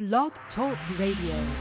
Blog Talk Radio.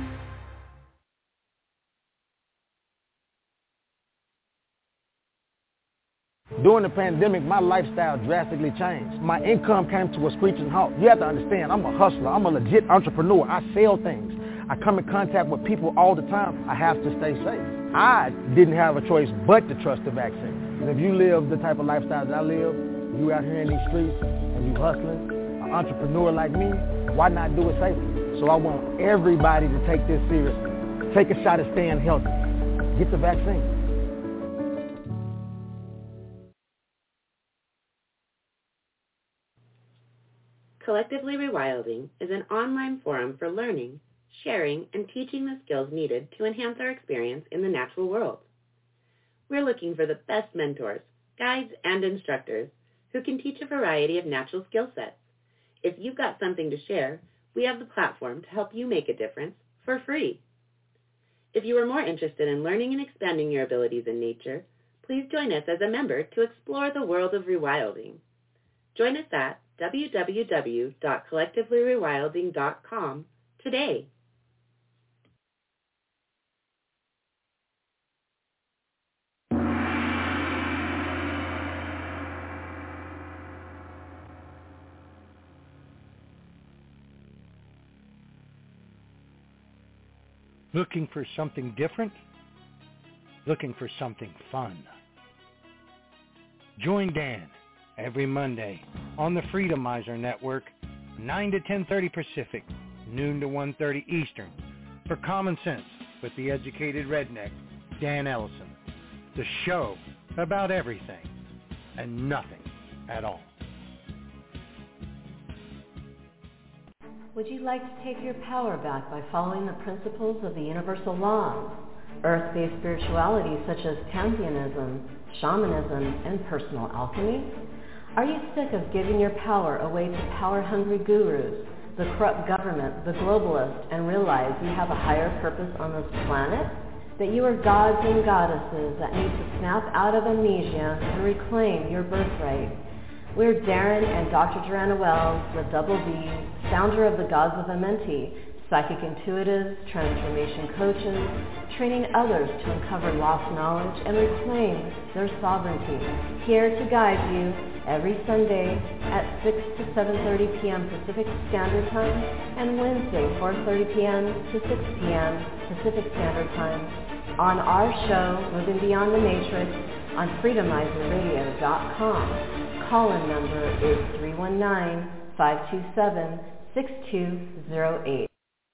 During the pandemic, my lifestyle drastically changed. My income came to a screeching halt. You have to understand, I'm a hustler. I'm a legit entrepreneur. I sell things. I come in contact with people all the time. I have to stay safe. I didn't have a choice but to trust the vaccine. And if you live the type of lifestyle that I live, you out here in these streets and you hustling, an entrepreneur like me, why not do it safely? So I want everybody to take this seriously. Take a shot at staying healthy. Get the vaccine. Collectively Rewilding is an online forum for learning, sharing, and teaching the skills needed to enhance our experience in the natural world. We're looking for the best mentors, guides, and instructors who can teach a variety of natural skill sets. If you've got something to share, we have the platform to help you make a difference for free. If you are more interested in learning and expanding your abilities in nature, please join us as a member to explore the world of rewilding. Join us at www.collectivelyrewilding.com today. Looking for something different? Looking for something fun? Join Dan every Monday on the Freedomizer Network, 9 to 10:30 Pacific, noon to 1:30 Eastern, for Common Sense with the Educated Redneck, Dan Ellison. The show about everything and nothing at all. Would you like to take your power back by following the principles of the universal laws, earth-based spirituality such as pantheism, shamanism, and personal alchemy? Are you sick of giving your power away to power-hungry gurus, the corrupt government, the globalists, and realize you have a higher purpose on this planet? That you are gods and goddesses that need to snap out of amnesia and reclaim your birthright? We're Darren and Dr. Joanna Wells, the Double B, founder of the Gods of Amenti, psychic intuitives, transformation coaches, training others to uncover lost knowledge and reclaim their sovereignty. Here to guide you every Sunday at 6 to 7:30 p.m. Pacific Standard Time and Wednesday 4:30 p.m. to 6 p.m. Pacific Standard Time on our show, Moving Beyond the Matrix, on freedomizerradio.com. Call-in number is 319-527-6208.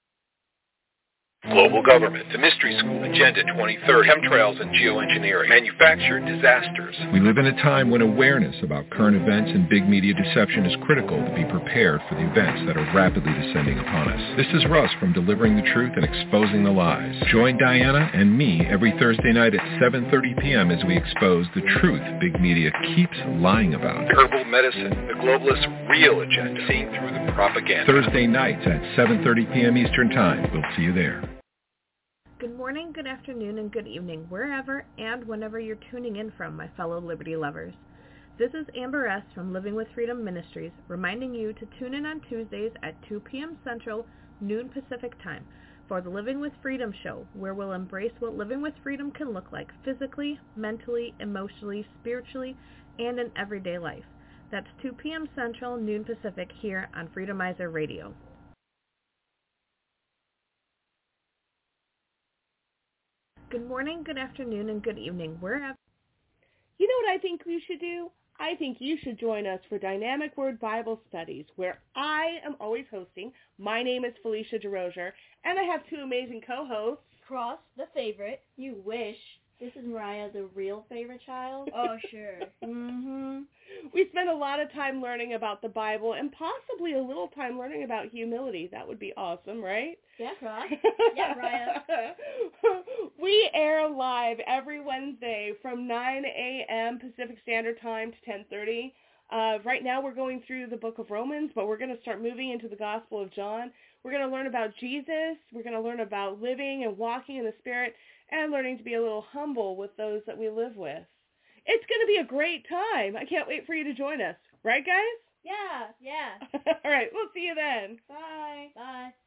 Global government, the Mystery School, Agenda 2030, chemtrails and geoengineering, manufactured disasters. We live in a time when awareness about current events and big media deception is critical to be prepared for the events that are rapidly descending upon us. This is Russ from Delivering the Truth and Exposing the Lies. Join Diana and me every Thursday night at 7:30 p.m. as we expose the truth big media keeps lying about. Herbal medicine, the globalist real agenda, seeing through the propaganda. Thursday nights at 7:30 p.m. Eastern Time. We'll see you there. Good morning, good afternoon, and good evening, wherever and whenever you're tuning in from, my fellow Liberty lovers. This is Amber S. from Living with Freedom Ministries, reminding you to tune in on Tuesdays at 2 p.m. Central, noon Pacific Time, for the Living with Freedom show, where we'll embrace what living with freedom can look like physically, mentally, emotionally, spiritually, and in everyday life. That's 2 p.m. Central, noon Pacific, here on Freedomizer Radio. Good morning, good afternoon, and good evening, wherever. You know what I think you should do? I think you should join us for Dynamic Word Bible Studies, where I am always hosting. My name is Felicia DeRozier, and I have two amazing co-hosts. Cross, the favorite. You wish. This is Mariah, the real favorite child. Oh, sure. We spend a lot of time learning about the Bible and possibly a little time learning about humility. That would be awesome, right? Yeah, Cross. Yeah, Mariah. We air live every Wednesday from 9 a.m. Pacific Standard Time to 10:30. Right now we're going through the book of Romans, but we're going to start moving into the Gospel of John. We're going to learn about Jesus. We're going to learn about living and walking in the Spirit and learning to be a little humble with those that we live with. It's going to be a great time. I can't wait for you to join us. Right, guys? Yeah. All right, we'll see you then. Bye. Bye.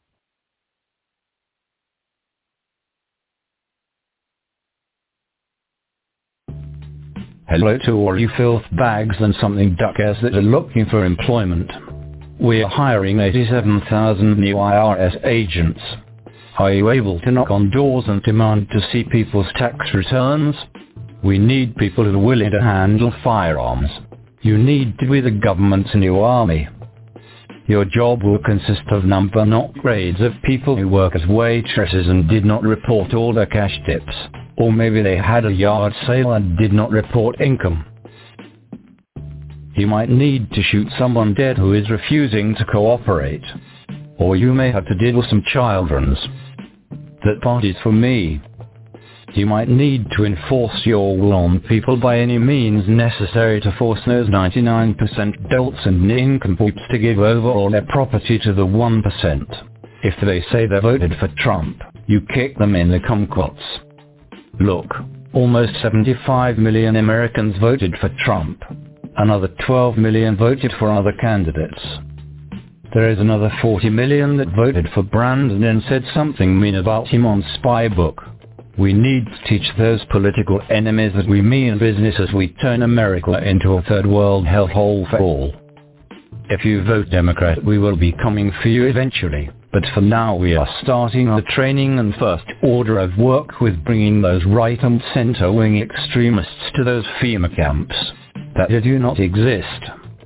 Hello to all you filth bags and something duckers that are looking for employment. We're hiring 87,000 new IRS agents. Are you able to knock on doors and demand to see people's tax returns? We need people who are willing to handle firearms. You need to be the government's new army. Your job will consist of number not grades of people who work as waitresses and did not report all their cash tips. Or maybe they had a yard sale and did not report income. You might need to shoot someone dead who is refusing to cooperate. Or you may have to deal with some children's. That part is for me. You might need to enforce your will on people by any means necessary to force those 99% dolts and nincompoops to give over all their property to the 1%. If they say they voted for Trump, you kick them in the kumquats. Look, almost 75 million Americans voted for Trump. Another 12 million voted for other candidates. There is another 40 million that voted for Brandon and said something mean about him on Spybook. We need to teach those political enemies that we mean business as we turn America into a third world hellhole for all. If you vote Democrat, we will be coming for you eventually, but for now we are starting our training and first order of work with bringing those right and center wing extremists to those FEMA camps that do not exist.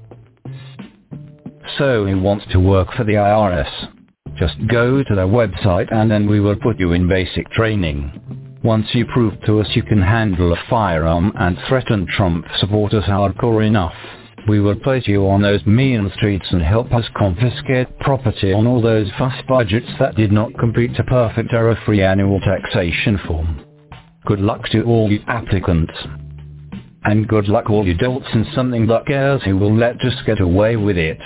So who wants to work for the IRS? Just go to their website and then we will put you in basic training. Once you prove to us you can handle a firearm and threaten Trump supporters hardcore enough, we will place you on those mean streets and help us confiscate property on all those fuss budgets that did not complete a perfect error-free annual taxation form. Good luck to all you applicants. And good luck all you dolts and something duckers who will let us get away with it.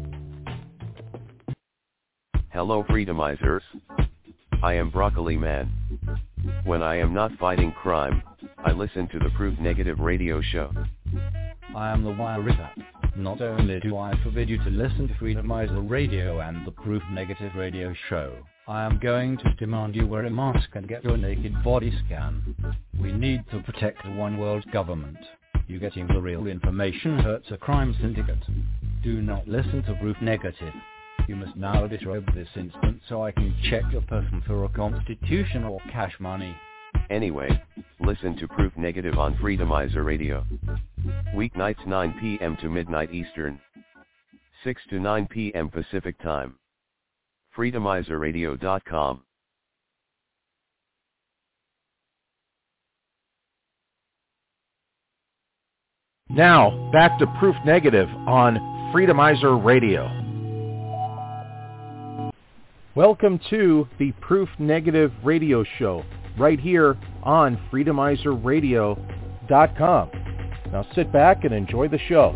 Hello Freedomizers. I am Broccoli Man. When I am not fighting crime, I listen to the Proof Negative radio show. I am the Wire Ripper. Not only do I forbid you to listen to Freedomizer Radio and the Proof Negative radio show, I am going to demand you wear a mask and get your naked body scanned. We need to protect the one world government. You getting the real information hurts a crime syndicate. Do not listen to Proof Negative. You must now disrobe this instant so I can check your person for a constitution or cash money. Anyway, listen to Proof Negative on Freedomizer Radio. Weeknights 9 p.m. to midnight Eastern. 6 to 9 p.m. Pacific Time. Freedomizerradio.com. Now, back to Proof Negative on Freedomizer Radio. Welcome to the Proof Negative radio show, right here on FreedomizerRadio.com. Now sit back and enjoy the show.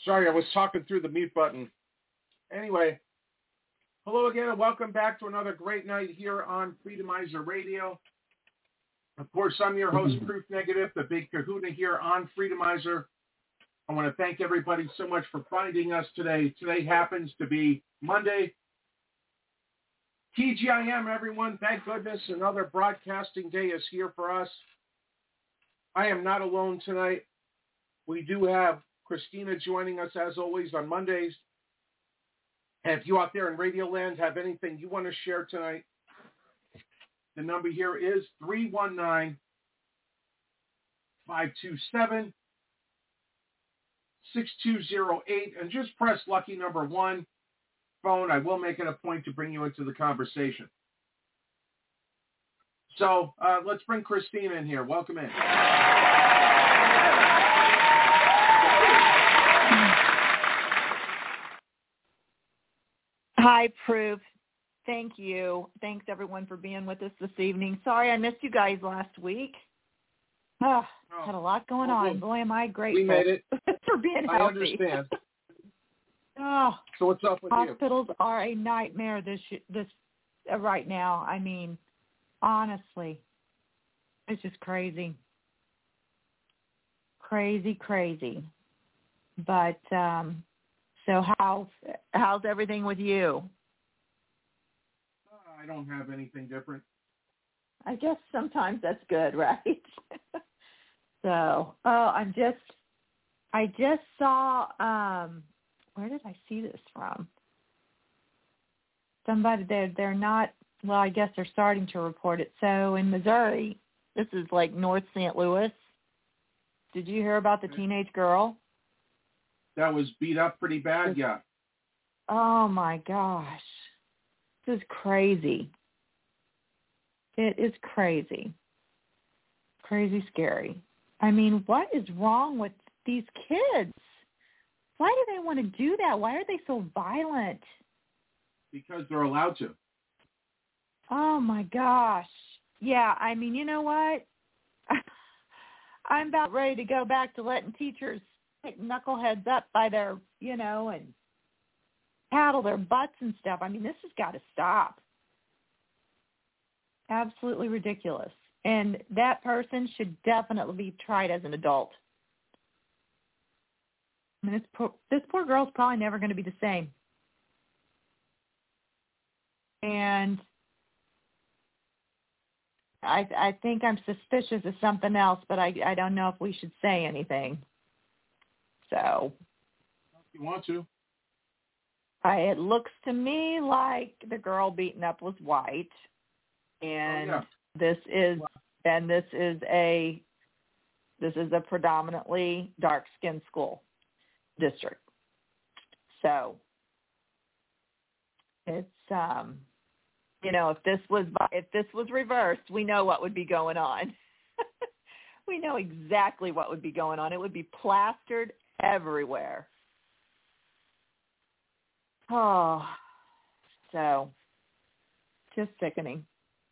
Sorry, I was talking through the mute button. Anyway, hello again and welcome back to another great night here on Freedomizer Radio. Of course, I'm your host, Proof Negative, the big kahuna here on Freedomizer. I want to thank everybody so much for finding us today. Today happens to be Monday. TGIM, everyone. Thank goodness another broadcasting day is here for us. I am not alone tonight. We do have Christina joining us, as always, on Mondays. And if you out there in Radio Land have anything you want to share tonight, the number here is 319-527-6208. And just press lucky number 1. Phone. I will make it a point to bring you into the conversation. So let's bring Christina in here. Welcome in. Hi, Proof. Thank you. Thanks, everyone, for being with us this evening. Sorry I missed you guys last week. Had a lot going on. Boy, am I grateful. We made it. For being healthy. I understand. So what's up with hospitals are a nightmare this right now. I mean, honestly, it's just crazy. Crazy. But so how's everything with you? I don't have anything different. I guess sometimes that's good, right? So, I just saw, where did I see this from? Somebody, they're not, well, I guess they're starting to report it. So in Missouri, this is like North St. Louis. Did you hear about the teenage girl? That was beat up pretty bad, yeah. Oh, my gosh. This is crazy. It is crazy. Crazy scary. I mean, what is wrong with these kids? Why do they want to do that? Why are they so violent? Because they're allowed to. Oh, my gosh. Yeah, I mean, you know what? I'm about ready to go back to letting teachers pick knuckleheads up by their, and paddle their butts and stuff. I mean, this has got to stop. Absolutely ridiculous. And that person should definitely be tried as an adult. I mean, this poor girl's probably never going to be the same. And I think I'm suspicious of something else, but I don't know if we should say anything. So. If you want to. It looks to me like the girl beaten up was white, and this is a predominantly dark-skinned school district. So it's if this was reversed, we know what would be going on. We know exactly what would be going on. It would be plastered everywhere. Oh, so just sickening.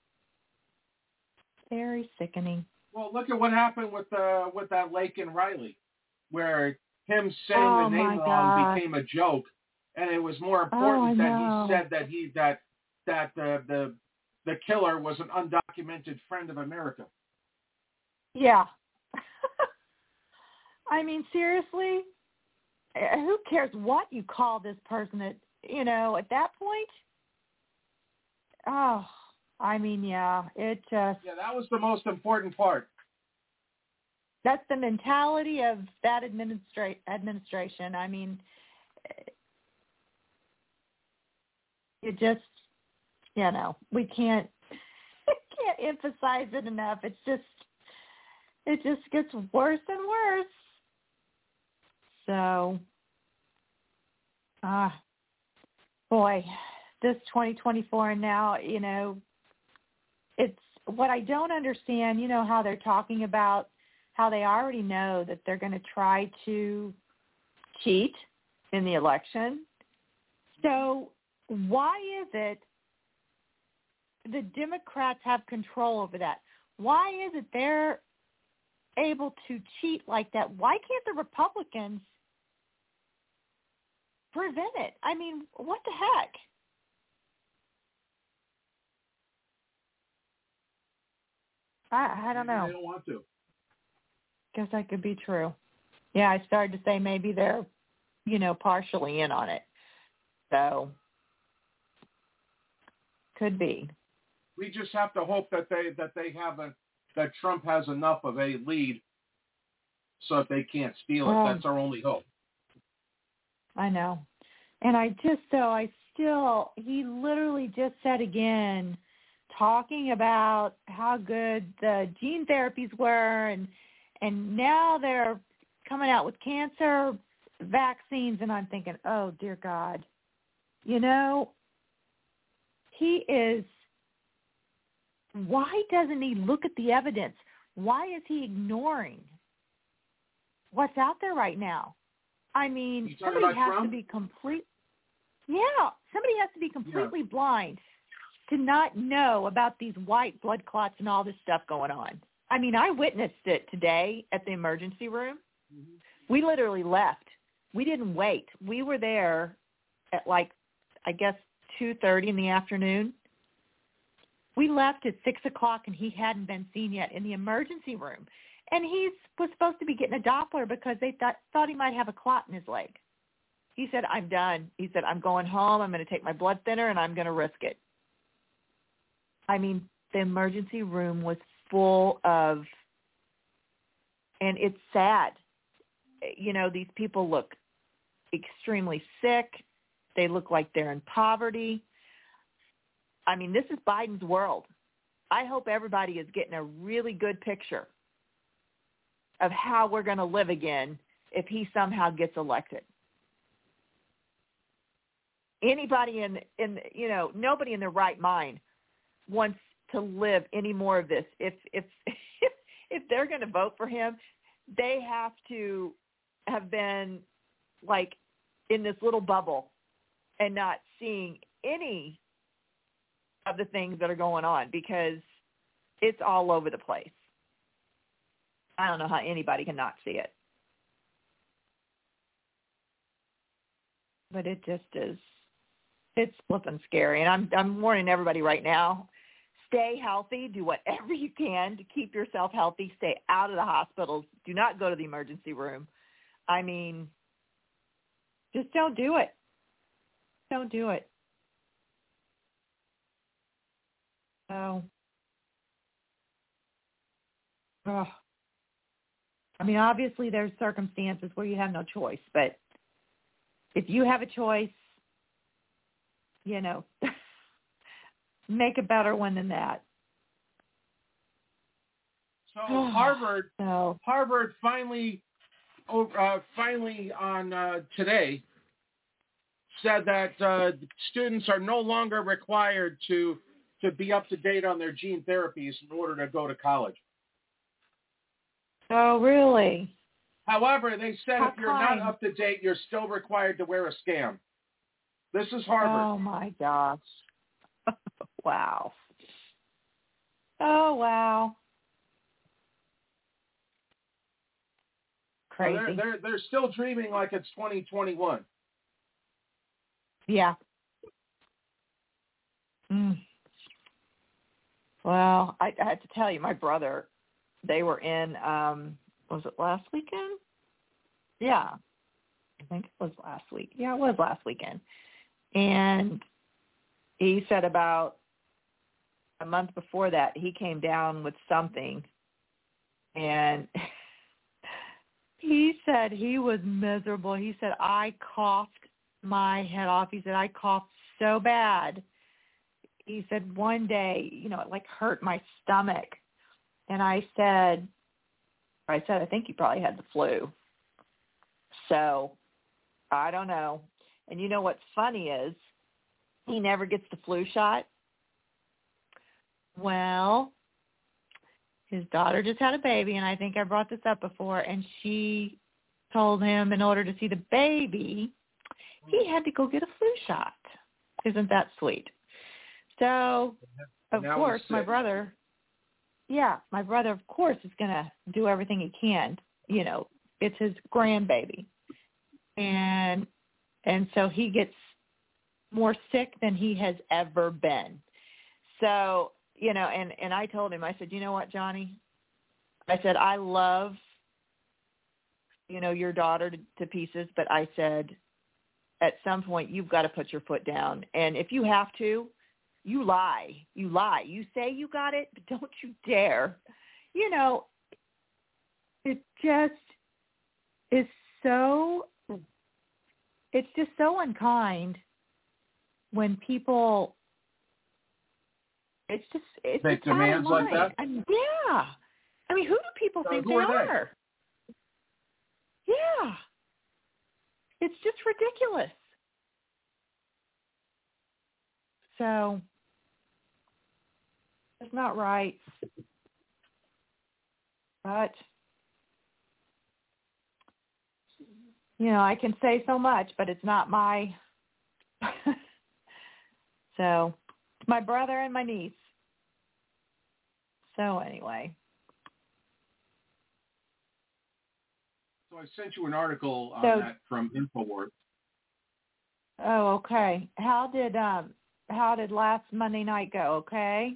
Very sickening. Well, look at what happened with that Lake and Riley, where him saying the name wrong became a joke, and it was more important that he said that the killer was an undocumented friend of America. Yeah. I mean, seriously, who cares what you call this person at that point? Oh, I mean, it just... Yeah, that was the most important part. That's the mentality of that administration. I mean, it just, we can't emphasize it enough. It just gets worse and worse. So, boy, this 2024 now, it's what I don't understand, how they're talking about how they already know that they're going to try to cheat in the election. So why is it the Democrats have control over that? Why is it they're able to cheat like that? Why can't the Republicans prevent it. I mean, what the heck? I don't know. They don't want to. Guess that could be true. Yeah, I started to say maybe they're, partially in on it. So, could be. We just have to hope that that Trump has enough of a lead so that they can't steal it. That's our only hope. I know. And he literally just said again, talking about how good the gene therapies were, and now they're coming out with cancer vaccines, and I'm thinking, oh, dear God. Why doesn't he look at the evidence? Why is he ignoring what's out there right now? I mean, somebody has to be completely blind to not know about these white blood clots and all this stuff going on. I mean, I witnessed it today at the emergency room. Mm-hmm. We literally left. We didn't wait. We were there at 2:30 in the afternoon. We left at 6 o'clock, and he hadn't been seen yet in the emergency room. And he was supposed to be getting a Doppler because they thought he might have a clot in his leg. He said, I'm done. He said, I'm going home. I'm going to take my blood thinner, and I'm going to risk it. I mean, the emergency room was full of, and it's sad. These people look extremely sick. They look like they're in poverty. I mean, this is Biden's world. I hope everybody is getting a really good picture of how we're going to live again if he somehow gets elected. Anybody nobody in their right mind wants to live any more of this. If they're going to vote for him, they have to have been in this little bubble and not seeing any of the things that are going on, because it's all over the place. I don't know how anybody can not see it. But it just is, it's flipping scary. And I'm warning everybody right now, stay healthy, do whatever you can to keep yourself healthy, stay out of the hospitals, do not go to the emergency room. I mean, just don't do it. Don't do it. So, I mean, obviously there's circumstances where you have no choice, but if you have a choice, make a better one than that. So Harvard finally on today said that students are no longer required to be up to date on their gene therapies in order to go to college. Oh, really? However, they said if you're not up to date, you're still required to wear a scan. This is Harvard. Oh, my gosh. Wow. Oh, wow. Crazy. So they're still dreaming like it's 2021. Yeah. Well, I have to tell you, my brother, they were in, was it last weekend? Yeah. I think it was last week. Yeah, it was last weekend. And he said about a month before that, he came down with something, and he said he was miserable. He said, I coughed my head off. He said, I coughed so bad. He said one day, it hurt my stomach. And I said, I think you probably had the flu. So I don't know. And you know what's funny is he never gets the flu shot. Well, his daughter just had a baby, and I think I brought this up before, and she told him in order to see the baby, he had to go get a flu shot. Isn't that sweet? So, of course, my brother, of course, is going to do everything he can. It's his grandbaby. And And so he gets more sick than he has ever been. So, you know, and I told him, I said, you know what, Johnny? I said, I love, you know, your daughter to pieces, but I said, at some point you've got to put your foot down. And if you have to, you lie. You lie. You say you got it, but don't you dare. You know, it just is so, it's just so unkind when people, it's make demands like that? I mean, yeah. I mean, who do people think they are? Yeah. It's just ridiculous. So, it's not right. But, you know, I can say so much, but it's not my, so, it's my brother and my niece. So, anyway. So I sent you an article on that from InfoWars. Oh, okay. How did last Monday night go? Okay.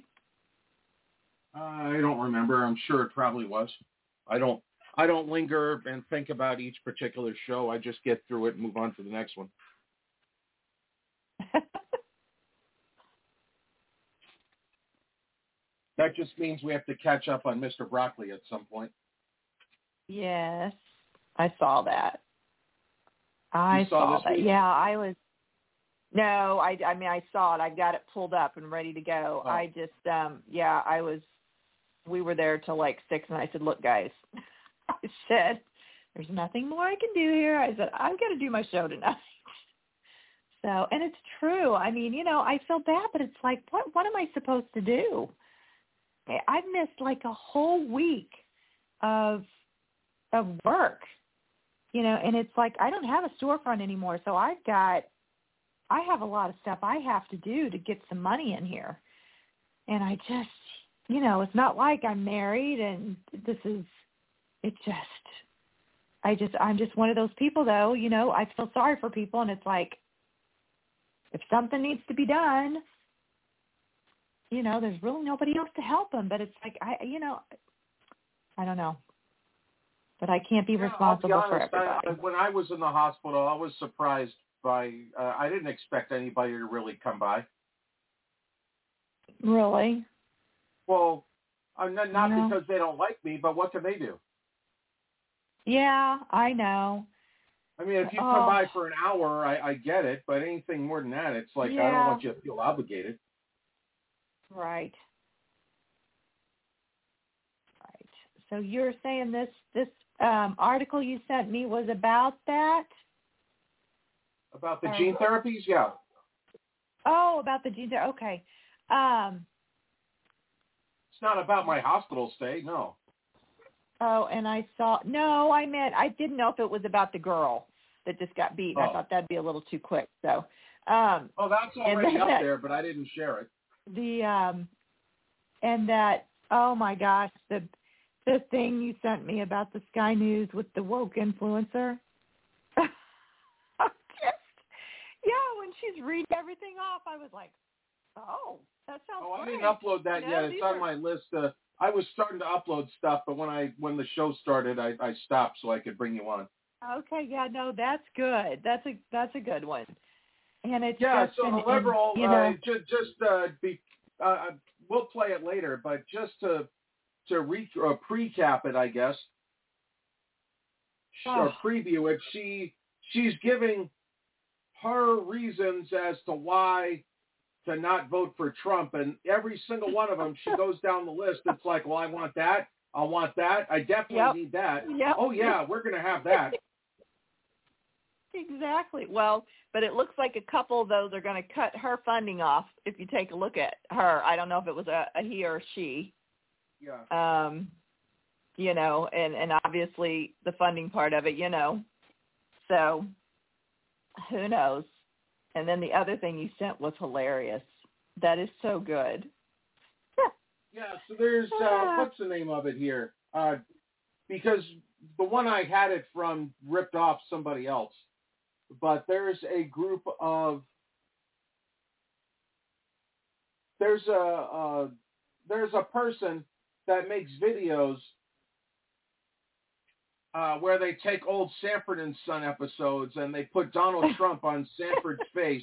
I don't remember. I'm sure it probably was. I don't linger and think about each particular show. I just get through it and move on to the next one. That just means we have to catch up on Mr. Broccoli at some point. Yes, I saw that. I saw that. Week? Yeah, I was. No, I mean, I saw it. I got it pulled up and ready to go. Oh. I just, I was. We were there till like 6, and I said, "Look, guys," I said, "there's nothing more I can do here." I said, "I've got to do my show tonight." So, and it's true. I mean, you know, I feel bad, but it's like, what am I supposed to do? I've missed like a whole week of work, you know, and it's like I don't have a storefront anymore, so I have a lot of stuff I have to do to get some money in here. And I just, you know, it's not like I'm married and I'm just one of those people though, you know, I feel sorry for people, and it's like, if something needs to be done, you know, there's really nobody else to help them. But it's like, I don't know. But I can't be responsible for everybody. When I was in the hospital, I was surprised by, I didn't expect anybody to really come by. Really? Well, not because they don't like me, but what can they do? Yeah, I know. I mean, if you come by for an hour, I get it, but anything more than that, it's like, I don't want you to feel obligated. Right. So you're saying this article you sent me was about that? About the gene therapies? Yeah. Oh, about the gene therapy. Okay. It's not about my hospital stay, no. Oh, and I didn't know if it was about the girl that just got beaten. I thought that'd be a little too quick. So. That's already up there, but I didn't share it. And that, oh my gosh, the thing you sent me about the Sky News with the woke influencer. When she's reading everything off, I was like, oh, that sounds great. I didn't upload that yet. It's on my list. I was starting to upload stuff, but when the show started, I stopped so I could bring you on. Okay, yeah, no, that's good. That's a good one. And it's so the liberal, we'll play it later, but just to pre-cap it, I guess, or preview it, she's giving her reasons as to why to not vote for Trump, and every single one of them, she goes down the list. It's like, well, I want that. I definitely need that. Yep. Oh, yeah, we're going to have that. Exactly. Well, but it looks like a couple of those are going to cut her funding off if you take a look at her. I don't know if it was a he or a she. Yeah. You know, and obviously the funding part of it, you know. So who knows? And then the other thing you sent was hilarious. That is so good. Yeah, so there's, what's the name of it here? Because the one I had it from ripped off somebody else. but there's a group of there's a person that makes videos where they take old Sanford and Son episodes and they put Donald Trump on Sanford's face,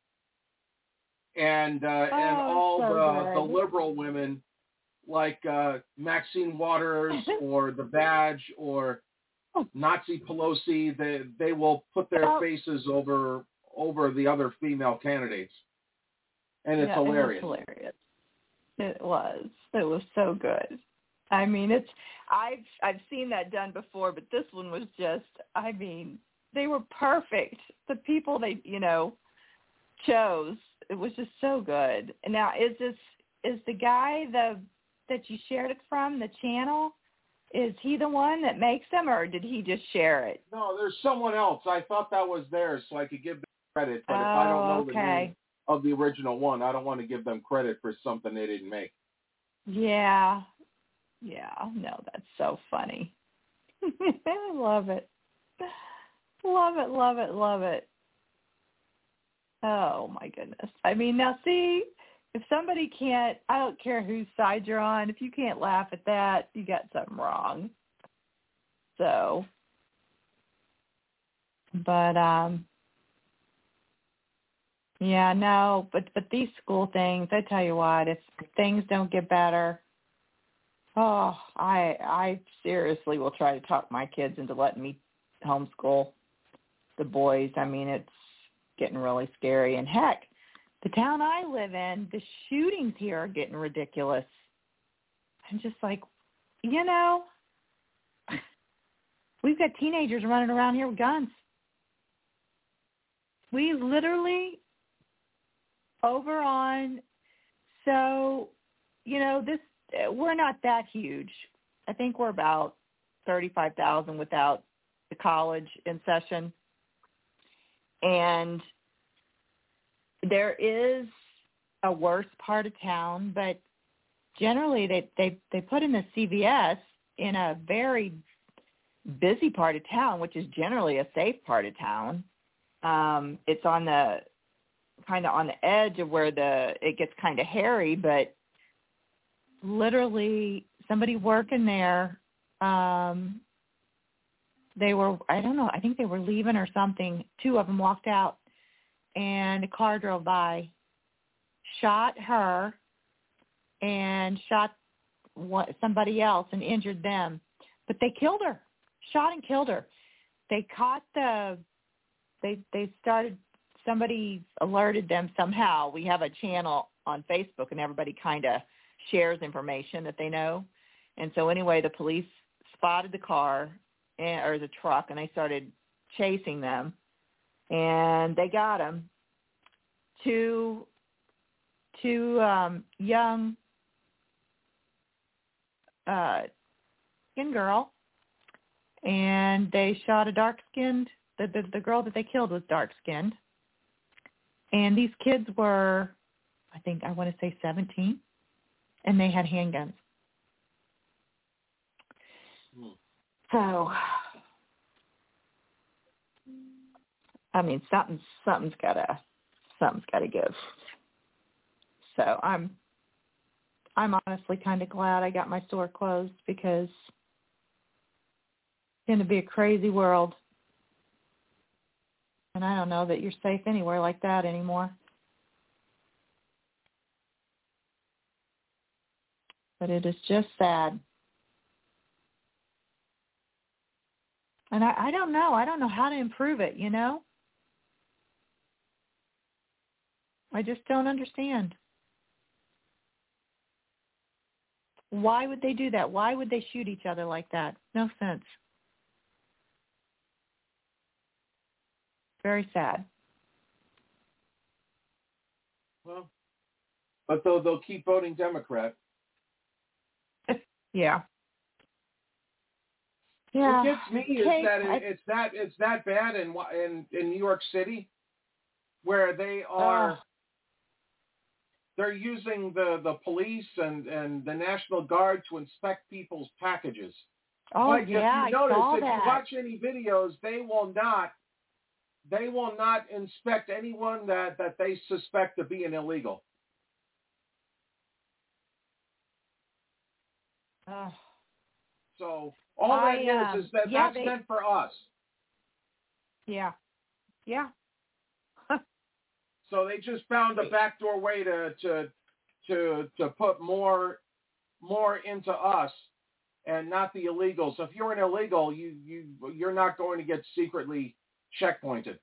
and all the liberal women like Maxine Waters or The Badge or Nazi Pelosi, they will put their faces over the other female candidates, and it's hilarious. It was hilarious. It was so good. I mean, I've seen that done before, but this one was just, I mean, they were perfect. The people they, chose, it was just so good. Now, is the guy that you shared it from, the channel, is he the one that makes them, or did he just share it? No, there's someone else. I thought that was theirs, so I could give them credit, but if I don't know the name of the original one, I don't want to give them credit for something they didn't make. Yeah. No, that's so funny. I love it. Love it. Oh, my goodness. I mean, now see, if somebody can't, I don't care whose side you're on, if you can't laugh at that, you got something wrong. So, but, yeah, no, but these school things, I tell you what, if things don't get better, I seriously will try to talk my kids into letting me homeschool the boys. I mean, it's getting really scary. And heck, the town I live in, the shootings here are getting ridiculous. I'm just like, we've got teenagers running around here with guns. We literally we're not that huge. I think we're about 35,000 without the college in session. And there is a worse part of town, but generally they put in the CVS in a very busy part of town, which is generally a safe part of town. It's on the edge of where it gets kind of hairy, but literally somebody working there, they were, I don't know, I think they were leaving or something. Two of them walked out and a car drove by, shot her and shot somebody else and injured them. But they killed her, shot and killed her. They caught somebody alerted them somehow. We have a channel on Facebook and everybody kind of shares information that they know. And so anyway, the police spotted the car or the truck and they started chasing them and they got them. Two young skin girl, and they shot a dark-skinned, the girl that they killed was dark-skinned. And these kids were, I want to say 17, and they had handguns. So, I mean, something's gotta give. So I'm honestly kind of glad I got my store closed because it's going to be a crazy world. And I don't know that you're safe anywhere like that anymore. But it is just sad. And I don't know. I don't know how to improve it, I just don't understand. Why would they do that? Why would they shoot each other like that? No sense. Very sad. Well, but they'll keep voting Democrat. Yeah. Yeah. What gets me is that it's that bad in New York City, where they are. They're using the police and the National Guard to inspect people's packages. Oh, like yeah, if you notice, I saw if that. you watch any videos, they will not they will not inspect anyone that they suspect of being illegal. So all that is that that's meant for us. Yeah. Yeah. So they just found a backdoor way to put more into us and not the illegals. So if you're an illegal, you're not going to get secretly checkpointed.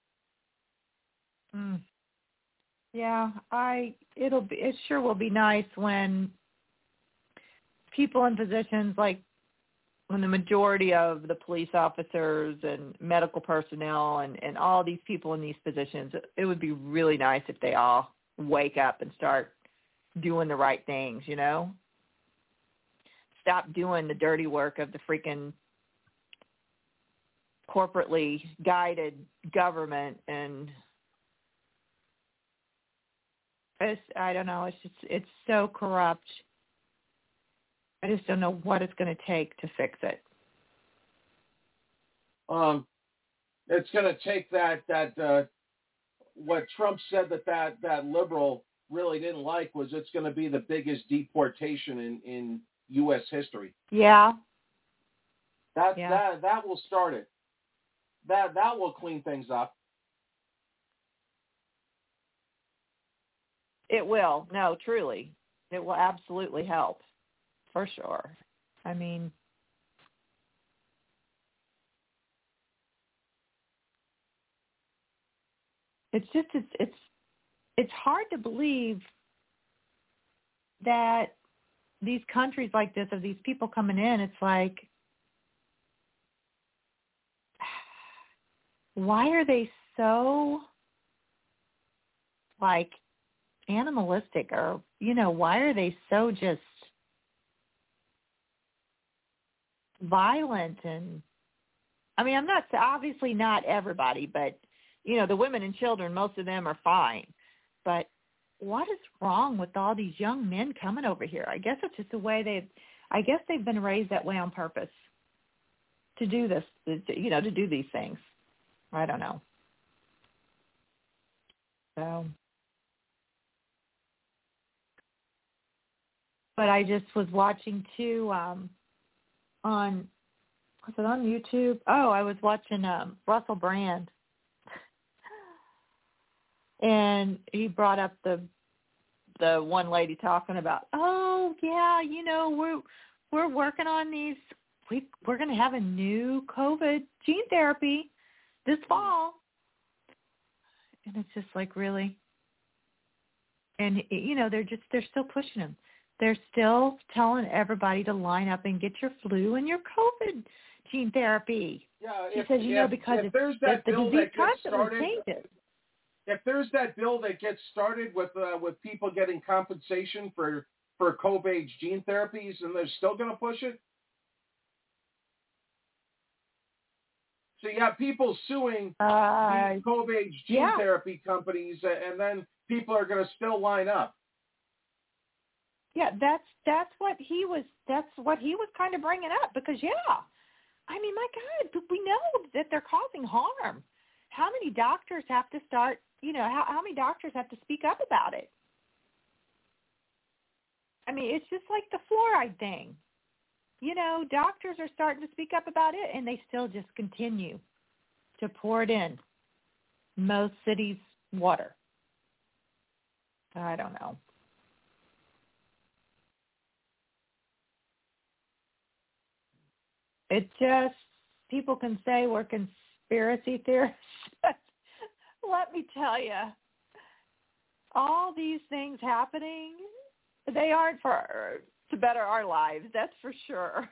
Yeah, it sure will be nice when people in positions like when the majority of the police officers and medical personnel and all these people in these positions, it would be really nice if they all wake up and start doing the right things, you know? Stop doing the dirty work of the freaking corporately guided government, and I don't know, it's so corrupt. I just don't know what it's going to take to fix it. It's going to take that what Trump said that liberal really didn't like was it's going to be the biggest deportation in U.S. history. Yeah. That will start it. That will clean things up. It will. No, truly. It will absolutely help. For sure. I mean, it's just it's hard to believe that these countries like this, of these people coming in, it's like, why are they so like animalistic, or why are they so just violent? And I mean, obviously not everybody, but the women and children, most of them are fine. But what is wrong with all these young men coming over here? I guess it's just the way they've been raised that way on purpose to do this, to do these things. I don't know. So, but I just was watching too, was it on YouTube? Oh, I was watching Russell Brand, and he brought up the one lady talking about, oh yeah, we're working on these. We're going to have a new COVID gene therapy this fall, and it's just like, really. And they're still pushing them. They're still telling everybody to line up and get your flu and your COVID gene therapy. Yeah, she says, because if there's that bill the disease that gets constantly started, changes. If there's that bill that gets started with people getting compensation for COVID gene therapies, and they're still going to push it. So you have people suing these COVID gene therapy companies, and then people are going to still line up. Yeah, that's what he was kind of bringing up, because I mean, my God, we know that they're causing harm. How many doctors have to start? How many doctors have to speak up about it? I mean, it's just like the fluoride thing. Doctors are starting to speak up about it, and they still just continue to pour it in most cities' water. I don't know. It just, people can say we're conspiracy theorists. Let me tell you, all these things happening, they aren't to better our lives, that's for sure.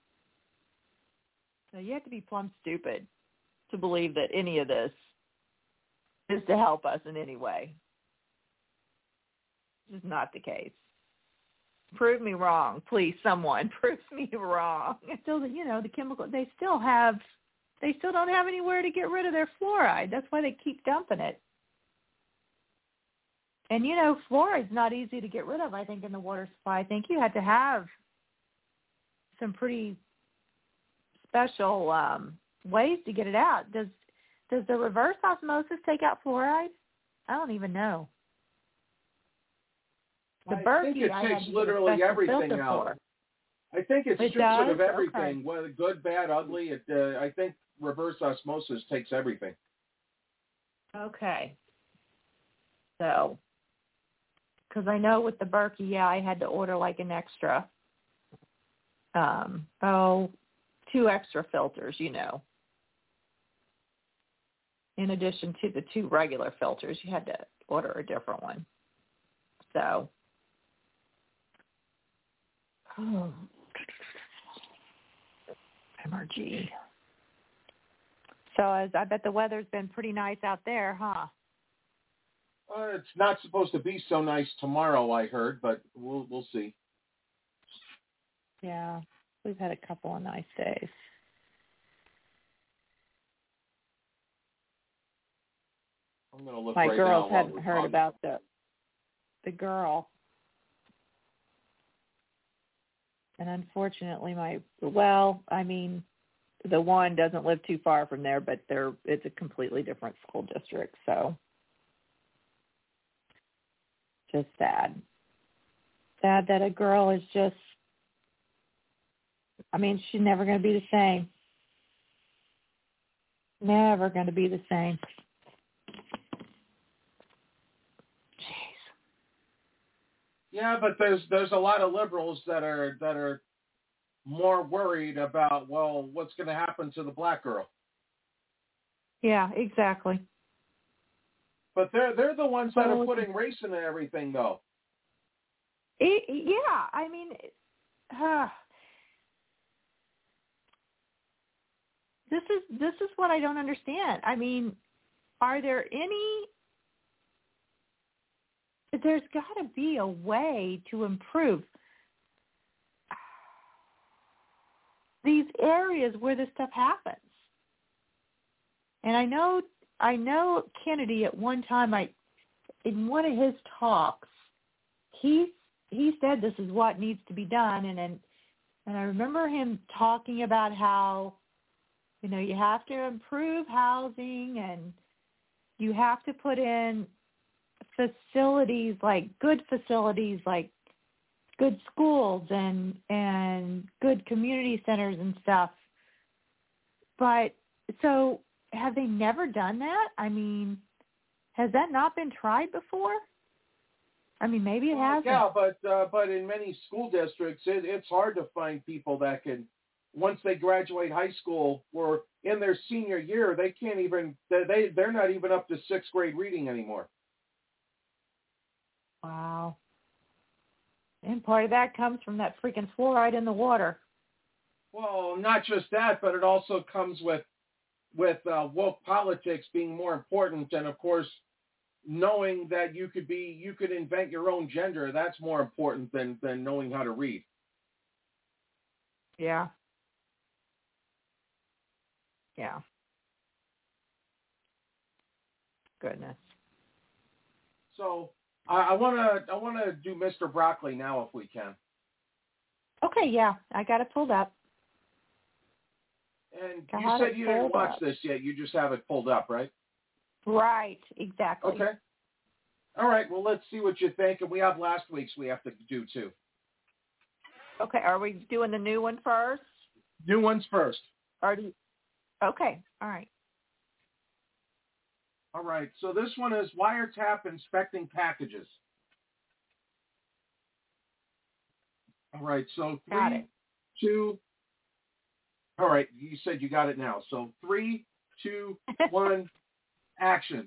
So you have to be plumb stupid to believe that any of this is to help us in any way. This is not the case. Prove me wrong, please. Someone prove me wrong. Still, the chemical. They still don't have anywhere to get rid of their fluoride. That's why they keep dumping it. And fluoride's not easy to get rid of. I think in the water supply, I think you had to have some pretty special ways to get it out. Does the reverse osmosis take out fluoride? I don't even know. The I think it takes literally everything out. I think it strips it of everything, okay. whether good, bad, ugly. I think reverse osmosis takes everything. Okay. So, because I know with the Berkey, I had to order like an extra, 2 extra filters, In addition to the 2 regular filters, you had to order a different one. So, MRG. So I bet the weather's been pretty nice out there, huh? It's not supposed to be so nice tomorrow, I heard, but we'll see. Yeah, we've had a couple of nice days. I'm going to look My right girls now hadn't heard about the girl. And unfortunately, the one doesn't live too far from there, but it's a completely different school district, so just sad. Sad that a girl is just, she's never going to be the same. Never going to be the same. Jeez. Yeah, but there's a lot of liberals that are more worried about, what's going to happen to the black girl. Yeah, exactly. But they're the ones that are putting race into everything, though. This is what I don't understand. Are there any? There's got to be a way to improve these areas where this stuff happens. And I know Kennedy at one time, in one of his talks, he said this is what needs to be done, and I remember him talking about how, you have to improve housing and you have to put in facilities like good schools and good community centers and stuff. But so have they never done that? Has that not been tried before? Maybe it hasn't. Yeah, but in many school districts, it's hard to find people that can, once they graduate high school or in their senior year, they can't even, they're not even up to 6th grade reading anymore. Wow. And part of that comes from that freaking fluoride in the water. Well, not just that, but it also comes with woke politics being more important, and of course, knowing that you could invent your own gender. That's more important than knowing how to read. Yeah. Yeah. Goodness. So I want to do Mr. Broccoli now if we can. Okay, yeah, I got it pulled up. And you said you didn't watch this yet. You just have it pulled up, right? Right, exactly. Okay. All right, well, let's see what you think. And we have last week's we have to do, too. Okay, are we doing the new one first? New ones first. Okay, all right. All right, so this one is wiretap inspecting packages. All right, so 3, 2, all right, you said you got it now. So 3, 2, 1, action.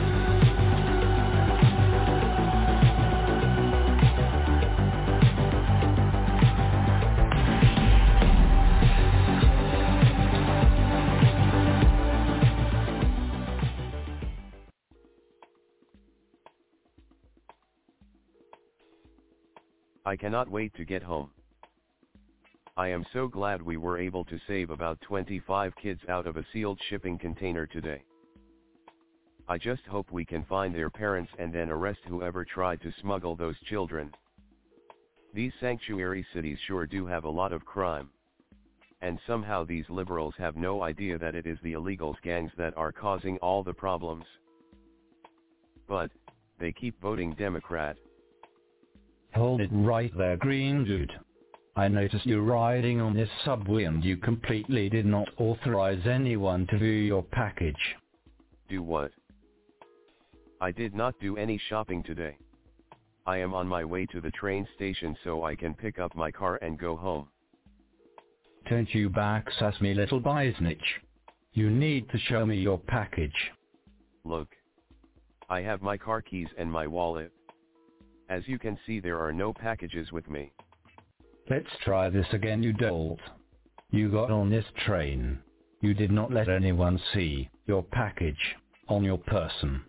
I cannot wait to get home. I am so glad we were able to save about 25 kids out of a sealed shipping container today. I just hope we can find their parents and then arrest whoever tried to smuggle those children. These sanctuary cities sure do have a lot of crime. And somehow these liberals have no idea that it is the illegals gangs that are causing all the problems. But, they keep voting Democrat. Hold it right there, green dude. I noticed you riding on this subway and you completely did not authorize anyone to view your package. Do what? I did not do any shopping today. I am on my way to the train station so I can pick up my car and go home. Don't you backsass me, little biznitch. You need to show me your package. Look. I have my car keys and my wallet. As you can see, there are no packages with me. Let's try this again, you dolt. You got on this train. You did not let anyone see your package on your person.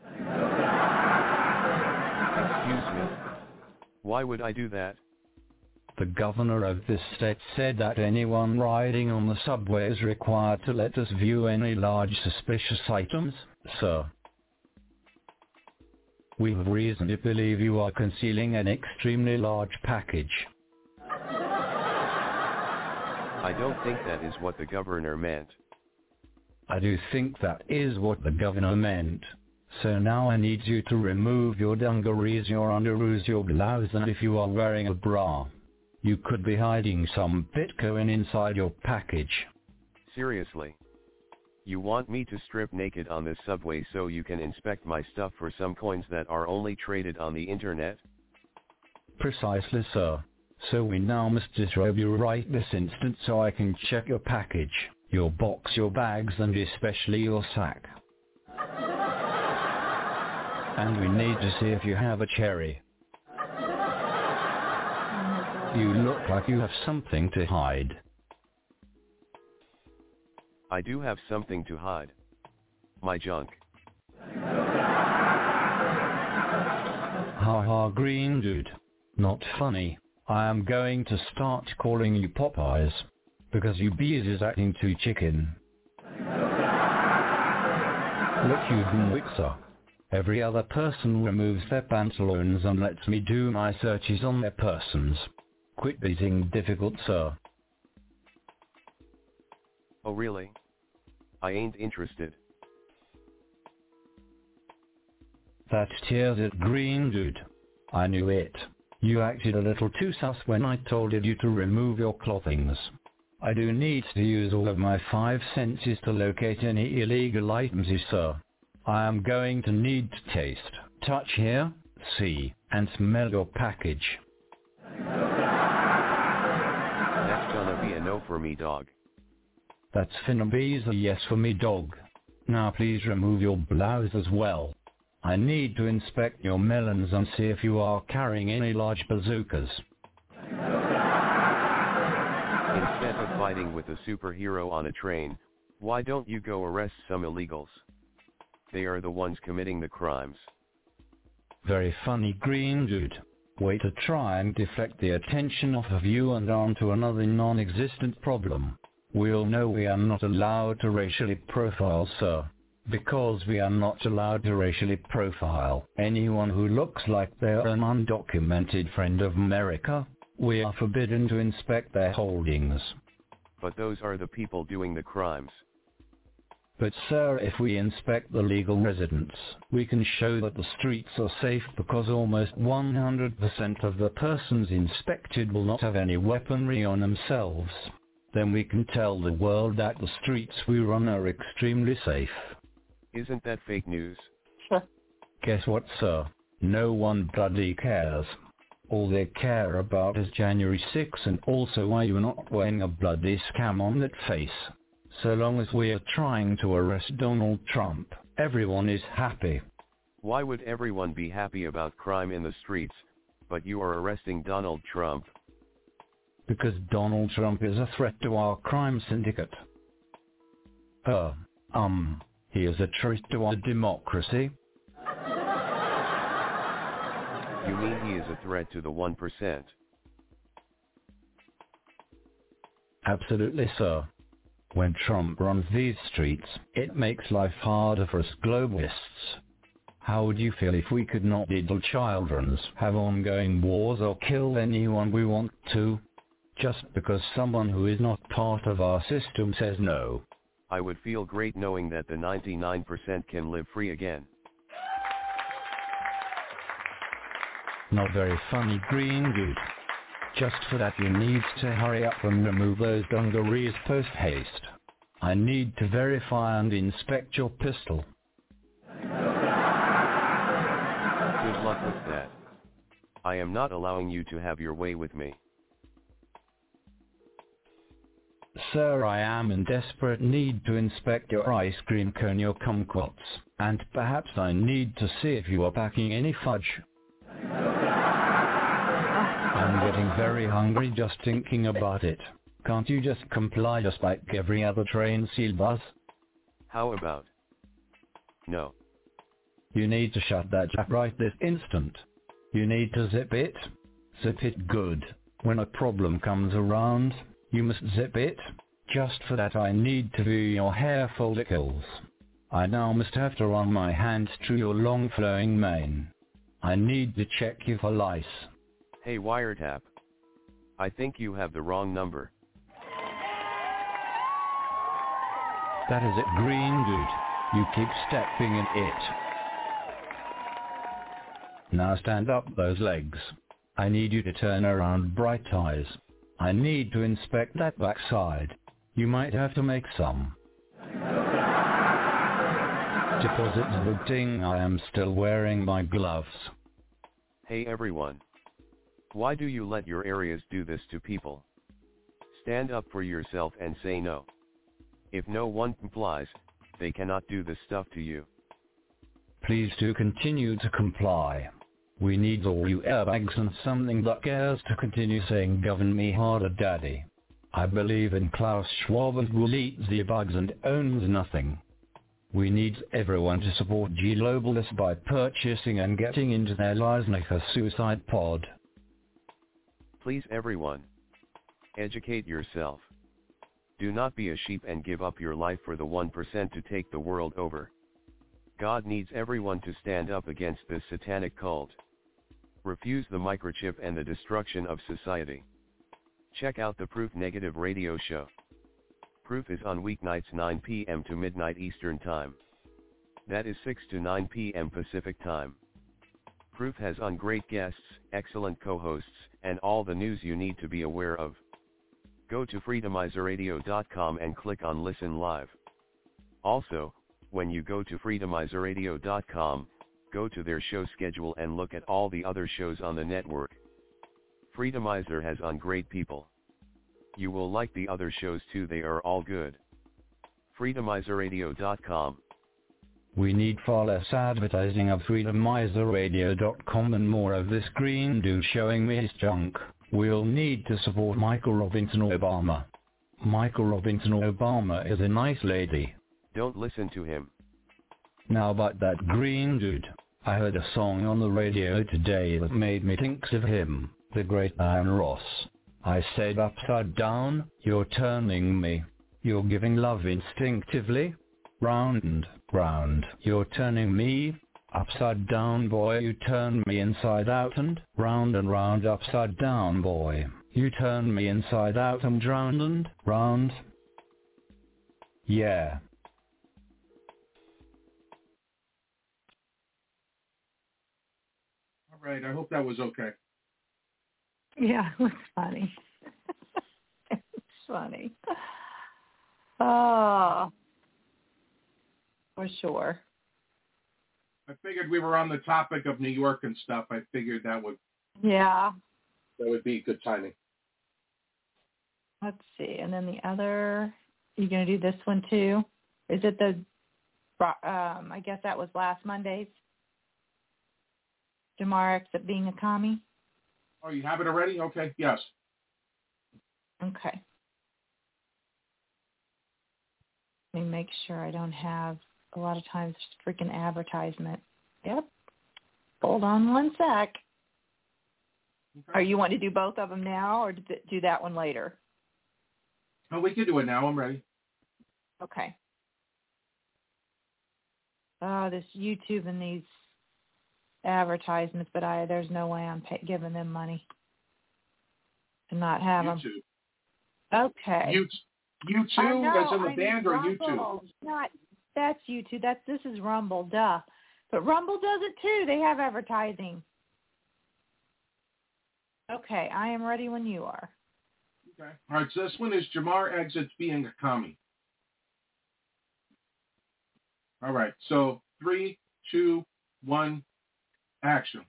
Excuse me. Why would I do that? The governor of this state said that anyone riding on the subway is required to let us view any large suspicious items, sir. We have reason to believe you are concealing an extremely large package. I don't think that is what the governor meant. I do think that is what the governor meant. So now I need you to remove your dungarees, your underoos, your blouse, and if you are wearing a bra, you could be hiding some Bitcoin inside your package. Seriously? You want me to strip naked on this subway so you can inspect my stuff for some coins that are only traded on the internet? Precisely, sir. So we now must disrobe you right this instant so I can check your package, your box, your bags, and especially your sack. And we need to see if you have a cherry. You look like you have something to hide. I do have something to hide. My junk. Ha ha, green dude. Not funny. I am going to start calling you Popeyes, because you bees is acting too chicken. Look, you Dwixer. Every other person removes their pantaloons and lets me do my searches on their persons. Quit being difficult, sir. Oh really? I ain't interested. That tears it, green dude. I knew it. You acted a little too sus when I told you to remove your clothings. I do need to use all of my 5 senses to locate any illegal items, sir. I am going to need to taste, touch, hear, see, and smell your package. That's gonna be a no for me, dog. That's finna be a yes for me, dog. Now please remove your blouse as well. I need to inspect your melons and see if you are carrying any large bazookas. Instead of fighting with a superhero on a train, why don't you go arrest some illegals? They are the ones committing the crimes. Very funny, green dude. Way to try and deflect the attention off of you and onto another non-existent problem. We all know we are not allowed to racially profile, sir. Because we are not allowed to racially profile anyone who looks like they're an undocumented friend of America, we are forbidden to inspect their holdings. But those are the people doing the crimes. But sir, if we inspect the legal residents, we can show that the streets are safe because almost 100% of the persons inspected will not have any weaponry on themselves. Then we can tell the world that the streets we run are extremely safe. Isn't that fake news? Sure. Guess what, sir? No one bloody cares. All they care about is January 6th and also why you're not wearing a bloody scam on that face. So long as we are trying to arrest Donald Trump, everyone is happy. Why would everyone be happy about crime in the streets, but you are arresting Donald Trump? Because Donald Trump is a threat to our crime syndicate. He is a threat to our democracy. You mean he is a threat to the 1%? Absolutely, sir. When Trump runs these streets, it makes life harder for us globalists. How would you feel if we could not diddle children, have ongoing wars or kill anyone we want to? just because someone who is not part of our system says no. I would feel great knowing that the 99% can live free again. Not very funny, green dude. Just for that you need to hurry up and remove those dungarees post-haste. I need to verify and inspect your pistol. Good luck with that. I am not allowing you to have your way with me. Sir, I am in desperate need to inspect your ice cream cone, your kumquats, and perhaps I need to see if you are packing any fudge. I'm getting very hungry just thinking about it. Can't you just comply just like every other train seal bus? How about? No. You need to shut that trap right this instant. You need to zip it. Zip it good. When a problem comes around, you must zip it. Just for that I need to view your hair follicles. I now must have to run my hands through your long flowing mane. I need to check you for lice. Hey Wiretap. I think you have the wrong number. That is it, green dude. You keep stepping in it. Now stand up those legs. I need you to turn around, bright eyes. I need to inspect that backside. You might have to make some deposits. Good thing I am still wearing my gloves. Hey everyone. Why do you let your areas do this to people? Stand up for yourself and say no. If no one complies, they cannot do this stuff to you. Please do continue to comply. We need all you airbags and something that cares to continue saying govern me harder, daddy. I believe in Klaus Schwab and will eat the bugs and owns nothing. We need everyone to support Globalists by purchasing and getting into their lives like a suicide pod. Please everyone. Educate yourself. Do not be a sheep and give up your life for the 1% to take the world over. God needs everyone to stand up against this satanic cult. Refuse the microchip and the destruction of society. Check out the Proof Negative radio show. Proof is on weeknights 9 p.m. to midnight Eastern Time. That is 6 to 9 p.m. Pacific Time. Proof has on great guests, excellent co-hosts, and all the news you need to be aware of. Go to freedomizerradio.com and click on Listen Live. Also, when you go to freedomizerradio.com, go to their show schedule and look at all the other shows on the network. Freedomizer has on great people. You will like the other shows too, they are all good. freedomizerradio.com. We need far less advertising of freedomizerradio.com and more of this green dude showing me his junk. We'll need to support Michael Robinson Obama. Michael Robinson Obama is a nice lady. Don't listen to him. Now about that green dude. I heard a song on the radio today that made me think of him, the great Diana Ross. I said upside down, you're turning me. You're giving love instinctively. Round and round, you're turning me. Upside down boy, you turn me inside out and round upside down boy. You turn me inside out and round. Yeah. All right, I hope that was okay. Yeah, it was funny. It's funny. Oh, for sure. I figured we were on the topic of New York and stuff. I figured that would be good timing. Let's see. And then the other, you going to do this one too? Is it the, I guess that was last Monday's? Jamar ends up being a commie? Oh, you have it already? Okay, yes. Okay. Let me make sure I don't have a lot of times freaking advertisement. Yep. Hold on one sec. Okay. Are you want to do both of them now or do that one later? Oh, we can do it now. I'm ready. Okay. Oh, this YouTube and these advertisements, but there's no way I'm giving them money to not have YouTube. them. Okay. U2, as in the band, or Rumble. YouTube? That's YouTube. This is Rumble, duh. But Rumble does it too. They have advertising. Okay, I am ready when you are. Okay. All right, so this one is Jamar exits being a commie. All right, so 3, 2, 1, action.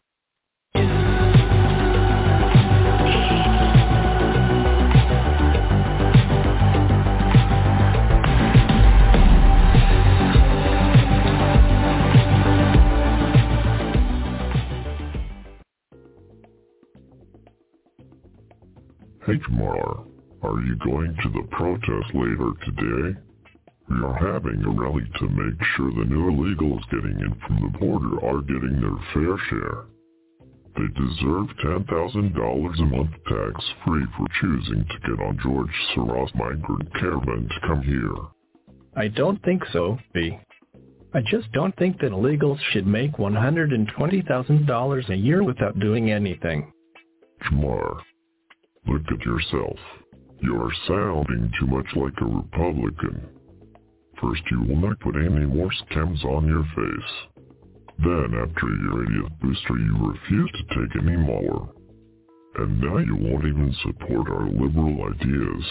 Hey Jamar, are you going to the protest later today? We are having a rally to make sure the new illegals getting in from the border are getting their fair share. They deserve $10,000 a month tax-free for choosing to get on George Soros' migrant caravan to come here. I don't think so, B. I just don't think that illegals should make $120,000 a year without doing anything. Jamar, look at yourself. You are sounding too much like a Republican. First, you will not put any more scams on your face. Then, after your idiot booster, you refuse to take any more. And now you won't even support our liberal ideas.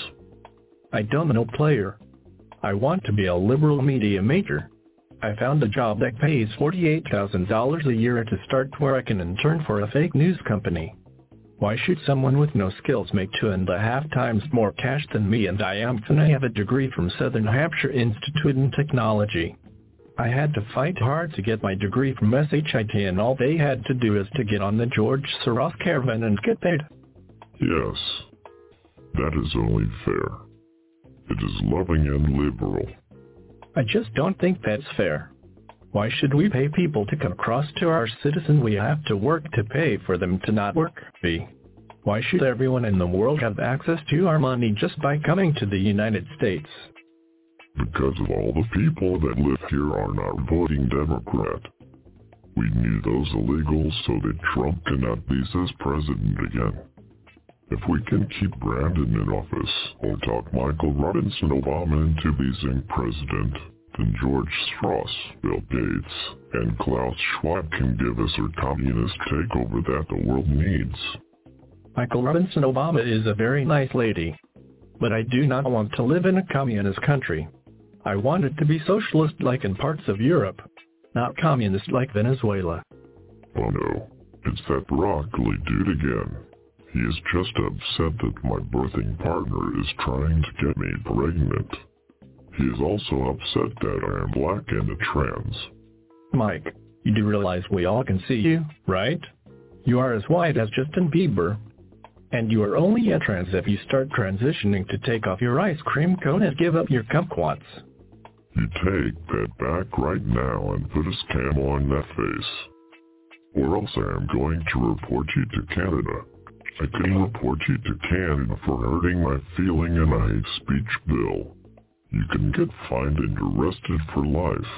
I don't know, player. I want to be a liberal media major. I found a job that pays $48,000 a year to start where I can intern for a fake news company. Why should someone with no skills make 2.5 times more cash than me, and I have a degree from Southern Hampshire Institute in Technology. I had to fight hard to get my degree from SHIT, and all they had to do is to get on the George Soros caravan and get paid. Yes, that is only fair. It is loving and liberal. I just don't think that's fair. Why should we pay people to come across to our citizen? We have to work to pay for them to not work, B. Why should everyone in the world have access to our money just by coming to the United States? Because of all the people that live here are not voting Democrat. We need those illegals so that Trump cannot be as president again. If we can keep Brandon in office or talk Michael Robinson Obama into being president, then George Soros, Bill Gates, and Klaus Schwab can give us a communist takeover that the world needs. Michael Robinson Obama is a very nice lady. But I do not want to live in a communist country. I want it to be socialist like in parts of Europe, not communist like Venezuela. Oh no, it's that broccoli dude again. He is just upset that my birthing partner is trying to get me pregnant. He is also upset that I am black and a trans. Mike, you do realize we all can see you, right? You are as white as Justin Bieber. And you are only a trans if you start transitioning to take off your ice cream cone and give up your kumquats. You take that back right now and put a scam on that face. Or else I am going to report you to Canada. I can report you to Canada for hurting my feeling in a hate speech bill. You can get fined and arrested for life.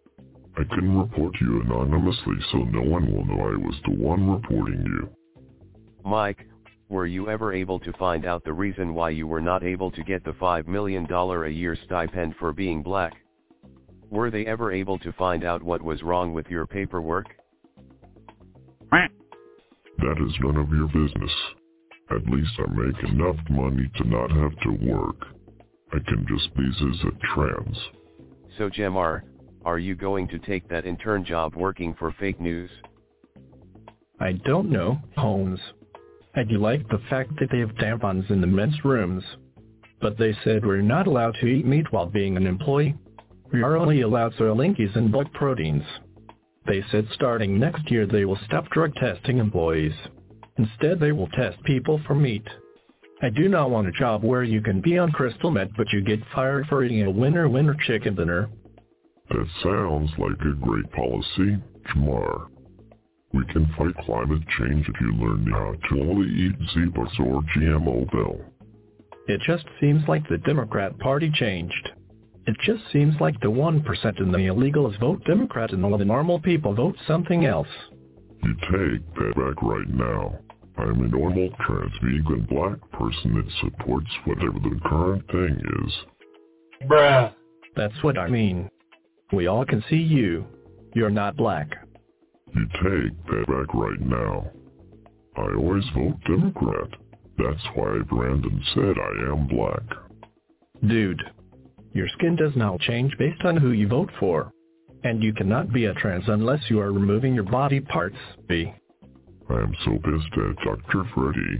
I can report you anonymously so no one will know I was the one reporting you. Mike, were you ever able to find out the reason why you were not able to get the $5 million a year stipend for being black? Were they ever able to find out what was wrong with your paperwork? That is none of your business. At least I make enough money to not have to work. I can just be as a trans. So Jamar, are you going to take that intern job working for fake news? I don't know, Holmes. I do like the fact that they have tampons in the men's rooms. But they said we're not allowed to eat meat while being an employee. We are only allowed soylinkies and bulk proteins. They said starting next year they will stop drug testing employees. Instead they will test people for meat. I do not want a job where you can be on crystal meth but you get fired for eating a winner chicken dinner. That sounds like a great policy, Jamar. We can fight climate change if you learn how to only eat zebras or GMO though. It just seems like the Democrat Party changed. It just seems like the 1% and the illegals vote Democrat and all the normal people vote something else. You take that back right now. I'm a normal trans vegan black person that supports whatever the current thing is. Bruh. That's what I mean. We all can see you. You're not black. You take that back right now. I always vote Democrat. That's why Brandon said I am black. Dude, your skin does not change based on who you vote for. And you cannot be a trans unless you are removing your body parts, B. I am so pissed at Dr. Freddy.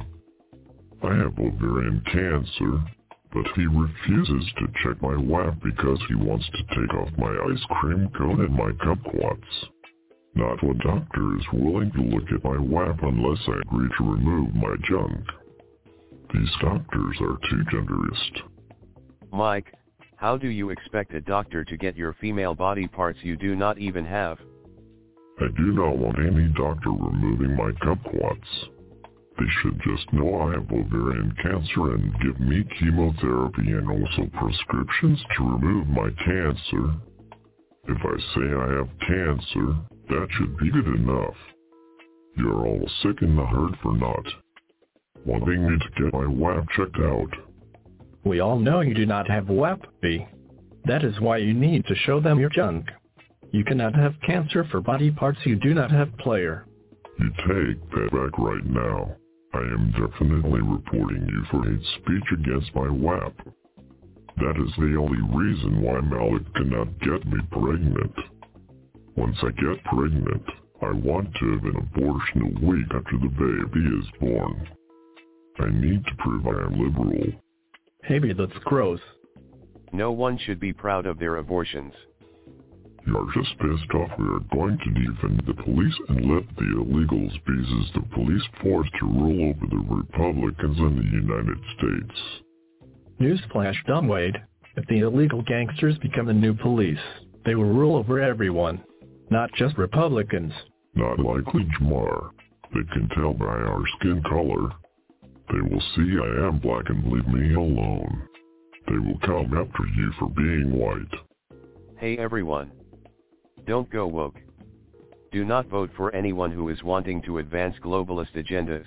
I have ovarian cancer, but he refuses to check my WAP because he wants to take off my ice cream cone and my kumquats. Not one doctor is willing to look at my WAP unless I agree to remove my junk. These doctors are too genderist. Mike, how do you expect a doctor to get your female body parts you do not even have? I do not want any doctor removing my kumquats. They should just know I have ovarian cancer and give me chemotherapy and also prescriptions to remove my cancer. If I say I have cancer, that should be good enough. You're all sick in the herd for not wanting me to get my WAP checked out. We all know you do not have WAP, B. That is why you need to show them your junk. You cannot have cancer for body parts you do not have, player. You take that back right now. I am definitely reporting you for hate speech against my WAP. That is the only reason why Malik cannot get me pregnant. Once I get pregnant, I want to have an abortion a week after the baby is born. I need to prove I am liberal. Hey, B, that's gross. No one should be proud of their abortions. You are just pissed off we are going to defend the police and let the illegals be the police force to rule over the Republicans in the United States. Newsflash, dumbwade. If the illegal gangsters become the new police, they will rule over everyone, not just Republicans. Not likely, Jamar. They can tell by our skin color. They will see I am black and leave me alone. They will come after you for being white. Hey everyone. Don't go woke. Do not vote for anyone who is wanting to advance globalist agendas.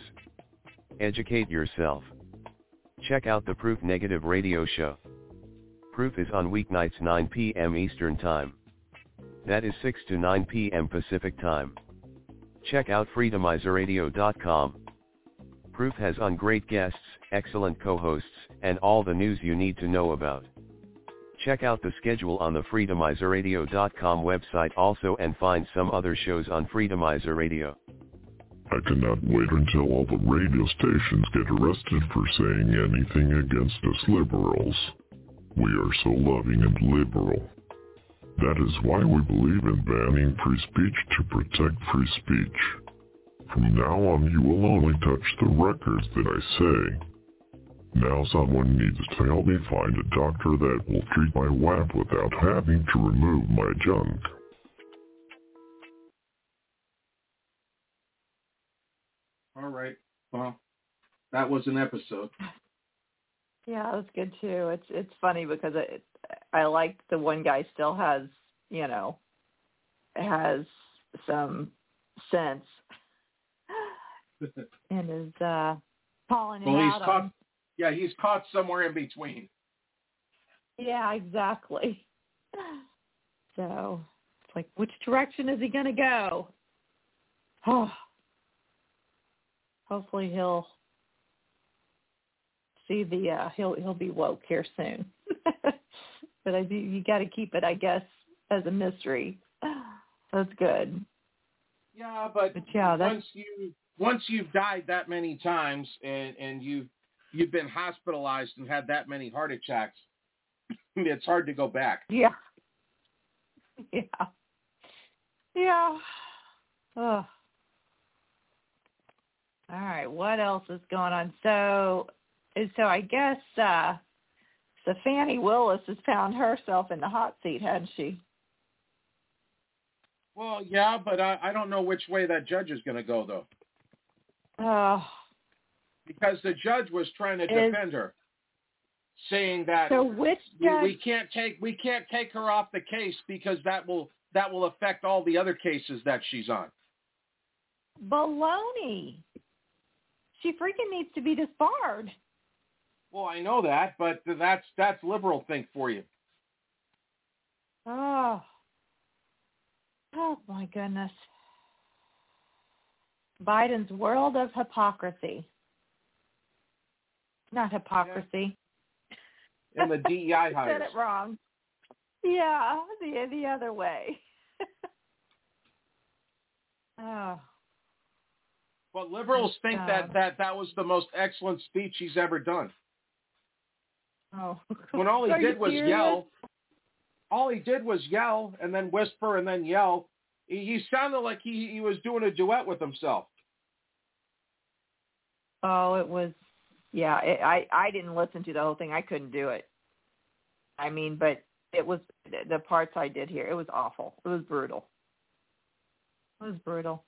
Educate yourself. Check out the Proof Negative radio show. Proof is on weeknights 9 p.m. Eastern Time. That is 6 to 9 p.m. Pacific Time. Check out freedomizerradio.com. Proof has on great guests, excellent co-hosts, and all the news you need to know about. Check out the schedule on the freedomizerradio.com website also and find some other shows on Freedomizer Radio. I cannot wait until all the radio stations get arrested for saying anything against us liberals. We are so loving and liberal. That is why we believe in banning free speech to protect free speech. From now on you will only touch the records that I say. Now someone needs to help me find a doctor that will treat my WAP without having to remove my junk. All right. Well, that was an episode. Yeah, that was good too. It's funny because I like the one guy still has, has some sense and is calling it out. He's caught somewhere in between. Yeah, exactly. So it's like, which direction is he going to go? Oh, hopefully he'll see he'll be woke here soon. But you got to keep it, I guess, as a mystery. That's good. Yeah, but yeah, once you've died that many times and you've been hospitalized and had that many heart attacks, it's hard to go back. Yeah. Yeah. Yeah. Oh. All right. What else is going on? So I guess so Fannie Willis has found herself in the hot seat, hasn't she? Well, yeah, but I don't know which way that judge is going to go, though. Oh. Because the judge was trying to defend her, saying that we can't take her off the case because that will affect all the other cases that she's on. Baloney. She freaking needs to be disbarred. Well, I know that, but that's liberal think for you. Oh my goodness. Biden's world of hypocrisy. Not hypocrisy. Yeah. And the DEI hires. I said it wrong. Yeah, the other way. Oh. But liberals think that was the most excellent speech he's ever done. Oh. When all he did was yell. All he did was yell and then whisper and then yell. He sounded like he was doing a duet with himself. Oh, it was, yeah. I didn't listen to the whole thing. I couldn't do it. I mean, but it was, the parts I did hear, it was awful. It was brutal. It was brutal.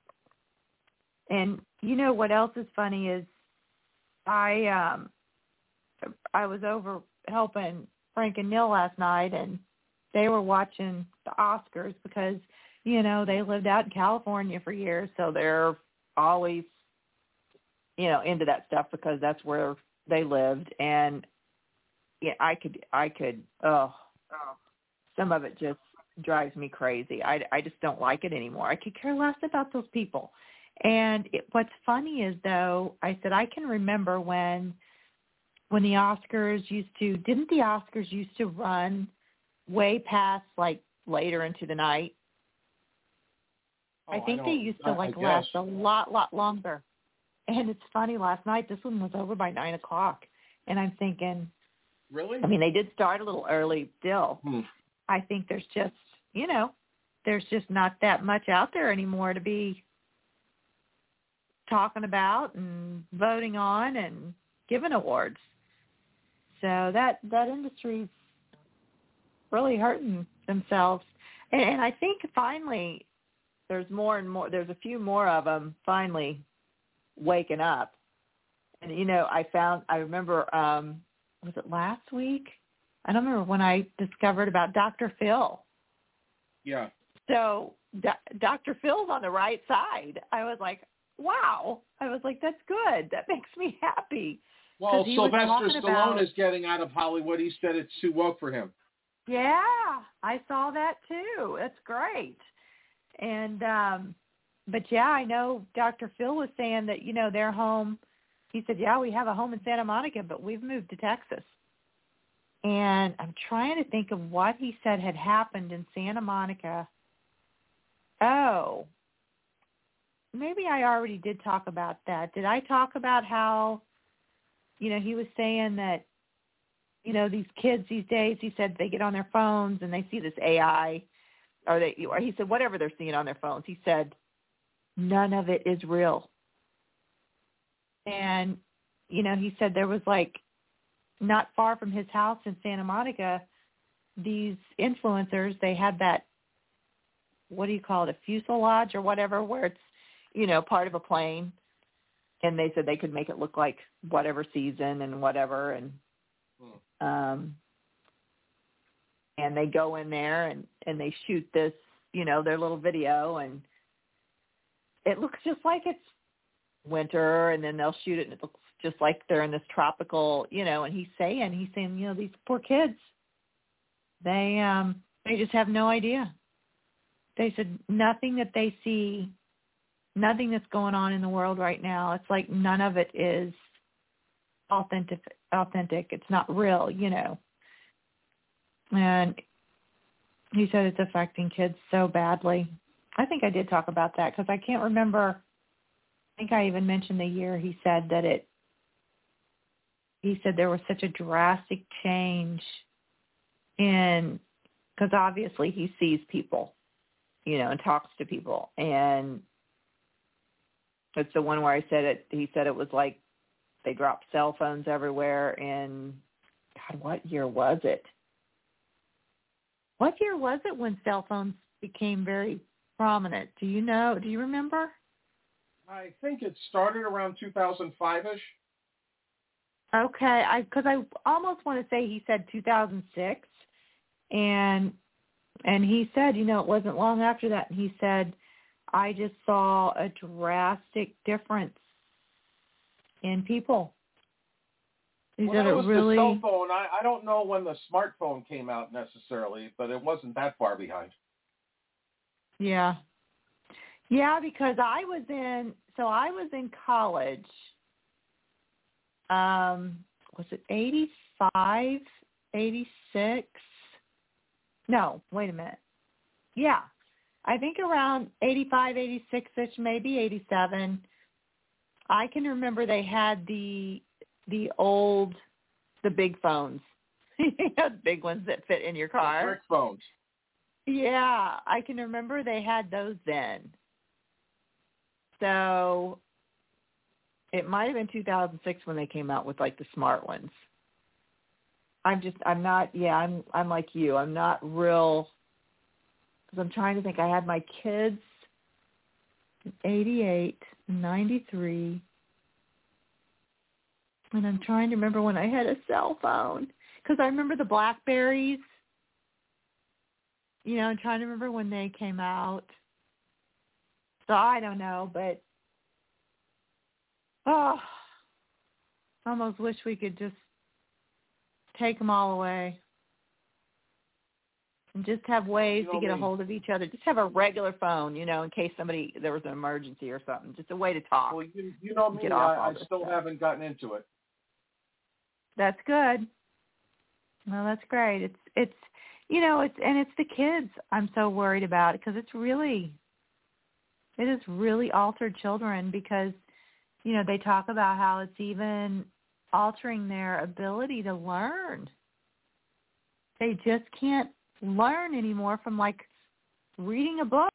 And you know what else is funny is I was over helping Frank and Neil last night, and they were watching the Oscars because, you know, they lived out in California for years, so they're always, you know, into that stuff because that's where they lived. And yeah, I could, some of it just drives me crazy. I just don't like it anymore. I could care less about those people. And what's funny is, though, I said I can remember when the Oscars didn't the Oscars used to run way past, like, later into the night? I think they used to, last a lot longer. And it's funny, last night, this one was over by 9 o'clock. And I'm thinking, really? I mean, they did start a little early still. I think there's just, you know, there's just not that much out there anymore to be talking about and voting on and giving awards. So that industry's really hurting themselves. And I think finally there's more and more, there's a few more of them finally waking up. And, you know, I remember, was it last week? I don't remember when I discovered about Dr. Phil. Yeah. So Dr. Phil's on the right side. I was like, wow. I was like, that's good. That makes me happy. Well, Sylvester Stallone is getting out of Hollywood. He said it's too woke for him. Yeah, I saw that too. That's great. And, but yeah, I know Dr. Phil was saying that, you know, their home, he said, yeah, we have a home in Santa Monica, but we've moved to Texas. And I'm trying to think of what he said had happened in Santa Monica. Oh, maybe I already did talk about that. Did I talk about how, you know, he was saying that, you know, these kids these days, he said they get on their phones and they see this AI, or he said whatever they're seeing on their phones. He said none of it is real. And, you know, he said there was like not far from his house in Santa Monica, these influencers, they had that, what do you call it, a fuselage or whatever, where it's, you know, part of a plane. And they said they could make it look like whatever season and whatever. And and they go in there and they shoot this, you know, their little video, and it looks just like it's winter, and then they'll shoot it and it looks just like they're in this tropical, you know, and he's saying, you know, these poor kids, they just have no idea. They said nothing that they see, nothing that's going on in the world right now, it's like none of it is authentic. It's not real, you know. And he said it's affecting kids so badly. I think I did talk about that because I can't remember. I think I even mentioned the year he said that he said there was such a drastic change in, because obviously he sees people, you know, and talks to people. And it's the one where I said it, he said it was like they dropped cell phones everywhere in, God, what year was it? What year was it when cell phones became very prominent? Do you know? Do you remember? I think it started around 2005-ish. Okay, because I almost want to say he said 2006, and he said, you know, it wasn't long after that, and he said, I just saw a drastic difference in people. Well, that was the cell phone. I don't know when the smartphone came out necessarily, but it wasn't that far behind. Yeah. Yeah, because I was in college. Was it 85, 86? No, wait a minute. Yeah. I think around 85, 86-ish, maybe 87. I can remember they had the big phones. The big ones that fit in your car. Brick phones. Yeah, I can remember they had those then. So it might have been 2006 when they came out with like the smart ones. I'm like you. I'm not real, because I'm trying to think. I had my kids in 88, 93, and I'm trying to remember when I had a cell phone, because I remember the Blackberries. You know, I'm trying to remember when they came out. So I don't know, but I almost wish we could just take them all away and just have ways to get a hold of each other. Just have a regular phone, you know, in case there was an emergency or something. Just a way to talk. Well, you know me, I still haven't gotten into it. That's good. Well, that's great. It's you know, it's the kids I'm so worried about, because it has really altered children, because, you know, they talk about how it's even altering their ability to learn. They just can't learn anymore from, like, reading a book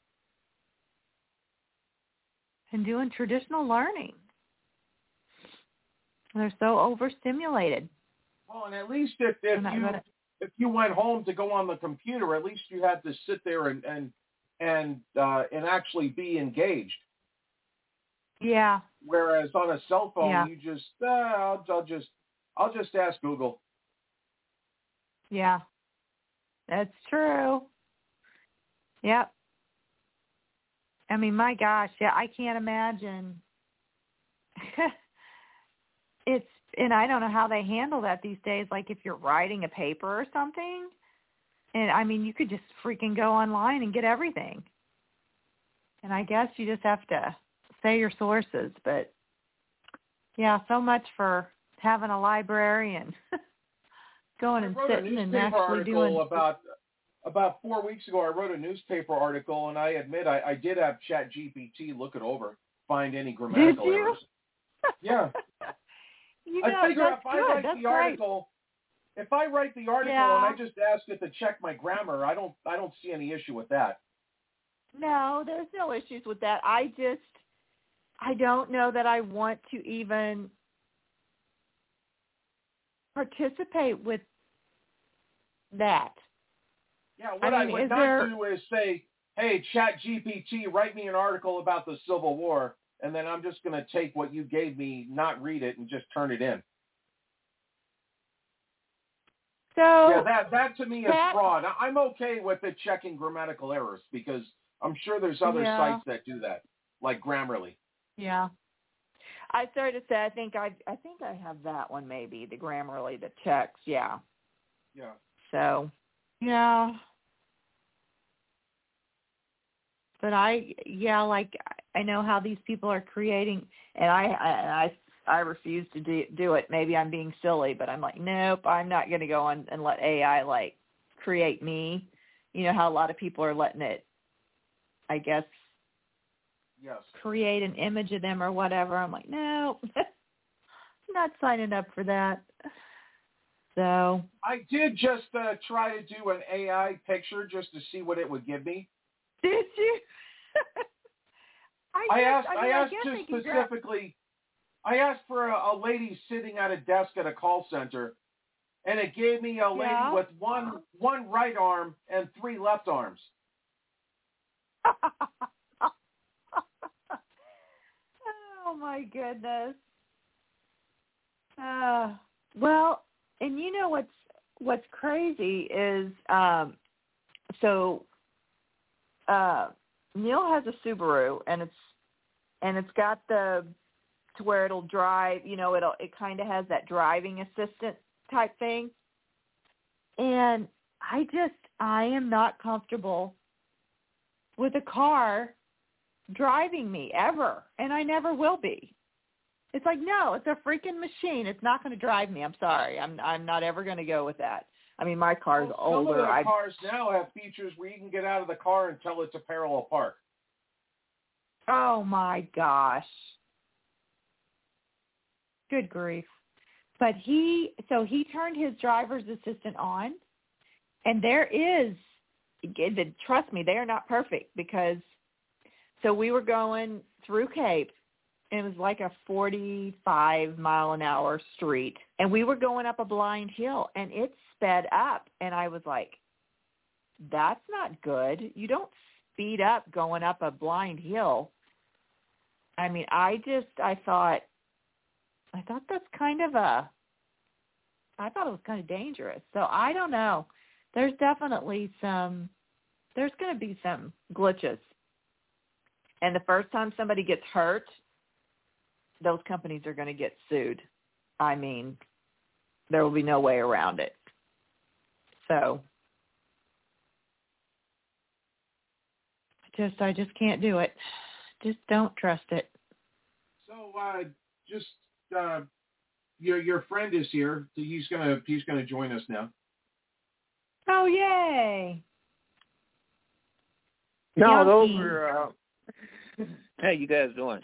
and doing traditional learning. They're so overstimulated. Well, and at least if you went home to go on the computer, at least you had to sit there and actually be engaged. Yeah. Whereas on a cell phone, you just I'll just ask Google. Yeah, that's true. Yep. I mean, my gosh, yeah, I can't imagine. And I don't know how they handle that these days. Like if you're writing a paper or something, and I mean, you could just freaking go online and get everything. And I guess you just have to say your sources. But yeah, so much for having a librarian. Going and sitting and actually doing. About 4 weeks ago, I wrote a newspaper article, and I admit I did have ChatGPT look it over, find any grammatical errors. Yeah. You know, I figure that's if I write the article and I just ask it to check my grammar, I don't see any issue with that. No, there's no issues with that. I don't know that I want to even participate with that. Yeah, what I would not do is say, hey, ChatGPT, write me an article about the Civil War, and then I'm just going to take what you gave me, not read it, and just turn it in. So yeah, that to me is fraud. I'm okay with it checking grammatical errors, because I'm sure there's other sites that do that, like Grammarly. Yeah. I started to say I think I have that one, maybe, the Grammarly that checks. Yeah. Yeah. So, yeah. But I know how these people are creating, and I refuse to do it. Maybe I'm being silly, but I'm like, nope, I'm not going to go on and let AI like create me. You know how a lot of people are letting it, I guess, create an image of them or whatever. I'm like, no, I'm not signing up for that. So I did just try to do an AI picture just to see what it would give me. Did you? I asked for a lady sitting at a desk at a call center, and it gave me a lady with one right arm and 3 left arms. Oh my goodness. Well, and you know what's crazy is Neil has a Subaru, and it's got the to where it'll drive, it kind of has that driving assistant type thing. And I am not comfortable with a car driving me ever, and I never will be. It's like, no, it's a freaking machine. It's not going to drive me. I'm sorry. I'm not ever going to go with that. I mean, my car's older. Some of the cars now have features where you can get out of the car and tell it's a parallel park. Oh, my gosh. Good grief. But he turned his driver's assistant on, and trust me, they are not perfect because, so we were going through Cape, and it was like a 45-mile-an-hour street, and we were going up a blind hill, and it sped up, and I was like, that's not good. You don't speed up going up a blind hill. I mean, I thought that's kind of I thought it was kind of dangerous. So I don't know. There's definitely going to be some glitches. And the first time somebody gets hurt, those companies are going to get sued. I mean, there will be no way around it. So I just can't do it. Just don't trust it. So your friend is here. He's gonna join us now. Oh, yay! No, those were. How you guys doing?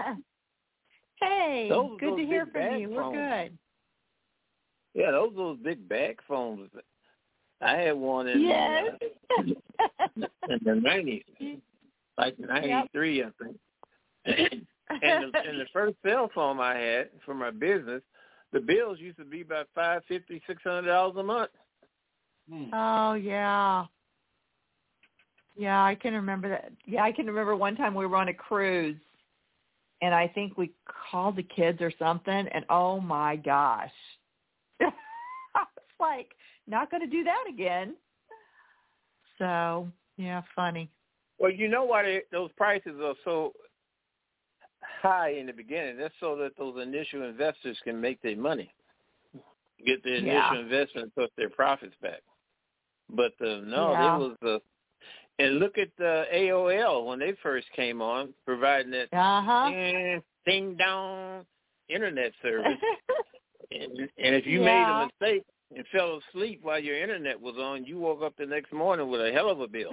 Hey, good to hear from you. We're good. Yeah, those big bag phones. I had one in in the 90s, like 93, I think. And the first cell phone I had for my business, the bills used to be about $550, $600 a month. Oh, yeah. Yeah, I can remember that. Yeah, I can remember one time we were on a cruise, and I think we called the kids or something, and oh, my gosh. I was like, not going to do that again. So, yeah, funny. Well, you know why those prices are so high in the beginning? That's so that those initial investors can make their money, get their initial investment and put their profits back. But it was and look at the AOL when they first came on, providing that ding-dong internet service. and if you made a mistake and fell asleep while your internet was on, you woke up the next morning with a hell of a bill.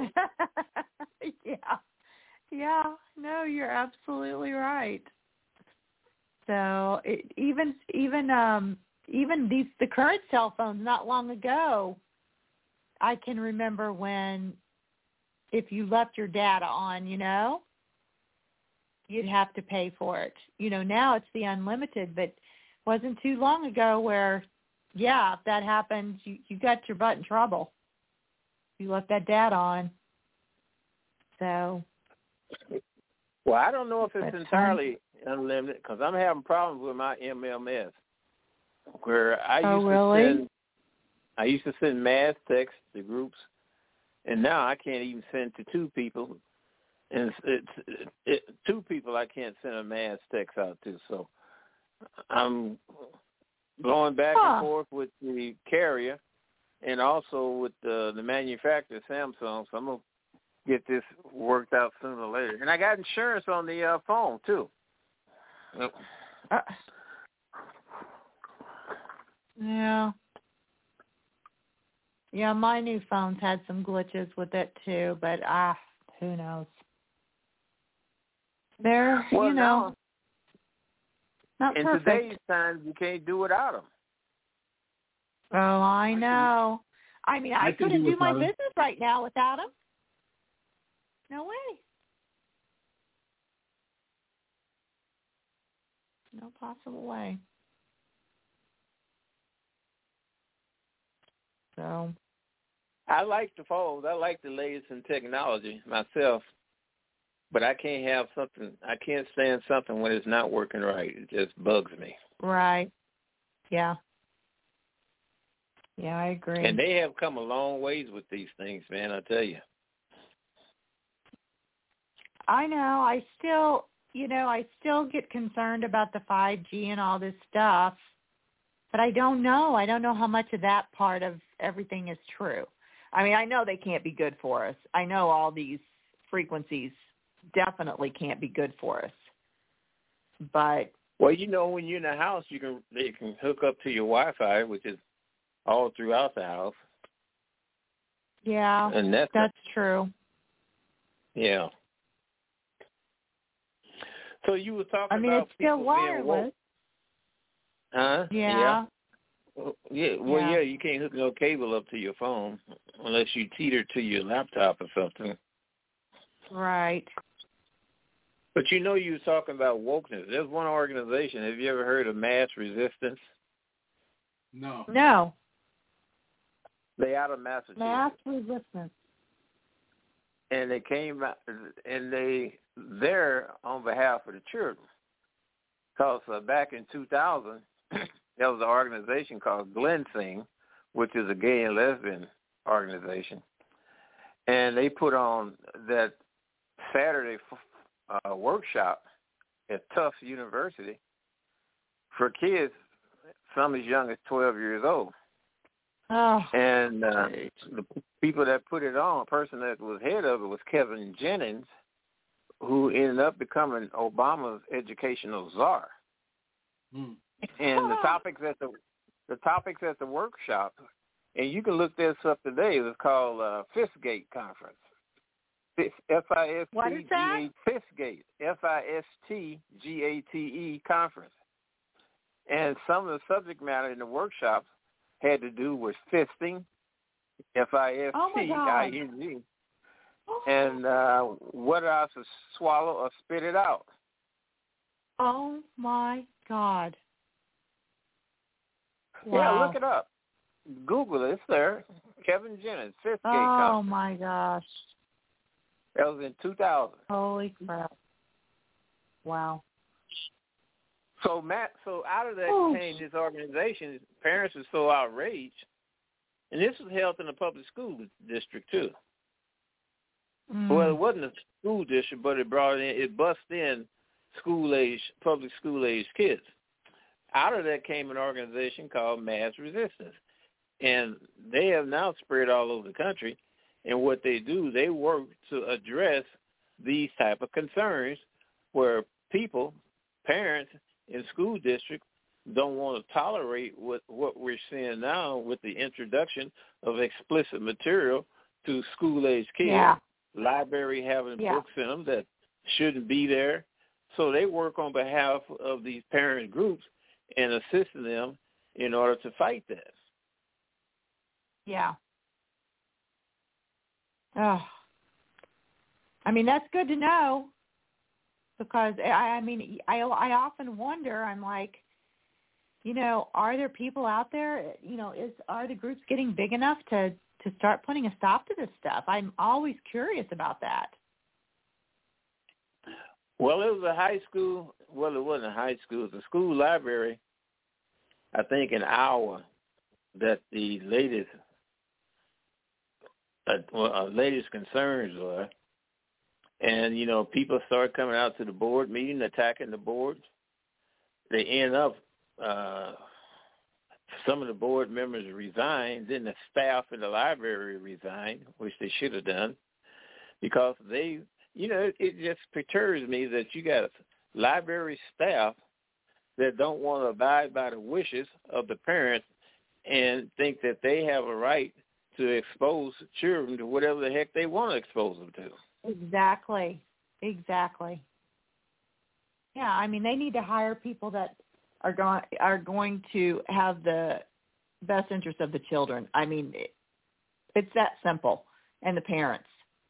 Yeah, no, you're absolutely right. So even the current cell phones not long ago, I can remember when if you left your data on, you'd have to pay for it. Now it's the unlimited, but it wasn't too long ago where, if that happened, you got your butt in trouble. You left that data on. So. Well, I don't know if it's entirely unlimited because I'm having problems with my MMS, where I used to send mass text to groups, and now I can't even send to two people, and it's two people I can't send a mass text out to. So I'm going back and forth with the carrier, and also with the manufacturer, Samsung. So I'm gonna get this worked out sooner or later. And I got insurance on the phone, too. Yeah. Yeah, my new phone's had some glitches with it, too, but who knows? They're, not in perfect. Today's times, you can't do without them. Oh, I know. I mean, I couldn't do my business right now without them. No way. No possible way. So. I like the phones. I like the latest in technology myself, but I can't stand something when it's not working right. It just bugs me. Right. Yeah. Yeah, I agree. And they have come a long ways with these things, man, I tell you. I know. I still get concerned about the 5G and all this stuff, but I don't know. I don't know how much of that part of everything is true. I mean, I know they can't be good for us. I know all these frequencies definitely can't be good for us. But well, when you're in the house, they can hook up to your Wi-Fi, which is all throughout the house. Yeah, and that's true. Yeah. So you were talking about it's still people wireless. being woke. Huh? Yeah. Yeah. You can't hook no cable up to your phone unless you teeter to your laptop or something. Right. But you were talking about wokeness. There's one organization. Have you ever heard of Mass Resistance? No. No. They out of Massachusetts. Mass Resistance. And they came out, and they're on behalf of the children. Because back in 2000, there was an organization called GlenSing, which is a gay and lesbian organization. And they put on that Saturday workshop at Tufts University for kids, some as young as 12 years old. Oh. And the people that put it on, a person that was head of it was Kevin Jennings, who ended up becoming Obama's educational czar. And the topics at the workshop, and you can look this up today. It was called Fistgate Conference. F-I-S-T-G-A-T-E, What is that? Fistgate, F-I-S-T-G-A-T-E Conference. And some of the subject matter in the workshops had to do with fisting, F-I-S-T-I-N-G, and whether I should swallow or spit it out. Oh, my God. Wow. Yeah, look it up. Google it. It's there. Kevin Jennings, Fifth Gate Oh, Conference. my gosh. That was in 2000. Holy crap. Wow. So out of that came this organization. Parents were so outraged, and this was held in a public school district too. Well, it wasn't a school district, but it busted in public school age kids. Out of that came an organization called Mass Resistance, and they have now spread all over the country. And what they do, they work to address these type of concerns where people, parents in school districts don't want to tolerate what we're seeing now with the introduction of explicit material to school-age kids. Yeah. Library having books in them that shouldn't be there. So they work on behalf of these parent groups and assisting them in order to fight that. Yeah. Oh. I mean, that's good to know because, I often wonder, I'm like, are there people out there, are the groups getting big enough to start putting a stop to this stuff? I'm always curious about that. Well, it was a high school. Well, it wasn't a high school. It was a school library, I think, in Iowa that the latest concerns were. And, people started coming out to the board meeting, attacking the boards. They end up, some of the board members resigned, then the staff in the library resigned, which they should have done, because they, it just perturbs me that you got library staff that don't want to abide by the wishes of the parents and think that they have a right to expose children to whatever the heck they want to expose them to. Exactly. Yeah, I mean, they need to hire people that are going to have the best interest of the children. I mean, it's that simple, and the parents.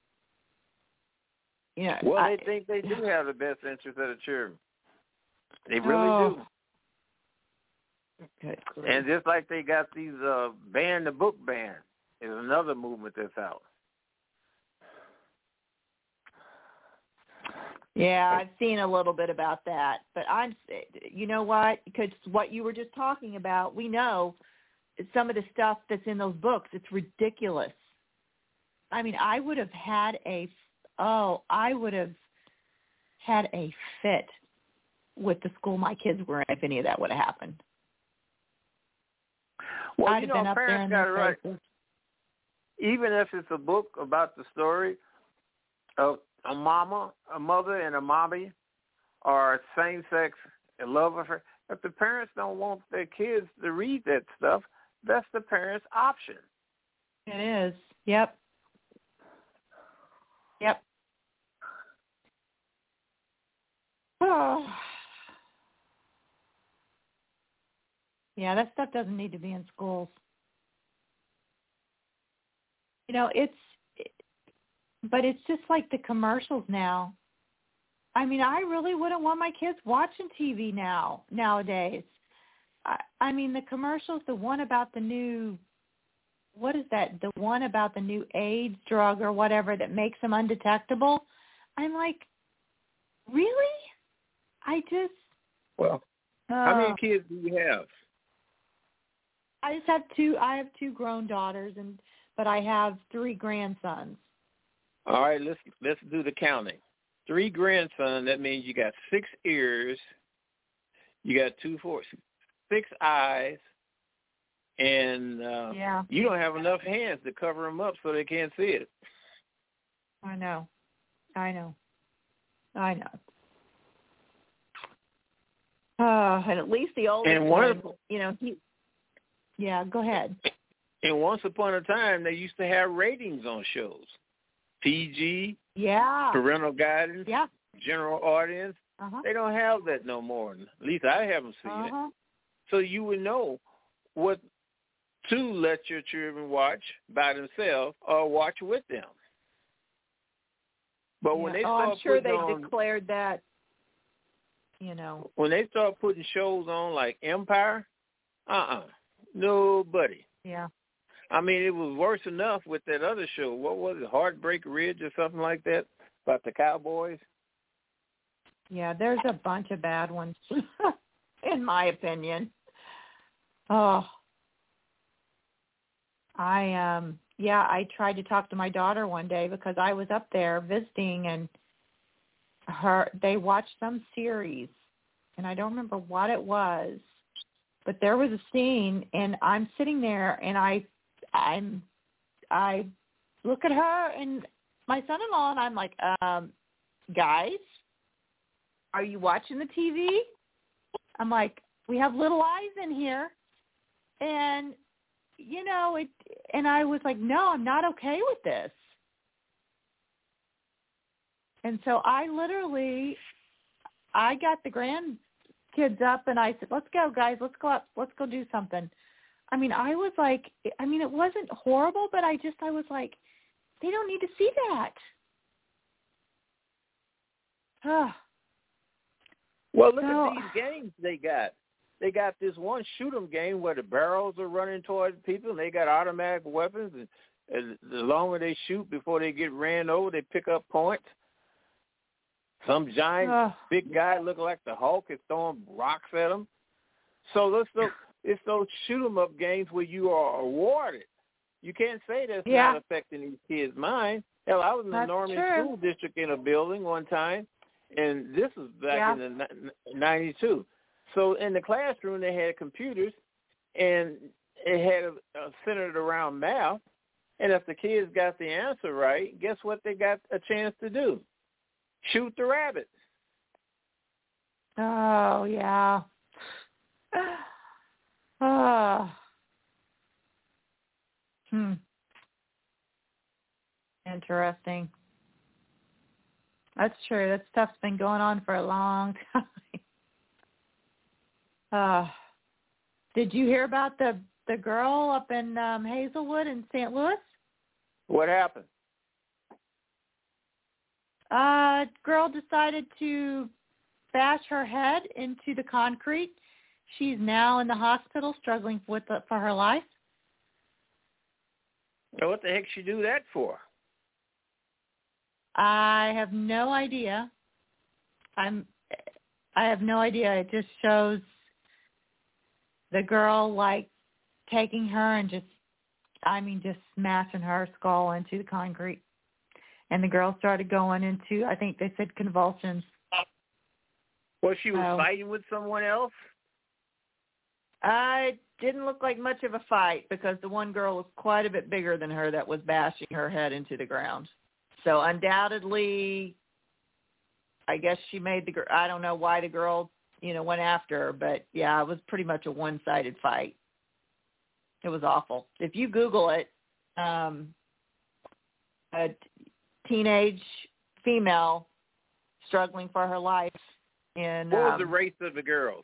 Well, they think they do have the best interest of the children. They really do. Okay. And just like they got these ban the book ban is another movement that's out. Yeah, I've seen a little bit about that, but you know what? Because what you were just talking about, we know some of the stuff that's in those books, it's ridiculous. I mean, I would have had a fit with the school my kids were in if any of that would have happened. Well, I'd have been up there in parents got it right. places. Even if it's a book about the story of a mother and a mommy, or same-sex love affair, if the parents don't want their kids to read that stuff, that's the parents' option. It is. Yep. Oh. Yeah, that stuff doesn't need to be in schools. But it's just like the commercials now. I mean, I really wouldn't want my kids watching TV nowadays. I mean, the commercials, the one about the new, what is that? The one about the new AIDS drug or whatever that makes them undetectable. I'm like, really? Well, how many kids do you have? I just have two. I have 2 grown daughters, but I have 3 grandsons. All right, let's do the counting. 3 grandsons. That means you got 6 ears. You got 6 eyes, and you don't have enough hands to cover them up so they can't see it. I know. And at least the oldest one, go ahead. And once upon a time, they used to have ratings on shows. PG, parental guidance, general audience. They don't have that no more. At least I haven't seen it. So you would know what to let your children watch by themselves or watch with them. But when they start I'm sure they on, declared that, when they start putting shows on like Empire, nobody. Yeah. I mean, it was worse enough with that other show. What was it, Heartbreak Ridge or something like that, about the Cowboys? Yeah, there's a bunch of bad ones, in my opinion. Oh. I tried to talk to my daughter one day because I was up there visiting, and they watched some series, and I don't remember what it was, but there was a scene, and I'm sitting there, and I look at her and my son-in-law, and I'm like, guys, are you watching the TV? I'm like, we have little eyes in here, and and I was like, no, I'm not okay with this. And so I got the grandkids up, and I said, let's go, guys, let's go up, let's go do something. I mean, I was like, it wasn't horrible, but I was like, they don't need to see that. Well, look at these games they got. They got this one shoot 'em game where the barrels are running toward people, and they got automatic weapons, and the longer they shoot before they get ran over, they pick up points. Some giant big guy looking like the Hulk is throwing rocks at them. So it's those shoot 'em up games where you are awarded. You can't say that's not affecting these kids' mind. Hell, I was in the Norman School District in a building one time, and this was back in the 92. So in the classroom, they had computers, and it had centered around math. And if the kids got the answer right, guess what they got a chance to do? Shoot the rabbit. Oh, yeah. Interesting. That's true. That stuff's been going on for a long time. Did you hear about the girl up in Hazelwood in St. Louis? What happened? Girl decided to bash her head into the concrete. She's now in the hospital struggling for her life. So what the heck she do that for? I have no idea. I have no idea. It just shows the girl like taking her and just smashing her skull into the concrete. And the girl started going into, I think they said, convulsions. Well, she was fighting with someone else? It didn't look like much of a fight because the one girl was quite a bit bigger than her that was bashing her head into the ground. So undoubtedly, I guess she made I don't know why the girl, went after her, but yeah, it was pretty much a one-sided fight. It was awful. If you Google it, a teenage female struggling for her life in what was the race of the girls?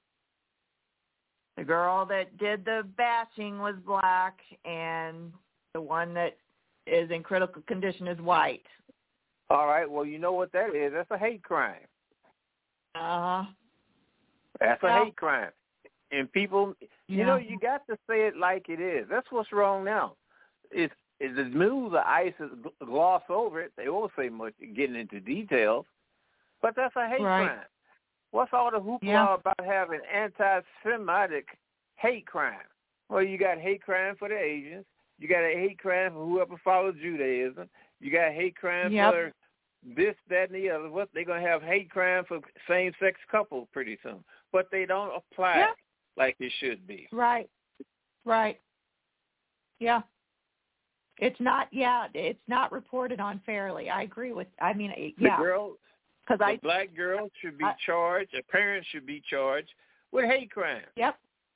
The girl that did the bashing was black, and the one that is in critical condition is white. All right. Well, you know what that is. That's a hate crime. Uh-huh. That's a hate crime. And people, you got to say it like it is. That's what's wrong now. It's the news, the ISIS gloss over it. They won't say much getting into details, but that's a hate crime. What's all the hoopla about having anti-Semitic hate crime? Well, you got hate crime for the Asians. You got a hate crime for whoever follows Judaism. You got a hate crime for this, that, and the other. What they're going to have hate crime for same-sex couples pretty soon. But they don't apply like it should be. Right. Yeah. It's not reported on fairly. I agree with, The black girl should be charged. A parent should be charged with hate crime. Yep.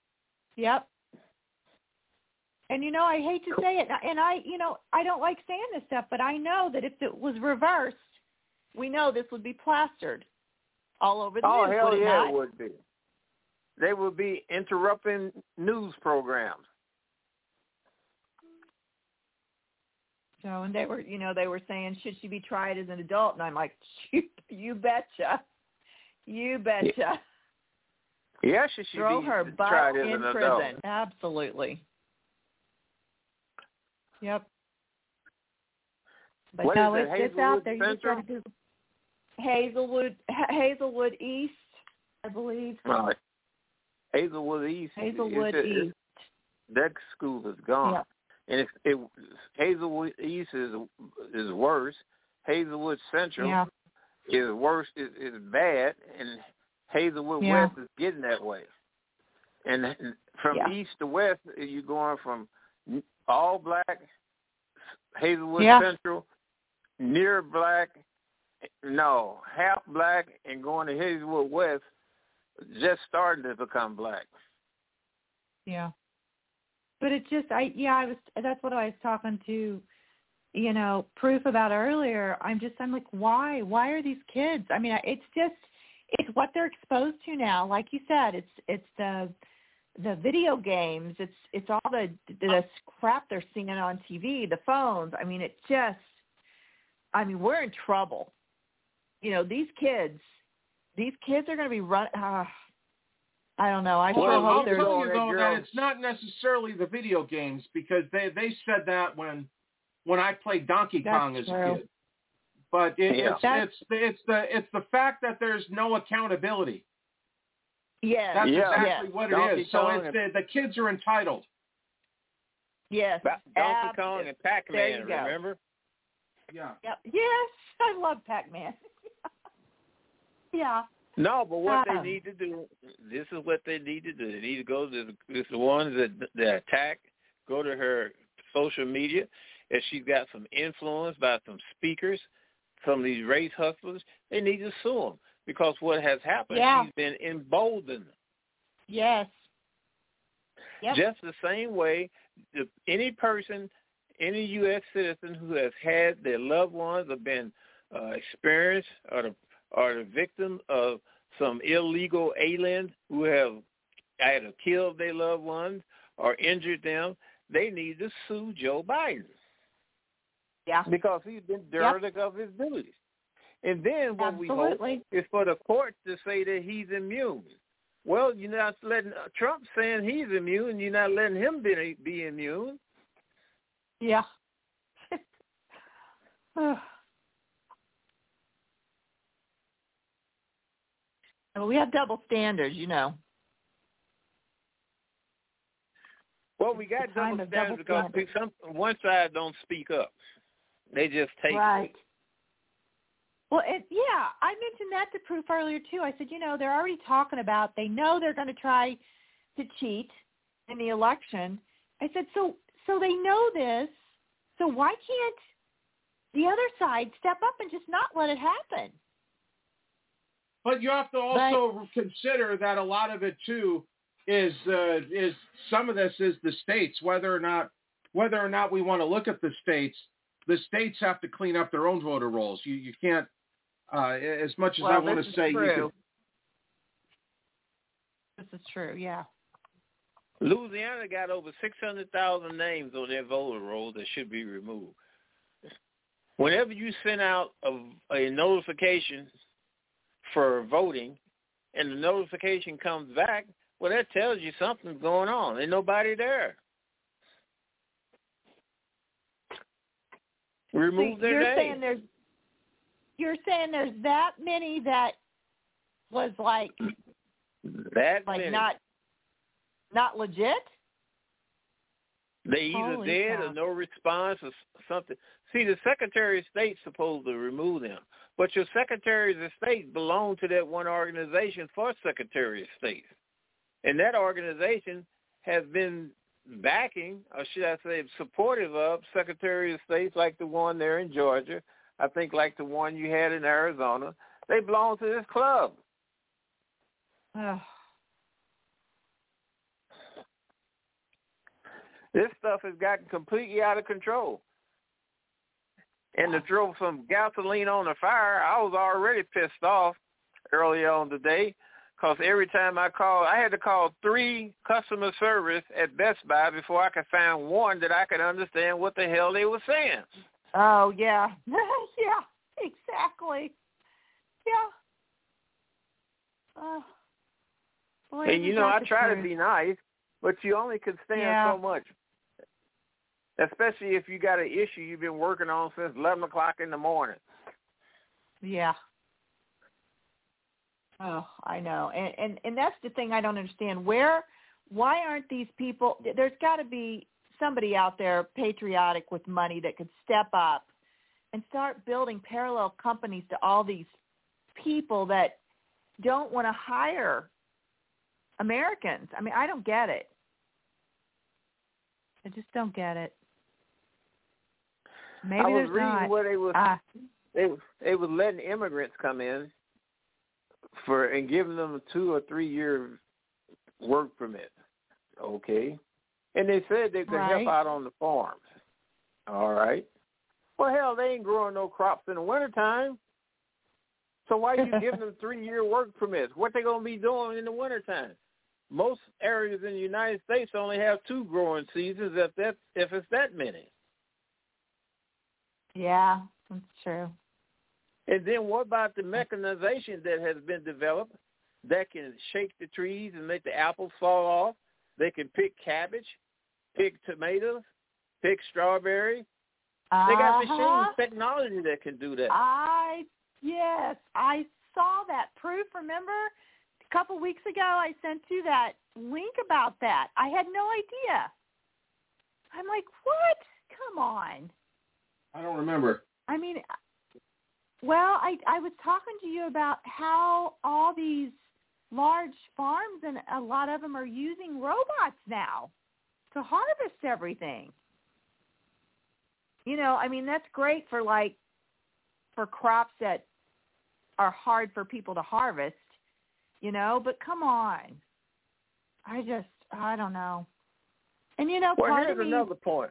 And, I hate to say it, and I don't like saying this stuff, but I know that if it was reversed, we know this would be plastered all over the news. Oh, hell yeah, it would be. They would be interrupting news programs. So, and they were saying, should she be tried as an adult? And I'm like, you betcha. Yeah, she should throw be her tried butt as in an prison. adult. Absolutely. Yep. But what no, is it, it's out there. Central? You just got to do Hazelwood East, I believe. Right. Hazelwood East. East. That school is gone. Yeah. And if Hazelwood East is worse, Hazelwood Central is worse, is bad, and Hazelwood West is getting that way. And from east to west, you're going from all black, Hazelwood Central, near black, half black, and going to Hazelwood West, just starting to become black. Yeah. But it's just, that's what I was talking to, Proof about earlier. I'm like, why? Why are these kids? I mean, it's what they're exposed to now. Like you said, it's the video games. It's all the crap they're seeing on TV, the phones. I mean, we're in trouble. These kids are going to be I don't know. I'll tell you, though, that it's not necessarily the video games, because they said that when I played Donkey Kong as a kid. But it's the fact that there's no accountability. Yeah, that's exactly what it is. So the kids are entitled. Yes, Donkey Kong and Pac-Man. Remember? Yeah. Yep. Yes, I love Pac-Man. Yeah. No, but what they need to do, this is what they need to do. They need to go to the ones that attack, go to her social media. If she's got some influence by some speakers, some of these race hustlers, they need to sue them, because what has happened, she's been emboldened. Yes. Yep. Just the same way, any person, any U.S. citizen who has had their loved ones have been experienced or the victim of some illegal aliens who have either killed their loved ones or injured them, they need to sue Joe Biden. Yeah. Because he's been derelict of his duties. And then what we hope is for the courts to say that he's immune. Well, you're not letting Trump saying he's immune, you're not letting him be immune. Yeah. Well, we have double standards, Well, we got double standards because one side don't speak up. They just take it. Well, I mentioned that to Proof earlier, too. I said, they're already talking about, they know they're going to try to cheat in the election. I said, so they know this, so why can't the other side step up and just not let it happen? But you have to also consider that a lot of it, too, is some of this is the states, whether or not we want to look at the states have to clean up their own voter rolls. You can't, as much as I want to say, true. This is true, yeah. Louisiana got over 600,000 names on their voter roll that should be removed. Whenever you send out a notification for voting and the notification comes back, well, that tells you something's going on. Ain't nobody there. Remove their name. You're saying there's that many that was like many. not legit? They either dead or no response or something. See, the Secretary of State's supposed to remove them, but your Secretaries of State belong to that one organization for Secretary of State, and that organization has been backing, or should I say supportive of, Secretary of States like the one there in Georgia, I think like the one you had in Arizona. They belong to this club. This stuff has gotten completely out of control. And to throw some gasoline on the fire, I was already pissed off early on today because every time I called, I had to call 3 customer service at Best Buy before I could find one that I could understand what the hell they were saying. Oh, yeah. Yeah, exactly. Yeah. And, I try to be nice, but you only can stand so much. Especially if you got an issue you've been working on since 11 o'clock in the morning. Yeah. Oh, I know. And that's the thing I don't understand. Why aren't these people, there's got to be somebody out there patriotic with money that could step up and start building parallel companies to all these people that don't want to hire Americans. I mean, I don't get it. I just don't get it. Maybe I was there's reading not. where they was letting immigrants come in and giving them a 2 or 3 year work permit. Okay. And they said they could help out on the farms. All right. Well, hell, they ain't growing no crops in the wintertime. So why are you giving them 3-year work permits? What they going to be doing in the wintertime? Most areas in the United States only have 2 growing seasons, if it's that many. Yeah, that's true. And then what about the mechanization that has been developed that can shake the trees and make the apples fall off? They can pick cabbage, pick tomatoes, pick strawberry. They got machines, technology that can do that. Yes, I saw that proof. Remember, a couple weeks ago I sent you that link about that. I had no idea. I'm like, what? Come on. I don't remember. I mean, well, I was talking to you about how all these large farms, and a lot of them are using robots now to harvest everything. I mean, that's great for crops that are hard for people to harvest, but come on. I don't know. And, part of me... Here's another point.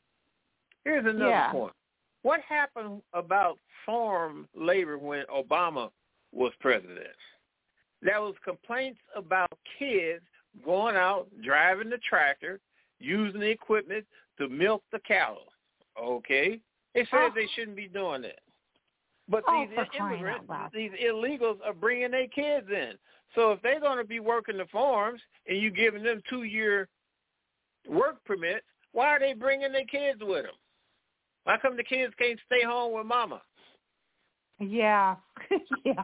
What happened about farm labor when Obama was president? There was complaints about kids going out, driving the tractor, using the equipment to milk the cattle. Okay? They said they shouldn't be doing that. But these immigrants, these illegals are bringing their kids in. So if they're going to be working the farms and you giving them 2-year work permits, why are they bringing their kids with them? Why come the kids can't stay home with mama? Yeah. Yeah.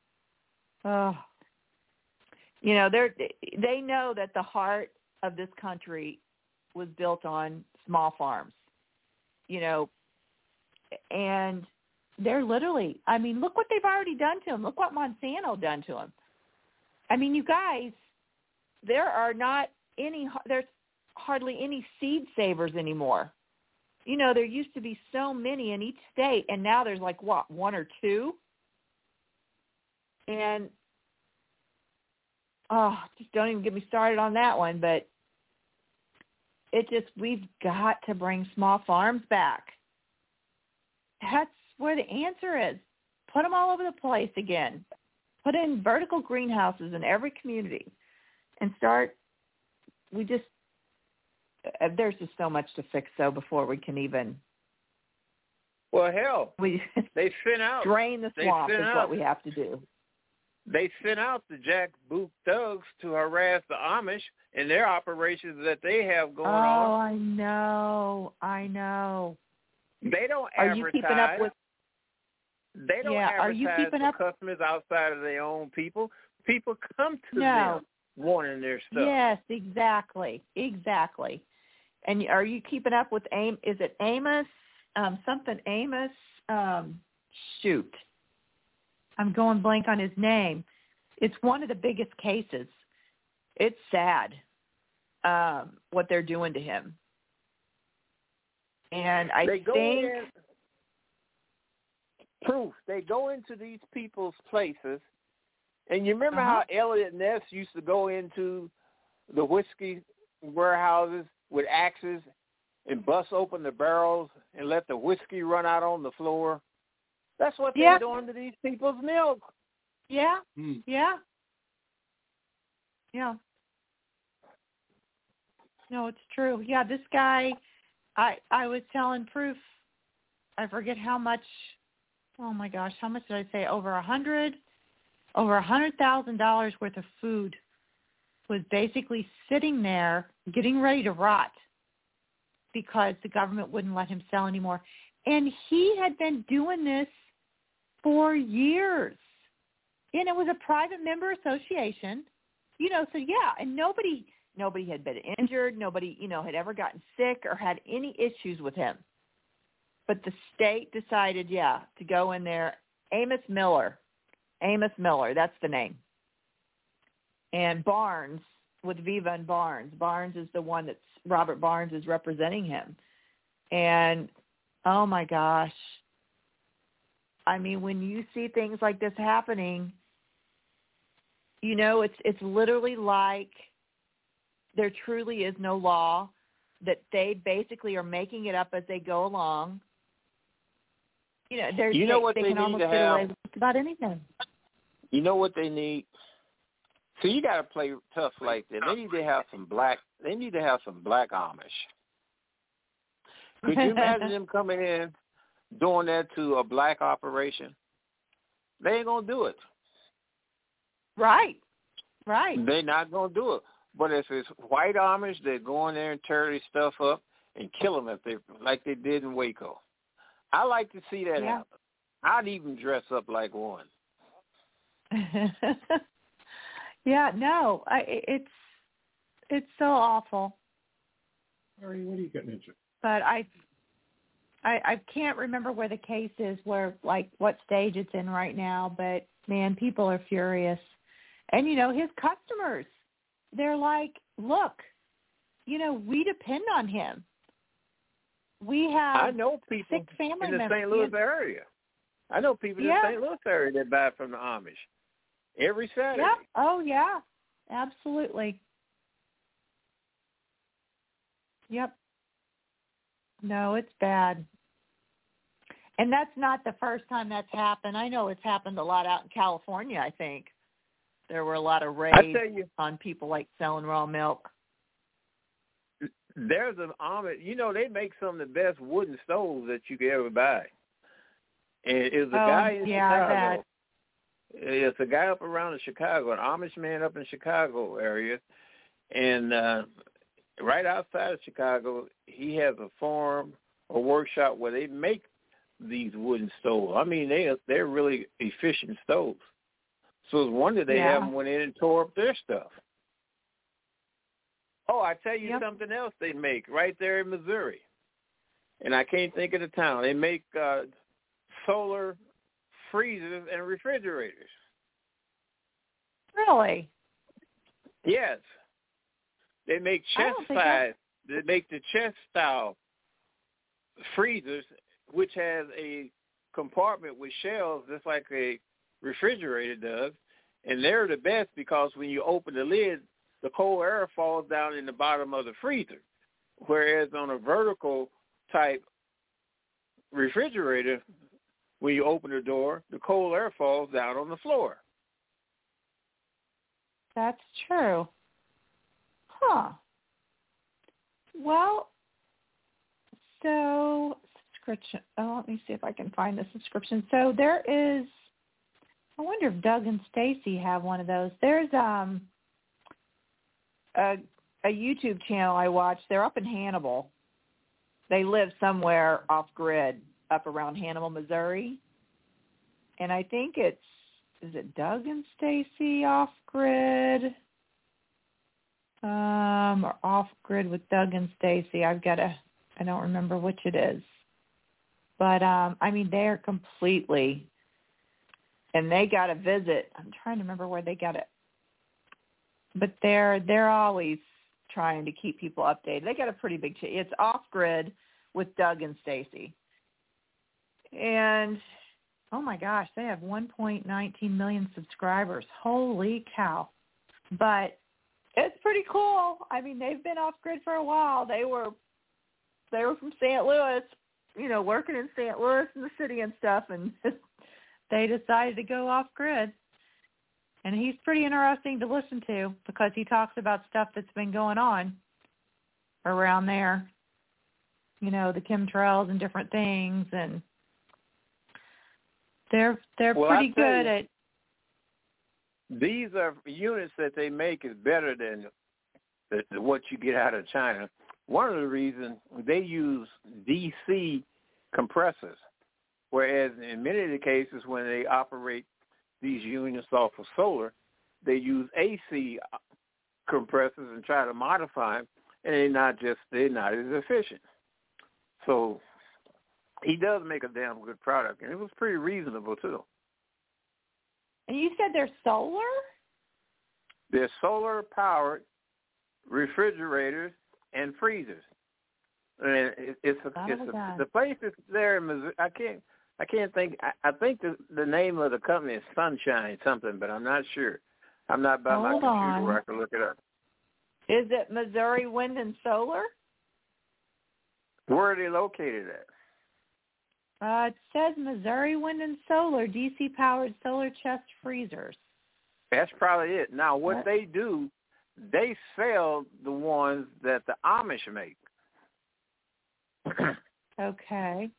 They know that the heart of this country was built on small farms, and they're literally, I mean, look what they've already done to him. Look what Monsanto done to him. I mean, you guys, there's hardly any seed savers anymore. You know, there used to be so many in each state, and now there's like, what, 1 or 2? And, just don't even get me started on that one, but we've got to bring small farms back. That's where the answer is. Put them all over the place again. Put in vertical greenhouses in every community and start. There's just so much to fix, though, before we can even. Well, hell, they sent out. Drain the swamp is what we have to do. They sent out the jackboot thugs to harass the Amish in their operations that they have going on. Oh, I know. They don't Are advertise. You keeping up with? They don't advertise for customers outside of their own people. People come to them wanting their stuff. Yes, exactly. And are you keeping up with is it Amos? Amos? Shoot. I'm going blank on his name. It's one of the biggest cases. It's sad what they're doing to him. And I think they go into these people's places, and you remember how Elliot Ness used to go into the whiskey warehouses with axes and bust open the barrels and let the whiskey run out on the floor? That's what they're doing to these people's milk. Yeah. No, it's true. Yeah, this guy, I was telling Proof, I forget how much. Oh my gosh, how much did I say? Over $100,000 worth of food was basically sitting there getting ready to rot because the government wouldn't let him sell anymore. And he had been doing this for years. And it was a private member association, and nobody had been injured. Nobody, had ever gotten sick or had any issues with him. But the state decided, to go in there. Amos Miller, that's the name. And Barnes, with Viva and Barnes. Barnes is the one Robert Barnes is representing him. And, oh my gosh. I mean, when you see things like this happening, it's literally like there truly is no law, that they basically are making it up as they go along. They can almost get away with about anything. You know what they need? So you got to play tough like that. They need to have some black Amish. Could you imagine them coming in doing that to a black operation? They ain't going to do it. Right. They're not going to do it. But if it's white Amish, they go in there and tear their stuff up and kill them like they did in Waco. I like to see that happen. I'd even dress up like one. It's so awful. Ari, what are you getting into? But I can't remember where the case is, what stage it's in right now. But man, people are furious, and his customers, they're like, look, we depend on him. We have I know people 6 family in the members. St. Louis area. I know people in the St. Louis area that buy from the Amish every Saturday. Yeah. Oh, yeah. Absolutely. Yep. No, it's bad. And that's not the first time that's happened. I know it's happened a lot out in California, I think. There were a lot of raids on people like selling raw milk. There's an Amish, they make some of the best wooden stoves that you could ever buy. And it's a guy in Chicago. It's a guy up around in Chicago, an Amish man up in Chicago area. And right outside of Chicago, he has a farm or workshop where they make these wooden stoves. I mean, they're really efficient stoves. So it's wonder they haven't went in and tore up their stuff. Oh, I tell you something else they make right there in Missouri. And I can't think of the town. They make solar freezers and refrigerators. Really? Yes. They make chest-size. They make the chest-style freezers, which has a compartment with shelves just like a refrigerator does, and they're the best because when you open the lid, the cold air falls down in the bottom of the freezer, whereas on a vertical type refrigerator, when you open the door, the cold air falls down on the floor. That's true. Huh. Well, so subscription. Oh, let me see if I can find the subscription. So there is, I wonder if Doug and Stacy have one of those. There's a YouTube channel I watch. They're up in Hannibal. They live somewhere off grid up around Hannibal, Missouri. And I think is it Doug and Stacy off grid? Or off grid with Doug and Stacy. I don't remember which it is. But I mean, they're completely, and they got a visit. I'm trying to remember where they got it. But they're always trying to keep people updated. They got a pretty big it's off grid with Doug and Stacy. And oh my gosh, they have 1.19 million subscribers. Holy cow. But it's pretty cool. I mean, they've been off grid for a while. They were from St. Louis, working in St. Louis and the city and stuff, and they decided to go off grid. And he's pretty interesting to listen to because he talks about stuff that's been going on around there. The chemtrails and different things, and they're pretty good at. These are units that they make is better than what you get out of China. One of the reasons they use DC compressors, whereas in many of the cases when they operate these units off of solar, they use AC compressors and try to modify them, and they're not as efficient. So he does make a damn good product, and it was pretty reasonable too. And you said they're solar? They're solar-powered refrigerators and freezers. And the place is there in Missouri. I can't think. I think the name of the company is Sunshine something, but I'm not sure. I'm not by my computer where I can look it up. Is it Missouri Wind and Solar? Where are they located at? It says Missouri Wind and Solar, DC-powered solar chest freezers. That's probably it. Now, what they do, they sell the ones that the Amish make. Okay.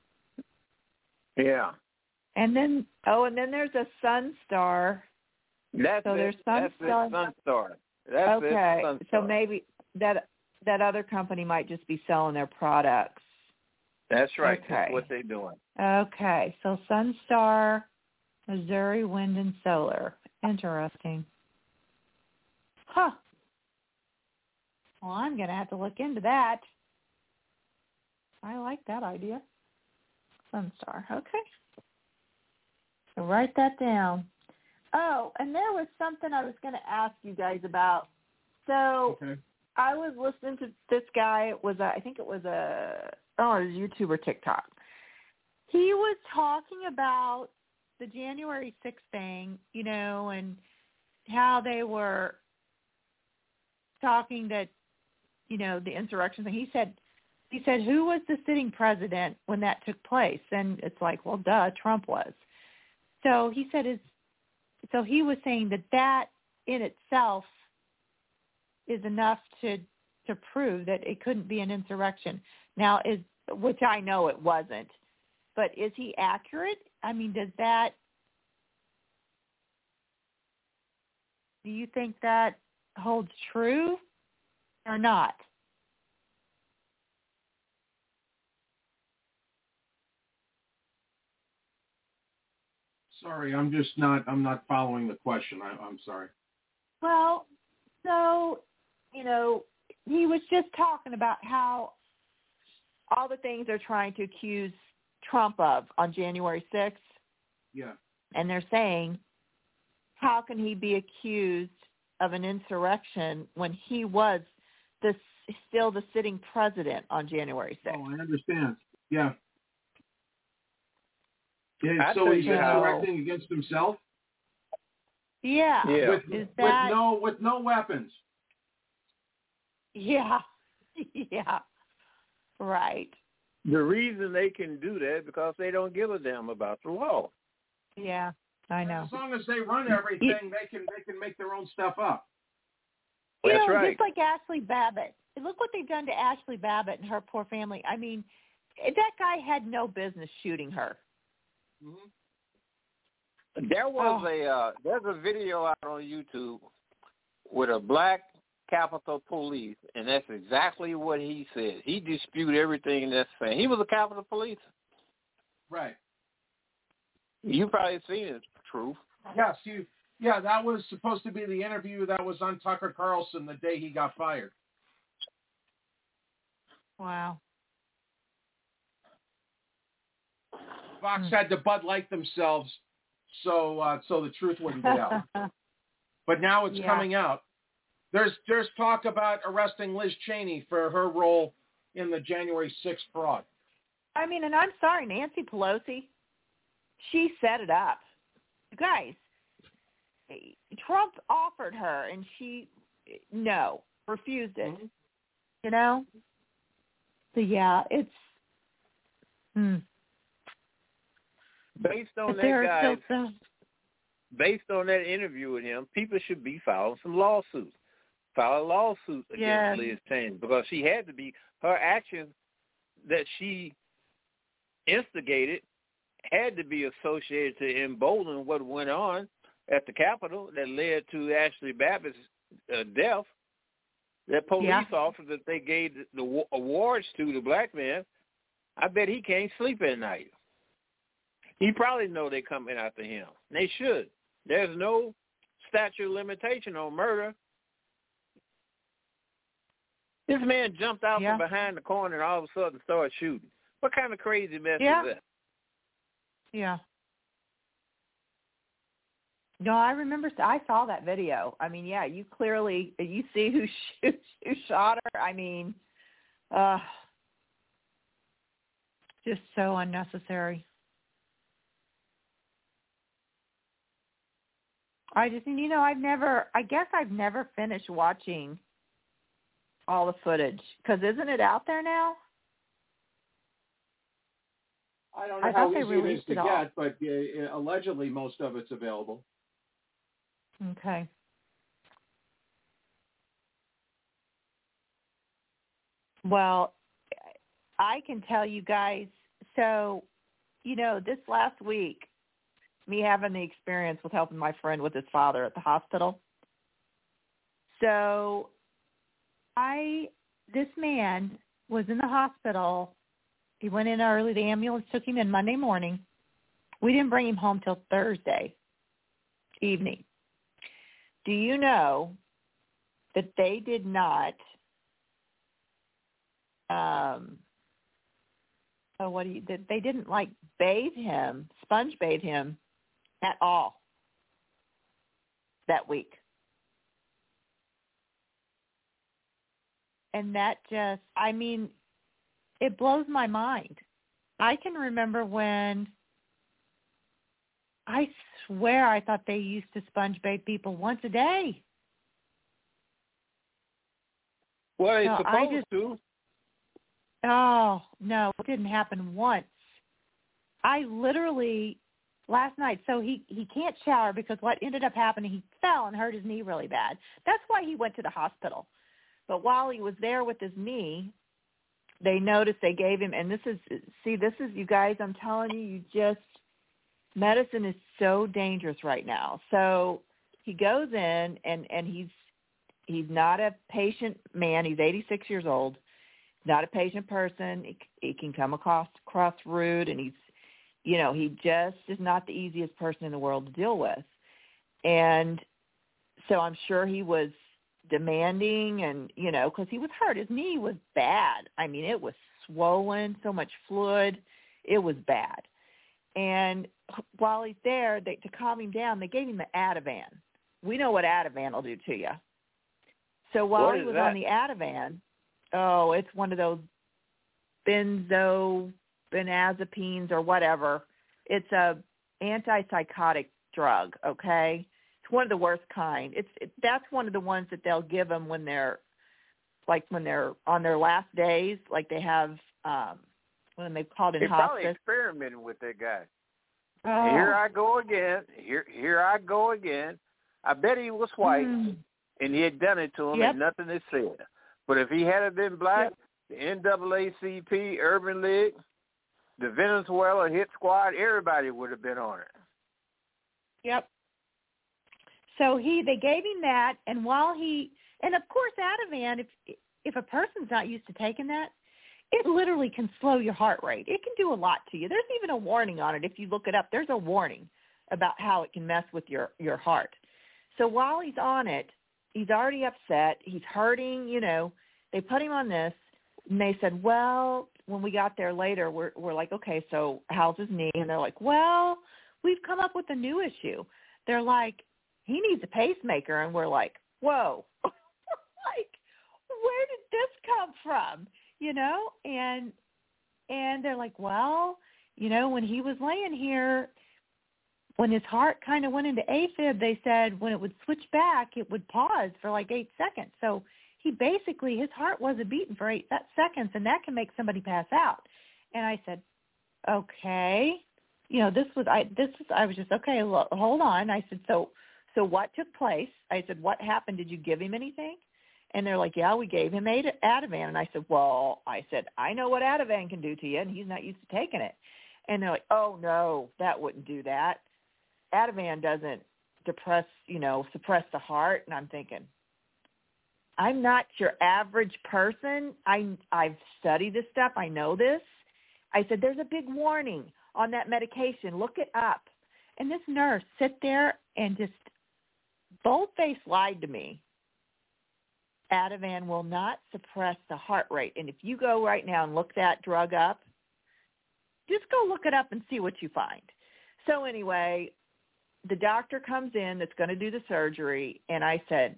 Yeah. And then there's a Sunstar. That's Sunstar. That's okay. Sunstar. So maybe that other company might just be selling their products. That's right. Okay. That's what they're doing. Okay. So Sunstar, Missouri Wind and Solar. Interesting. Huh. Well, I'm going to have to look into that. I like that idea. Sunstar. Okay. So write that down. Oh, and there was something I was going to ask you guys about. So I was listening to this guy. I think it was YouTube or TikTok. He was talking about the January 6th thing, and how they were talking that, the insurrection thing. He said, who was the sitting president when that took place? And it's like, well, duh, Trump was. So he said, so he was saying that in itself is enough to prove that it couldn't be an insurrection. Now, which I know it wasn't, but is he accurate? I mean, do you think that holds true or not? Sorry, I'm not following the question. I'm sorry. Well, so, he was just talking about how all the things they're trying to accuse Trump of on January 6th. Yeah. And they're saying, how can he be accused of an insurrection when he was still the sitting president on January 6th? Oh, I understand. Yeah. So he's insurrecting against himself? Yeah. With no weapons. Yeah. Yeah. Right. The reason they can do that is because they don't give a damn about the law. Yeah, I know. As long as they run everything, they can make their own stuff up. That's right. Just like Ashley Babbitt. Look what they've done to Ashley Babbitt and her poor family. I mean, that guy had no business shooting her. Mm-hmm. There was there's a video out on YouTube with a black Capitol Police, and that's exactly what he said. He disputed everything that's saying. He was a Capitol Police. Right. You probably seen it, Truth. Yes, that was supposed to be the interview that was on Tucker Carlson the day he got fired. Wow. Fox had to Bud Light themselves so the truth wouldn't get out. But now it's coming out. There's talk about arresting Liz Cheney for her role in the January 6th fraud. I mean, and I'm sorry, Nancy Pelosi, she set it up. You guys, Trump offered her, and she, refused it. Mm-hmm. You know? So, yeah, it's... Based on that interview with him, people should be filing some lawsuits. File a lawsuit against Liz Cheney because she had to be, her actions that she instigated had to be associated to embolden what went on at the Capitol that led to Ashley Babbitt's death. That police officer that they gave the awards to, the black man, I bet he can't sleep at night. He probably know they coming after him. They should. There's no statute of limitation on murder. This man jumped out from behind the corner and all of a sudden started shooting. What kind of crazy mess is that? Yeah. No, I remember. I saw that video. I mean, you clearly you see who shot her. I mean, just so unnecessary. I guess I've never finished watching all the footage because isn't it out there now? I don't know how easy it is to get, but allegedly most of it's available. Okay. Well, I can tell you guys, so, this last week, me having the experience with helping my friend with his father at the hospital. So this man was in the hospital. He went in early. The ambulance took him in Monday morning. We didn't bring him home till Thursday evening. Do you know that they did not they didn't bathe him, sponge bathe him at all that week. And that just, it blows my mind. I can remember when, I swear I thought they used to sponge bathe people once a day. Well, they supposed to. Oh, no, it didn't happen once. I literally, last night, so he can't shower because what ended up happening, he fell and hurt his knee really bad. That's why he went to the hospital. But while he was there with his knee, they noticed they gave him, and this is, you guys, I'm telling you, medicine is so dangerous right now. So he goes in, and he's not a patient man. He's 86 years old, not a patient person. He can come across rude, and he just is not the easiest person in the world to deal with. And so I'm sure he was demanding and, because he was hurt. His knee was bad. It was swollen, so much fluid. It was bad. And while he's there, to calm him down, they gave him the Ativan. We know what Ativan will do to you. So while he was on the Ativan, it's one of those benzodiazepines or whatever. It's a antipsychotic drug, okay? It's one of the worst kind. That's one of the ones that they'll give them when they're on their last days, like they have when they've called in hospice. Probably experimenting with that guy. Here I go again. Here I go again. I bet he was white, and he had done it to him, and nothing is said. But if he had been black, the NAACP, Urban League, the Venezuela Hit Squad, everybody would have been on it. Yep. So they gave him that, and and of course Ativan, if a person's not used to taking that, it literally can slow your heart rate. It can do a lot to you. There's even a warning on it. If you look it up, there's a warning about how it can mess with your heart. So while he's on it, he's already upset. He's hurting, They put him on this, and they said, well, when we got there later, we're like, okay, so how's his knee? And they're like, well, we've come up with a new issue. They're like, he needs a pacemaker. And we're like, whoa, like, where did this come from? And they're like, well, when he was laying here, when his heart kind of went into AFib, they said when it would switch back, it would pause for like 8 seconds. So his heart wasn't beating for 8 seconds, and that can make somebody pass out. And I said, okay, I was just, okay, look, hold on. I said, so what took place? I said, what happened? Did you give him anything? And they're like, yeah, we gave him Ativan. And I said, I know what Ativan can do to you, and he's not used to taking it. And they're like, oh, no, that wouldn't do that. Ativan doesn't suppress the heart. And I'm thinking, I'm not your average person. I've studied this stuff. I know this. I said, there's a big warning on that medication. Look it up. And this nurse sit there and just bold-faced lied to me. Ativan will not suppress the heart rate. And if you go right now and look that drug up, just go look it up and see what you find. So anyway, the doctor comes in that's going to do the surgery, and I said,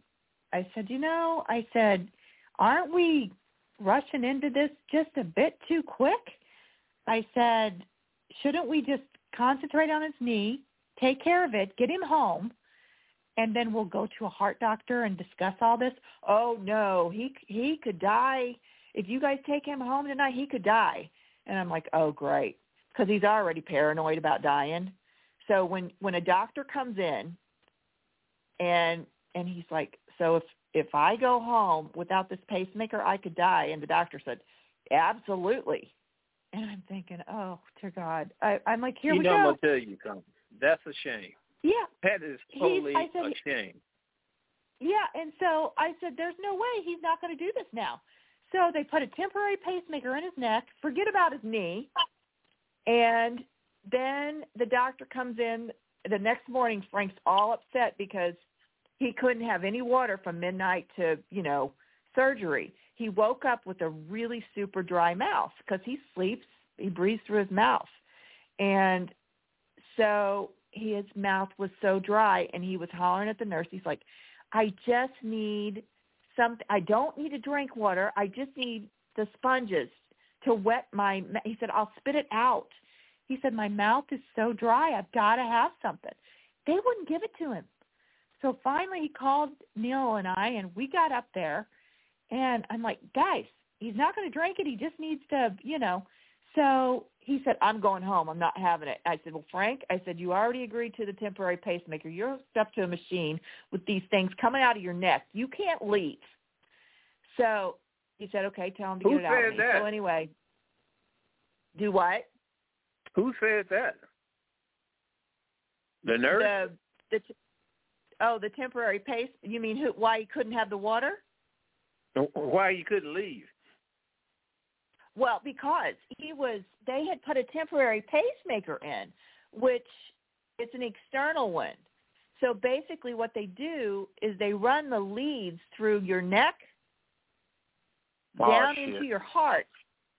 aren't we rushing into this just a bit too quick? I said, shouldn't we just concentrate on his knee, take care of it, get him home, and then we'll go to a heart doctor and discuss all this? Oh, no, he could die. If you guys take him home tonight, he could die. And I'm like, oh, great, because he's already paranoid about dying. So when a doctor comes in and he's like, so if I go home without this pacemaker, I could die. And the doctor said, absolutely. And I'm thinking, oh, dear God. I'm like, here we go. I'm going to tell you something. That's a shame. Yeah. That is totally a shame. Yeah, and so I said, there's no way he's not going to do this now. So they put a temporary pacemaker in his neck, forget about his knee, and then the doctor comes in the next morning. Frank's all upset because he couldn't have any water from midnight to, surgery. He woke up with a really super dry mouth because he sleeps, he breathes through his mouth. And so his mouth was so dry, and he was hollering at the nurse. He's like, I just need something. I don't need to drink water. I just need the sponges to wet my – he said, I'll spit it out. He said, my mouth is so dry. I've got to have something. They wouldn't give it to him. So finally he called Neil and I, and we got up there, and I'm like, guys, he's not going to drink it. He just needs to, So he said, I'm going home. I'm not having it. I said, well, Frank, you already agreed to the temporary pacemaker. You're hooked up to a machine with these things coming out of your neck. You can't leave. So he said, okay, tell him to get it out of me. That? So anyway, do what? Who said that? The nurse? The temporary pace. You mean why he couldn't have the water? Why he couldn't leave? Well, because they had put a temporary pacemaker in, which it's an external one. So basically what they do is they run the leads through your neck down into your heart.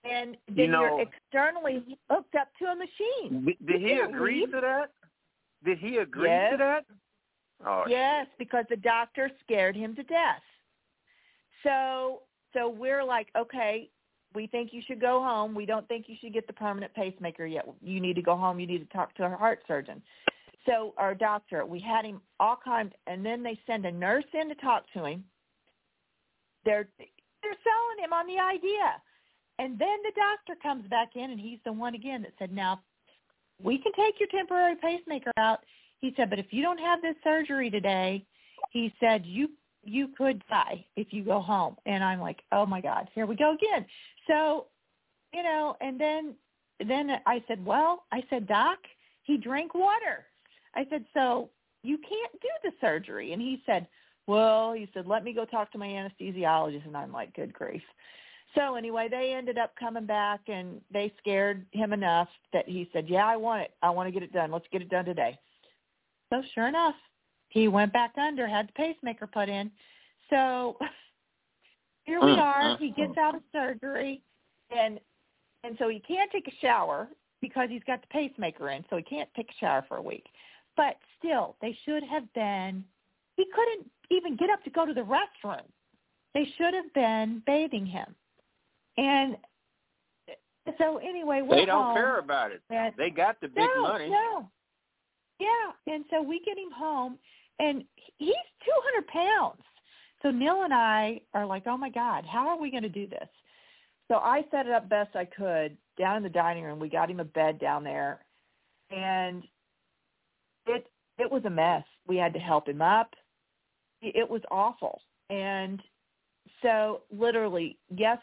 And then you're externally hooked up to a machine. Did he agree to that? Did he agree to that? Oh, yes, because the doctor scared him to death. So we're like, okay, we think you should go home. We don't think you should get the permanent pacemaker yet. You need to go home. You need to talk to our heart surgeon. So our doctor, we had him all kinds, and then they send a nurse in to talk to him. They're selling him on the idea. And then the doctor comes back in, and he's the one again that said, now, we can take your temporary pacemaker out. He said, but if you don't have this surgery today, he said, you could die if you go home. And I'm like, oh, my God, here we go again. So, and then I said, Doc, he drank water. I said, so you can't do the surgery. And he said, let me go talk to my anesthesiologist. And I'm like, good grief. So anyway, they ended up coming back, and they scared him enough that he said, yeah, I want it. I want to get it done. Let's get it done today. So sure enough, he went back under, had the pacemaker put in. So here we are. He gets out of surgery, and so he can't take a shower because he's got the pacemaker in, so he can't take a shower for a week. But still, they should have been – he couldn't even get up to go to the restroom. They should have been bathing him. And so anyway, we're they don't home, care about it. They got the big money. No. Yeah, and so we get him home, and he's 200 pounds. So Neil and I are like, oh, my God, how are we going to do this? So I set it up best I could down in the dining room. We got him a bed down there, and it was a mess. We had to help him up. It was awful. And so literally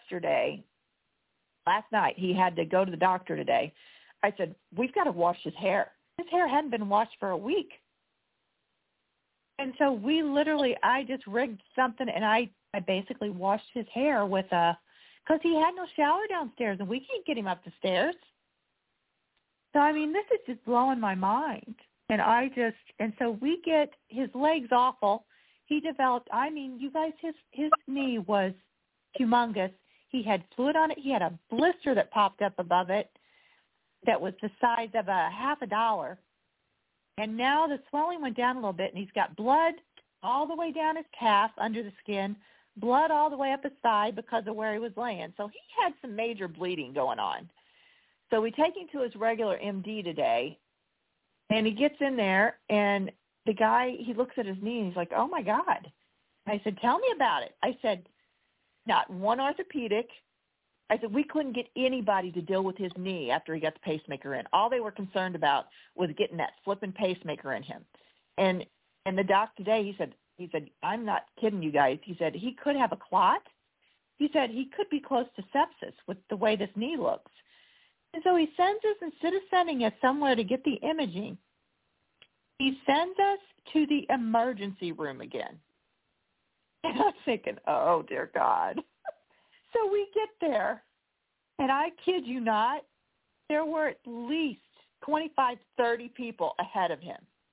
last night, he had to go to the doctor today. I said, we've got to wash his hair. His hair hadn't been washed for a week. And so I just rigged something, and I basically washed his hair because he had no shower downstairs, and we can't get him up the stairs. So, I mean, this is just blowing my mind. And so we get his legs awful. He developed, you guys, his knee was humongous. He had fluid on it. He had a blister that popped up above it that was the size of $50. And now the swelling went down a little bit, and he's got blood all the way down his calf under the skin, blood all the way up his thigh because of where he was laying. So he had some major bleeding going on. So we take him to his regular MD today, and he gets in there, and the guy, he looks at his knee, and he's like, oh, my God. I said, tell me about it. I said, not one orthopedic. I said, we couldn't get anybody to deal with his knee after he got the pacemaker in. All they were concerned about was getting that flipping pacemaker in him. And the doc today, he said, I'm not kidding you guys. He said, he could have a clot. He said, he could be close to sepsis with the way this knee looks. And so he sends us, instead of sending us somewhere to get the imaging, he sends us to the emergency room again. And I'm thinking, oh, dear God. So we get there, and I kid you not, there were at least 25, 30 people ahead of him.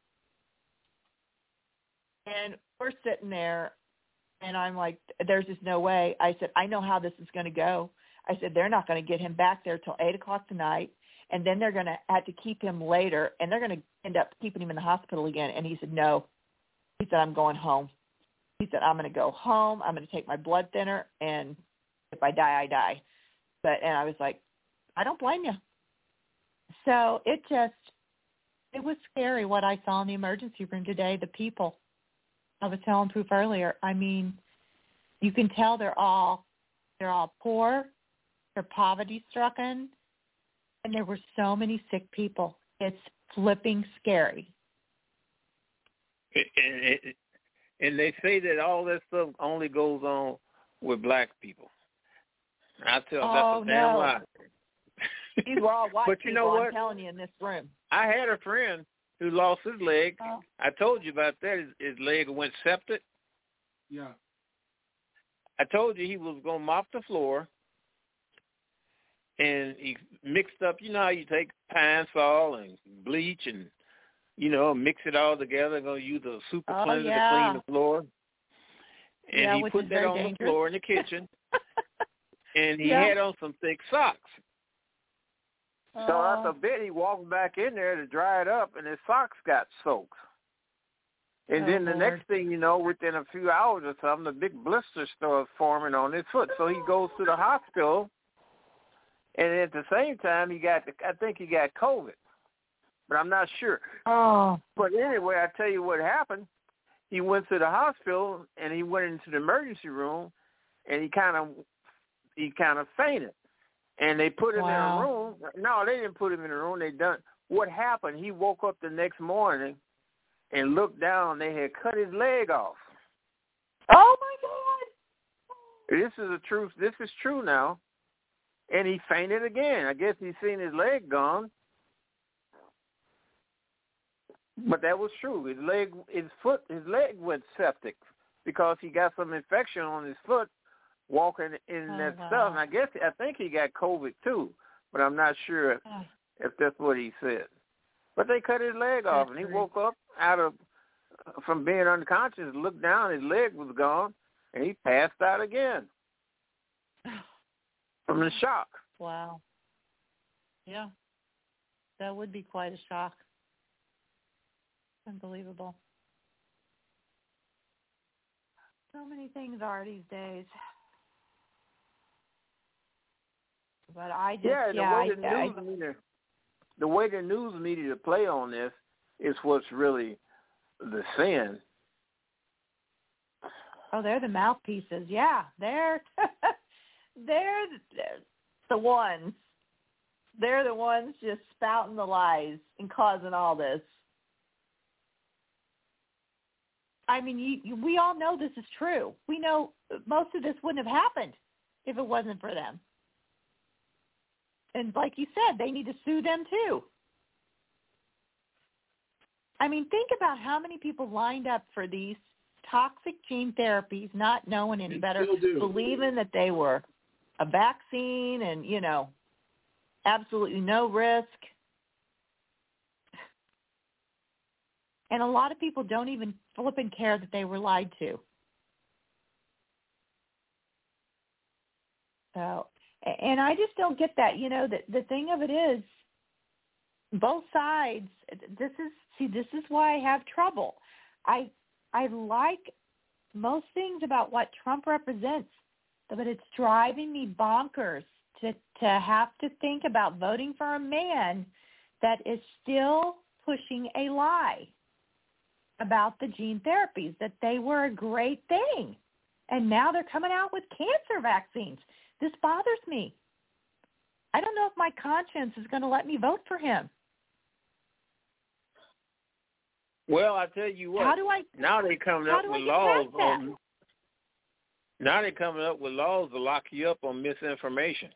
And we're sitting there, and I'm like, there's just no way. I said, I know how this is going to go. I said, they're not going to get him back there till 8 o'clock tonight, and then they're going to have to keep him later, and they're going to end up keeping him in the hospital again. And he said, no. He said, I'm going home. He said, I'm going to go home. I'm going to take my blood thinner, and if I die, I die. And I was like, I don't blame you. So it was scary what I saw in the emergency room today, the people. I was telling Proof earlier, I mean, you can tell they're all poor, they're poverty-stricken, and there were so many sick people. It's flipping scary. And they say that all that stuff only goes on with black people. I tell that's a damn lie. These were all white but people, you know what? I'm telling you, in this room. I had a friend who lost his leg. Oh. I told you about that. His leg went septic. Yeah. I told you he was going to mop the floor, and he mixed up, you know how you take Pine Sol and bleach and, mix it all together. Going to use a super cleanser to clean the floor. And he put that on the floor in the kitchen. and he had on some thick socks. So after a bit, he walked back in there to dry it up, and his socks got soaked. And then the next thing you know, within a few hours or something, the big blister starts forming on his foot. So he goes to the hospital, and at the same time, I think he got COVID, but I'm not sure. Oh. But anyway, I tell you what happened. He went to the hospital, and he went into the emergency room, and he kind of fainted. And they put him in a room. No, they didn't put him in a room. What happened? He woke up the next morning and looked down. They had cut his leg off. Oh my God! This is the truth. This is true now. And he fainted again. I guess he's seen his leg gone. But that was true. His leg went septic because he got some infection on his foot walking in that stuff. And I think he got COVID too, but I'm not sure if that's what he said. But they cut his leg off, and he woke up from being unconscious, looked down, his leg was gone, and he passed out again from the shock. Wow. Yeah. That would be quite a shock. Unbelievable. So many things are these days. But I just, the way the news media play on this is what's really the sin. Oh, they're the mouthpieces. Yeah, they're the ones. They're the ones just spouting the lies and causing all this. I mean, we all know this is true. We know most of this wouldn't have happened if it wasn't for them. And like you said, they need to sue them too. I mean, think about how many people lined up for these toxic gene therapies, not knowing any better, believing that they were a vaccine and, absolutely no risk. And a lot of people don't even flipping care that they were lied to. So, and I just don't get that. The thing of it is, both sides. This is why I have trouble. I like most things about what Trump represents, but it's driving me bonkers to have to think about voting for a man that is still pushing a lie about the gene therapies, that they were a great thing. And now they're coming out with cancer vaccines. This bothers me. I don't know if my conscience is going to let me vote for him. Well, I tell you what. Now they're coming up with laws on. Now they're coming up with laws to lock you up on misinformation.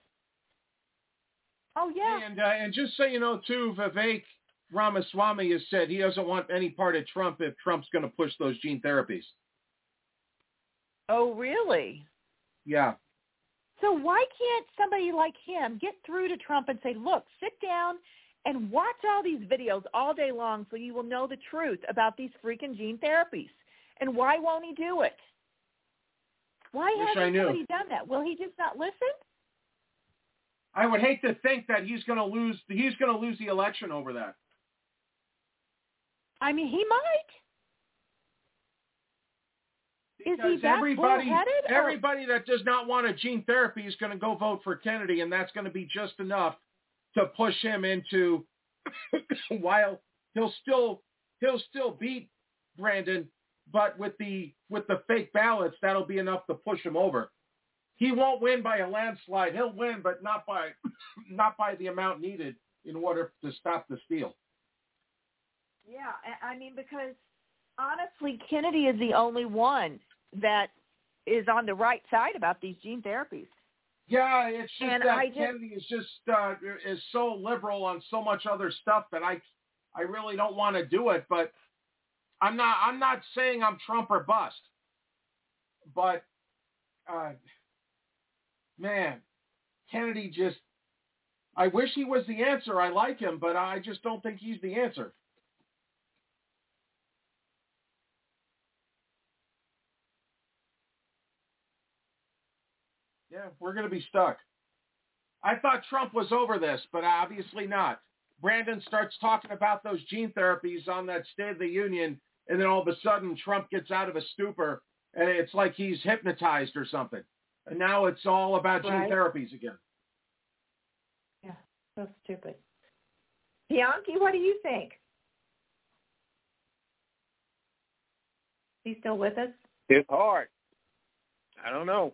Oh yeah. And just so you know too, Vivek Ramaswamy has said he doesn't want any part of Trump if Trump's going to push those gene therapies. Oh really? Yeah. So why can't somebody like him get through to Trump and say, look, sit down and watch all these videos all day long so you will know the truth about these freaking gene therapies? And why won't he do it? Why hasn't somebody done that? Will he just not listen? I would hate to think that he's going to lose the election over that. I mean, he might. Because is he that bullheaded? Everybody that does not want a gene therapy is going to go vote for Kennedy, and that's going to be just enough to push him into. While he'll still beat Brandon, but with the fake ballots, that'll be enough to push him over. He won't win by a landslide. He'll win, but not by the amount needed in order to stop the steal. Yeah, I mean, because honestly, Kennedy is the only one that is on the right side about these gene therapies. Yeah, it's just Kennedy is just is so liberal on so much other stuff that I really don't want to do it. But I'm not saying I'm Trump or bust. But man, Kennedy just, I wish he was the answer. I like him, but I just don't think he's the answer. Yeah, we're going to be stuck. I thought Trump was over this, but obviously not. Brandon starts talking about those gene therapies on that State of the Union, and then all of a sudden Trump gets out of a stupor, and it's like he's hypnotized or something. And now it's all about gene therapies again. Yeah, so stupid. Bianchi, what do you think? Is he still with us? It's hard. I don't know.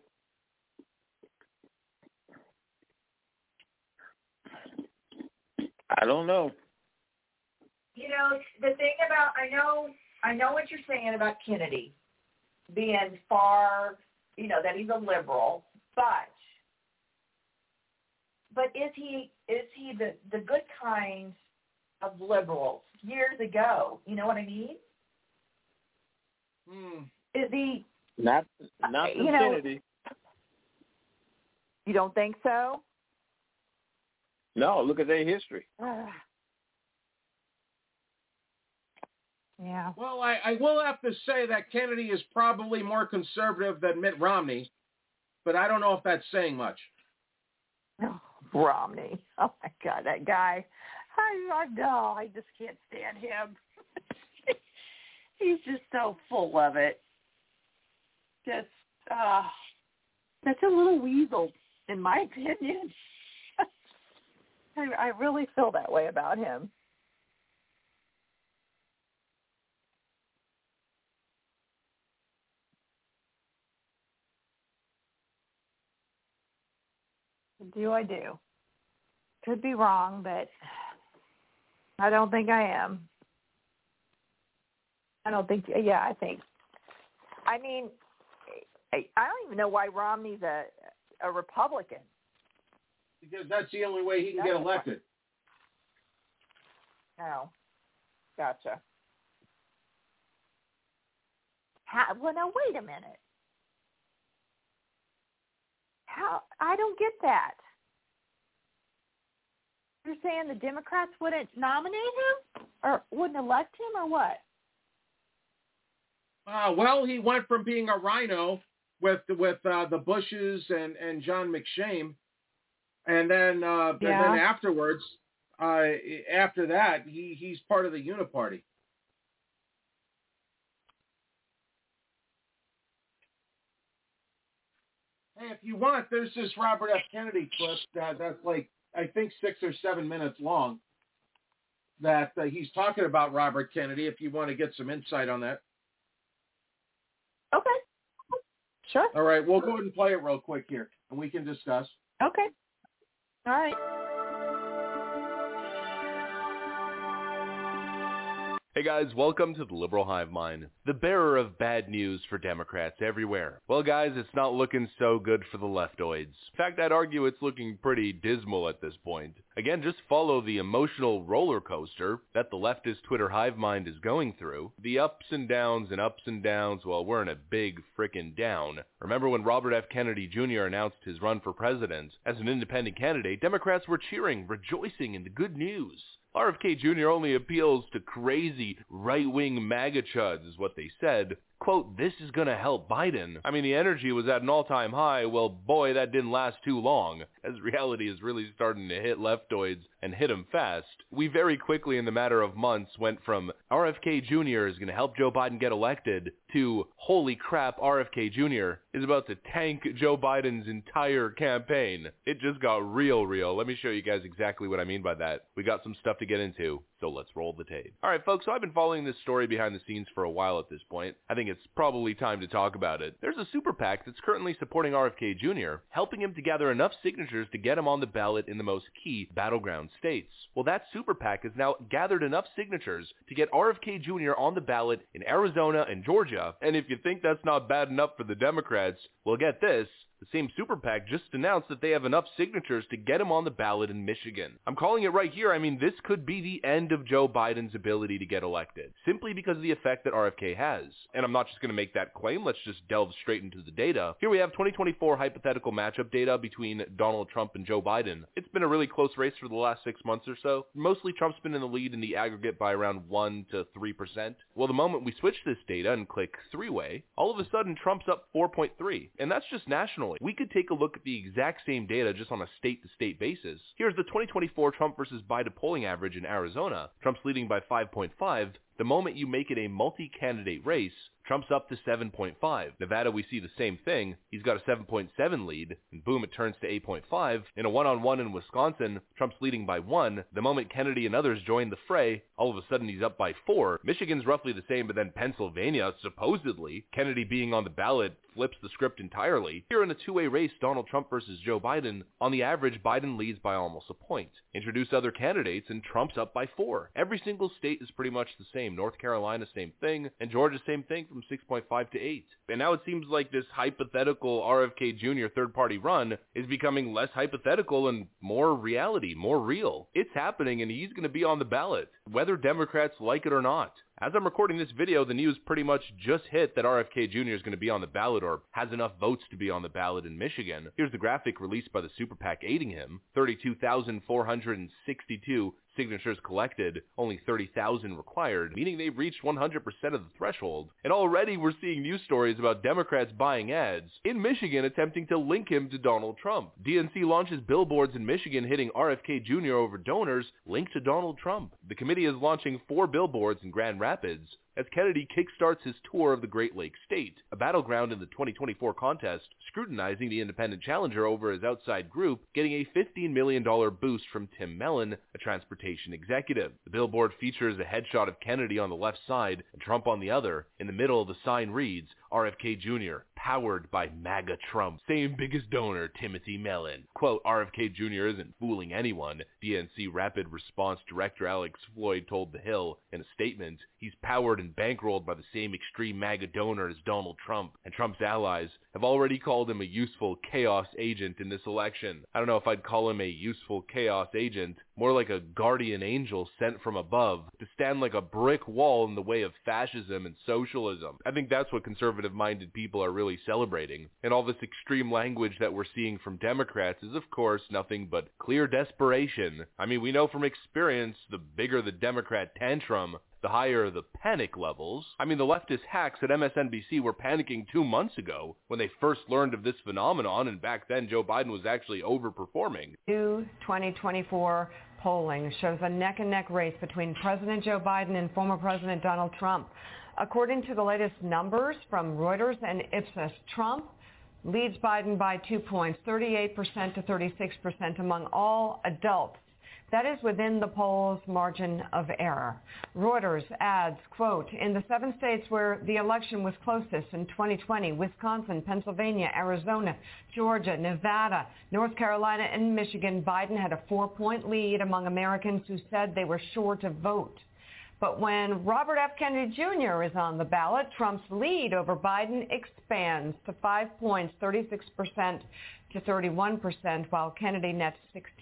I don't know. You know, the thing about, I know what you're saying about Kennedy being far, you know, that he's a liberal, but is he the good kind of liberals years ago? You know what I mean? Is he not Kennedy? You don't think so? No, look at their history. Yeah. Well, I will have to say that Kennedy is probably more conservative than Mitt Romney, but I don't know if that's saying much. Oh, Romney. Oh, my God, that guy. I know. I just can't stand him. He's just so full of it. Just, such a little weasel, in my opinion. I really feel that way about him. I do. Could be wrong, but I don't think I am. I think. I mean, I don't even know why Romney's a Republican. Because that's the only way he can get elected. Oh, gotcha. Well, now, wait a minute. How? I don't get that. You're saying the Democrats wouldn't nominate him? Or wouldn't elect him, or what? Well, he went from being a rhino with the Bushes and John McShane, and then afterwards, after that, he's part of the Uniparty. Hey, if you want, there's this Robert F. Kennedy clip that's like, I think 6 or 7 minutes long, that he's talking about Robert Kennedy, if you want to get some insight on that. Okay. Sure. All right, we'll go ahead and play it real quick here, and we can discuss. Okay. All right. Hey guys, welcome to the Liberal Hive Mind, the bearer of bad news for Democrats everywhere. Well guys, it's not looking so good for the leftoids. In fact, I'd argue it's looking pretty dismal at this point. Again, just follow the emotional roller coaster that the leftist Twitter hive mind is going through. The ups and downs, well, we're in a big frickin' down. Remember when Robert F. Kennedy Jr. announced his run for president as an independent candidate, Democrats were cheering, rejoicing in the good news. RFK Jr. only appeals to crazy right-wing MAGA chuds is what they said. Quote, this is going to help Biden. I mean, the energy was at an all-time high. Well, boy, that didn't last too long, as reality is really starting to hit leftoids and hit them fast. We very quickly, in the matter of months, went from RFK Jr. is going to help Joe Biden get elected to holy crap, RFK Jr. is about to tank Joe Biden's entire campaign. It just got real. Let me show you guys exactly what I mean by that. We got some stuff to get into, so let's roll the tape. All right, folks, so I've been following this story behind the scenes for a while at this point. I think it's probably time to talk about it. There's a super PAC that's currently supporting RFK Jr., helping him to gather enough signatures to get him on the ballot in the most key battleground states. Well, that super PAC has now gathered enough signatures to get RFK Jr. on the ballot in Arizona and Georgia. And if you think that's not bad enough for the Democrats, well, get this. The same super PAC just announced that they have enough signatures to get him on the ballot in Michigan. I'm calling it right here. I mean, this could be the end of Joe Biden's ability to get elected, simply because of the effect that RFK has. And I'm not just going to make that claim. Let's just delve straight into the data. Here we have 2024 hypothetical matchup data between Donald Trump and Joe Biden. It's been a really close race for the last 6 months or so. Mostly Trump's been in the lead in the aggregate by around 1 to 3%. Well, the moment we switch this data and click three-way, all of a sudden Trump's up 4.3. And that's just nationally. nationally. We could take a look at the exact same data just on a state-to-state basis. Here's the 2024 Trump versus Biden polling average in Arizona. Trump's leading by 5.5. The moment you make it a multi-candidate race, Trump's up to 7.5. Nevada, we see the same thing. He's got a 7.7 lead, and boom, it turns to 8.5. In a one-on-one in Wisconsin, Trump's leading by 1. The moment Kennedy and others join the fray, all of a sudden he's up by 4. Michigan's roughly the same, but then Pennsylvania, supposedly, Kennedy being on the ballot, flips the script entirely. Here in a two-way race, Donald Trump versus Joe Biden, on the average, Biden leads by almost a point. Introduce other candidates, and Trump's up by 4. Every single state is pretty much the same. North Carolina, same thing, and Georgia, same thing, from 6.5 to 8. And now it seems like this hypothetical RFK Jr. third-party run is becoming less hypothetical and more reality, more real. It's happening, and he's going to be on the ballot, whether Democrats like it or not. As I'm recording this video, the news pretty much just hit that RFK Jr. is going to be on the ballot or has enough votes to be on the ballot in Michigan. Here's the graphic released by the super PAC aiding him. 32,462 signatures collected, only 30,000 required, meaning they've reached 100% of the threshold. And already we're seeing news stories about Democrats buying ads in Michigan attempting to link him to Donald Trump. DNC launches billboards in Michigan hitting RFK Jr. over donors linked to Donald Trump. The committee is launching 4 billboards in Grand Rapids as Kennedy kickstarts his tour of the Great Lakes state, a battleground in the 2024 contest, scrutinizing the independent challenger over his outside group, getting a $15 million boost from Tim Mellon, a transportation executive. The billboard features a headshot of Kennedy on the left side and Trump on the other. In the middle, the sign reads, RFK Jr., powered by MAGA Trump. Same biggest donor, Timothy Mellon. Quote, RFK Jr. isn't fooling anyone. DNC Rapid Response Director Alex Floyd told The Hill in a statement. He's powered and bankrolled by the same extreme MAGA donor as Donald Trump, and Trump's allies have already called him a useful chaos agent in this election. I don't know if I'd call him a useful chaos agent, more like a guardian angel sent from above to stand like a brick wall in the way of fascism and socialism. I think that's what conservative-minded people are really celebrating. And all this extreme language that we're seeing from Democrats is, of course, nothing but clear desperation. I mean, we know from experience, the bigger the Democrat tantrum, the higher the panic levels. I mean, the leftist hacks at MSNBC were panicking 2 months ago when they first learned of this phenomenon, and back then Joe Biden was actually overperforming. New 2024 polling shows a neck-and-neck race between President Joe Biden and former President Donald Trump. According to the latest numbers from Reuters and Ipsos, Trump leads Biden by 2 points, 38% to 36% among all adults. That is within the poll's margin of error. Reuters adds, quote, in the 7 states where the election was closest in 2020, Wisconsin, Pennsylvania, Arizona, Georgia, Nevada, North Carolina, and Michigan, Biden had a 4-point lead among Americans who said they were sure to vote. But when Robert F. Kennedy Jr. is on the ballot, Trump's lead over Biden expands to 5 points, 36% to 31%, while Kennedy nets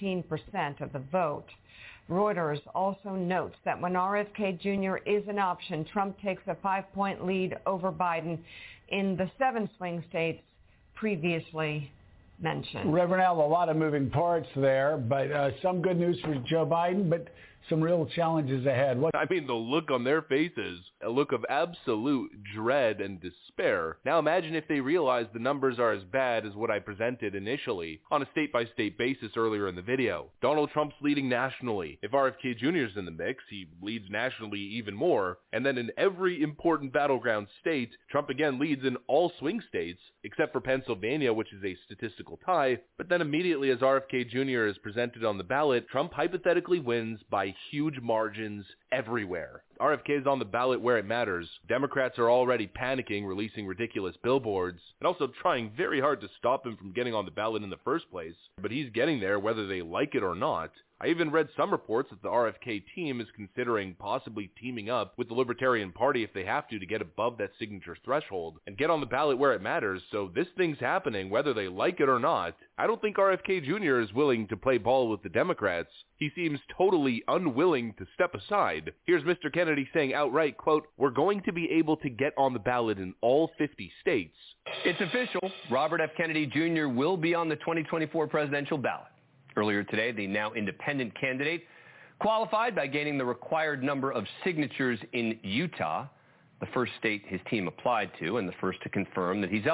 16% of the vote. Reuters also notes that when RFK Jr. is an option, Trump takes a 5-point lead over Biden in the 7 swing states previously mentioned. Reverend Al, a lot of moving parts there, but some good news for Joe Biden, but some real challenges ahead. I mean, the look on their faces, a look of absolute dread and despair. Now imagine if they realize the numbers are as bad as what I presented initially on a state-by-state basis earlier in the video. Donald Trump's leading nationally. If RFK Jr. is in the mix, he leads nationally even more. And then in every important battleground state, Trump again leads in all swing states, except for Pennsylvania, which is a statistical tie. But then immediately as RFK Jr. is presented on the ballot, Trump hypothetically wins by huge margins everywhere. RFK is on the ballot where it matters. Democrats are already panicking, releasing ridiculous billboards, and also trying very hard to stop him from getting on the ballot in the first place. But he's getting there whether they like it or not. I even read some reports that the RFK team is considering possibly teaming up with the Libertarian Party if they have to get above that signature threshold and get on the ballot where it matters. So this thing's happening whether they like it or not. I don't think RFK Jr. is willing to play ball with the Democrats. He seems totally unwilling to step aside. Here's Mr. Kennedy saying outright, quote, we're going to be able to get on the ballot in all 50 states. It's official. Robert F. Kennedy Jr. will be on the 2024 presidential ballot. Earlier today, the now independent candidate qualified by gaining the required number of signatures in Utah, the first state his team applied to and the first to confirm that he's eligible.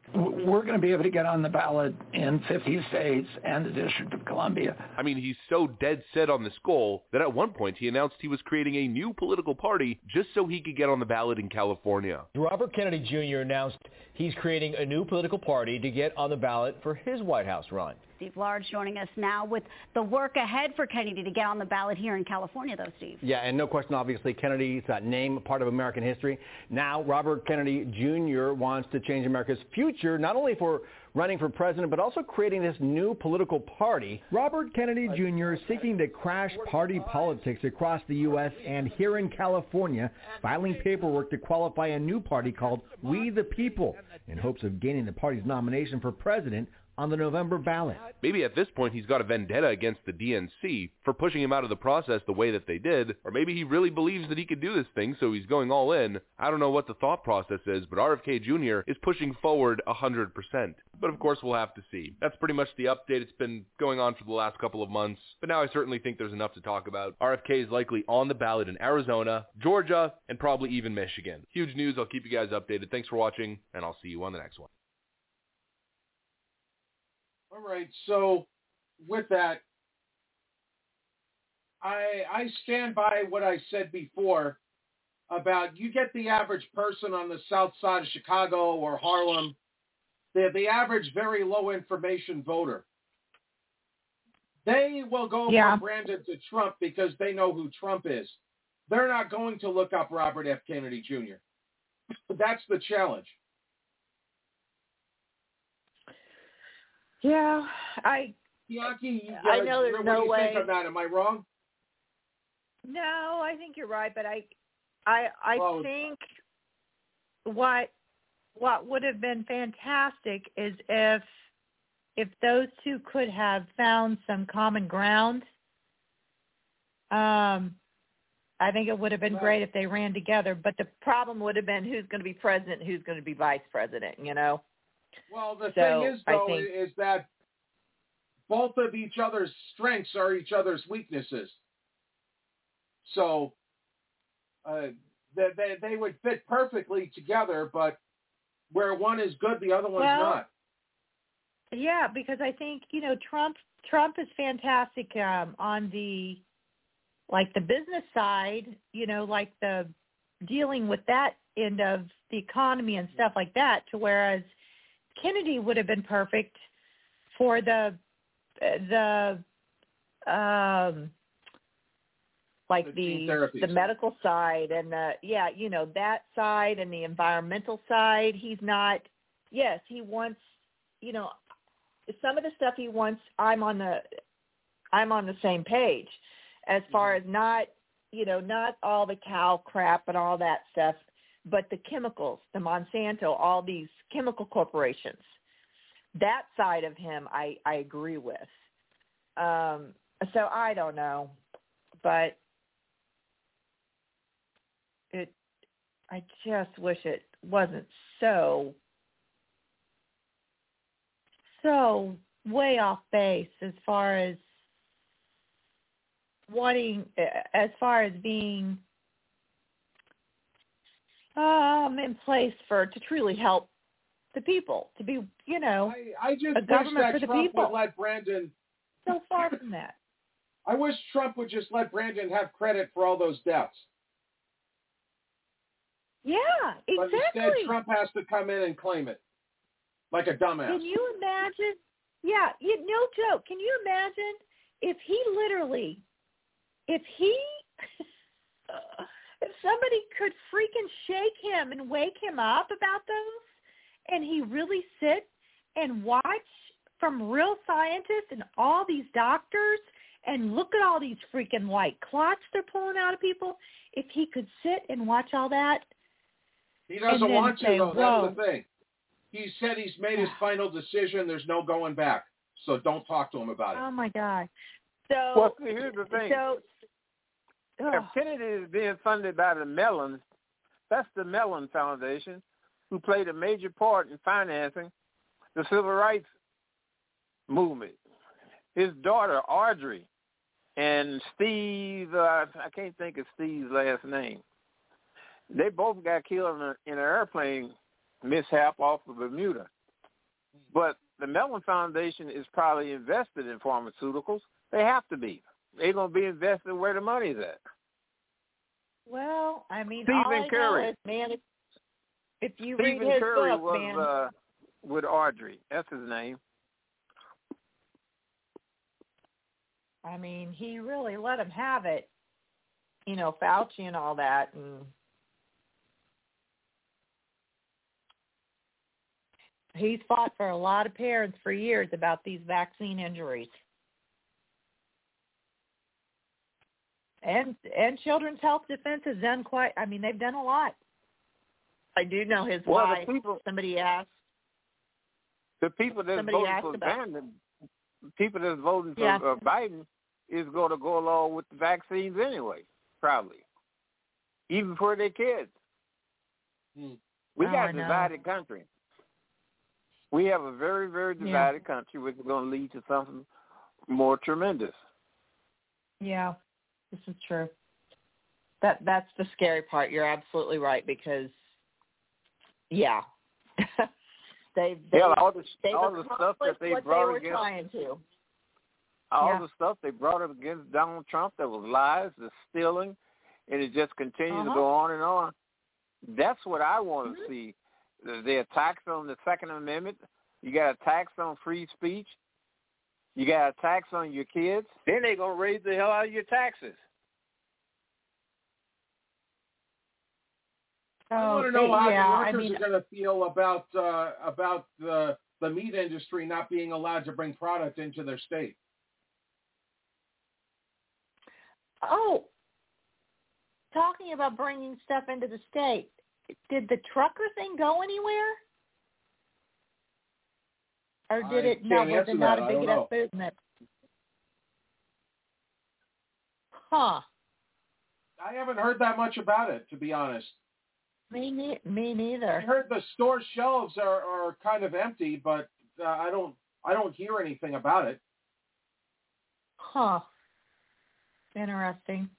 We're going to be able to get on the ballot in 50 states and the District of Columbia. I mean, he's so dead set on this goal that at one point he announced he was creating a new political party just so he could get on the ballot in California. Robert Kennedy Jr. announced he's creating a new political party to get on the ballot for his White House run. Steve Large joining us now with the work ahead for Kennedy to get on the ballot here in California, though, Steve. Yeah, and no question, obviously, Kennedy's name, part of American history. Now, Robert Kennedy Jr. wants to change America's future, not only for running for president, but also creating this new political party. Robert Kennedy Jr. seeking to crash party politics across the U.S. and here in California, filing paperwork to qualify a new party called We the People in hopes of gaining the party's nomination for president on the November ballot. Maybe at this point he's got a vendetta against the DNC for pushing him out of the process the way that they did, or maybe he really believes that he could do this thing, so he's going all in. I don't know what the thought process is, but RFK Jr. is pushing forward 100%. But of course we'll have to see. That's pretty much the update. It's been going on for the last couple of months, but now I certainly think there's enough to talk about. RFK is likely on the ballot in Arizona, Georgia, and probably even Michigan. Huge news. I'll keep you guys updated. Thanks for watching, and I'll see you on the next one. All right, so with that, I stand by what I said before about you get the average person on the south side of Chicago or Harlem, the average very low information voter. They will go from Brandon to Trump because they know who Trump is. They're not going to look up Robert F. Kennedy Jr. That's the challenge. Yeah, Bianchi, I know there's no way. What do you think of that? Am I wrong? No, I think you're right, but I think what would have been fantastic is if those two could have found some common ground. I think it would have been great if they ran together, but the problem would have been who's going to be president, who's going to be vice president, you know? Well, the thing is, though, is that both of each other's strengths are each other's weaknesses. So they would fit perfectly together, but where one is good, the other one's not. Yeah, because I think, Trump is fantastic on the business side, like the dealing with that end of the economy and stuff like that, to whereas Kennedy would have been perfect for the medical side and that side and the environmental side. He's not. Yes, he wants. Some of the stuff he wants. I'm on the same page, as far as not all the cow crap and all that stuff, but the chemicals, the Monsanto, all these chemical corporations. That side of him, I agree with. So I don't know, but I just wish it wasn't so way off base as far as being in place to truly help the people, to be, I just a government wish that for the Trump people. would let Brandon. So far from that. I wish Trump would just let Brandon have credit for all those deaths. Yeah, exactly. But instead, Trump has to come in and claim it, like a dumbass. Can you imagine? Yeah, no joke. Can you imagine if somebody could freaking shake him and wake him up about those, and he really sit and watch from real scientists and all these doctors and look at all these freaking white clots they're pulling out of people, if he could sit and watch all that. He doesn't want to, though. That's the thing. He said he's made his final decision. There's no going back. So don't talk to him about it. Oh, my God. Well, see, here's the thing. If Kennedy is being funded by the Mellons, that's the Mellon Foundation, who played a major part in financing the civil rights movement. His daughter, Audrey, and Steve, I can't think of Steve's last name. They both got killed in an airplane mishap off of Bermuda. But the Mellon Foundation is probably invested in pharmaceuticals. They have to be. They're going to be invested where the money's at. Well, I mean, Stephen Curry. Know is, man, if you Stephen read his Curry book, was man. With Audrey. That's his name. I mean, he really let him have it. You know, Fauci and all that, and he's fought for a lot of parents for years about these vaccine injuries. And Children's Health Defense has done they've done a lot. I do know his wife. Somebody asked. The people that's voting for Biden, people that's voting for Biden is going to go along with the vaccines anyway, probably. Even for their kids. We got a divided country. We have a very, very divided country, which is going to lead to something more tremendous. Yeah, this is true. That's the scary part. You're absolutely right because, all the stuff that they brought against the stuff they brought up against Donald Trump that was lies, the stealing, and it just continues to go on and on. That's what I want to see. The attacks on the Second Amendment. You got attacks on free speech. You got attacks on your kids. Then they're going to raise the hell out of your taxes. I want to know how the workers are going to feel about the meat industry not being allowed to bring product into their state. Oh, talking about bringing stuff into the state, did the trucker thing go anywhere? Or did it not? Was it not a big enough movement? Huh. I haven't heard that much about it, to be honest. Me neither. I heard the store shelves are kind of empty, but I don't hear anything about it. Huh. Interesting.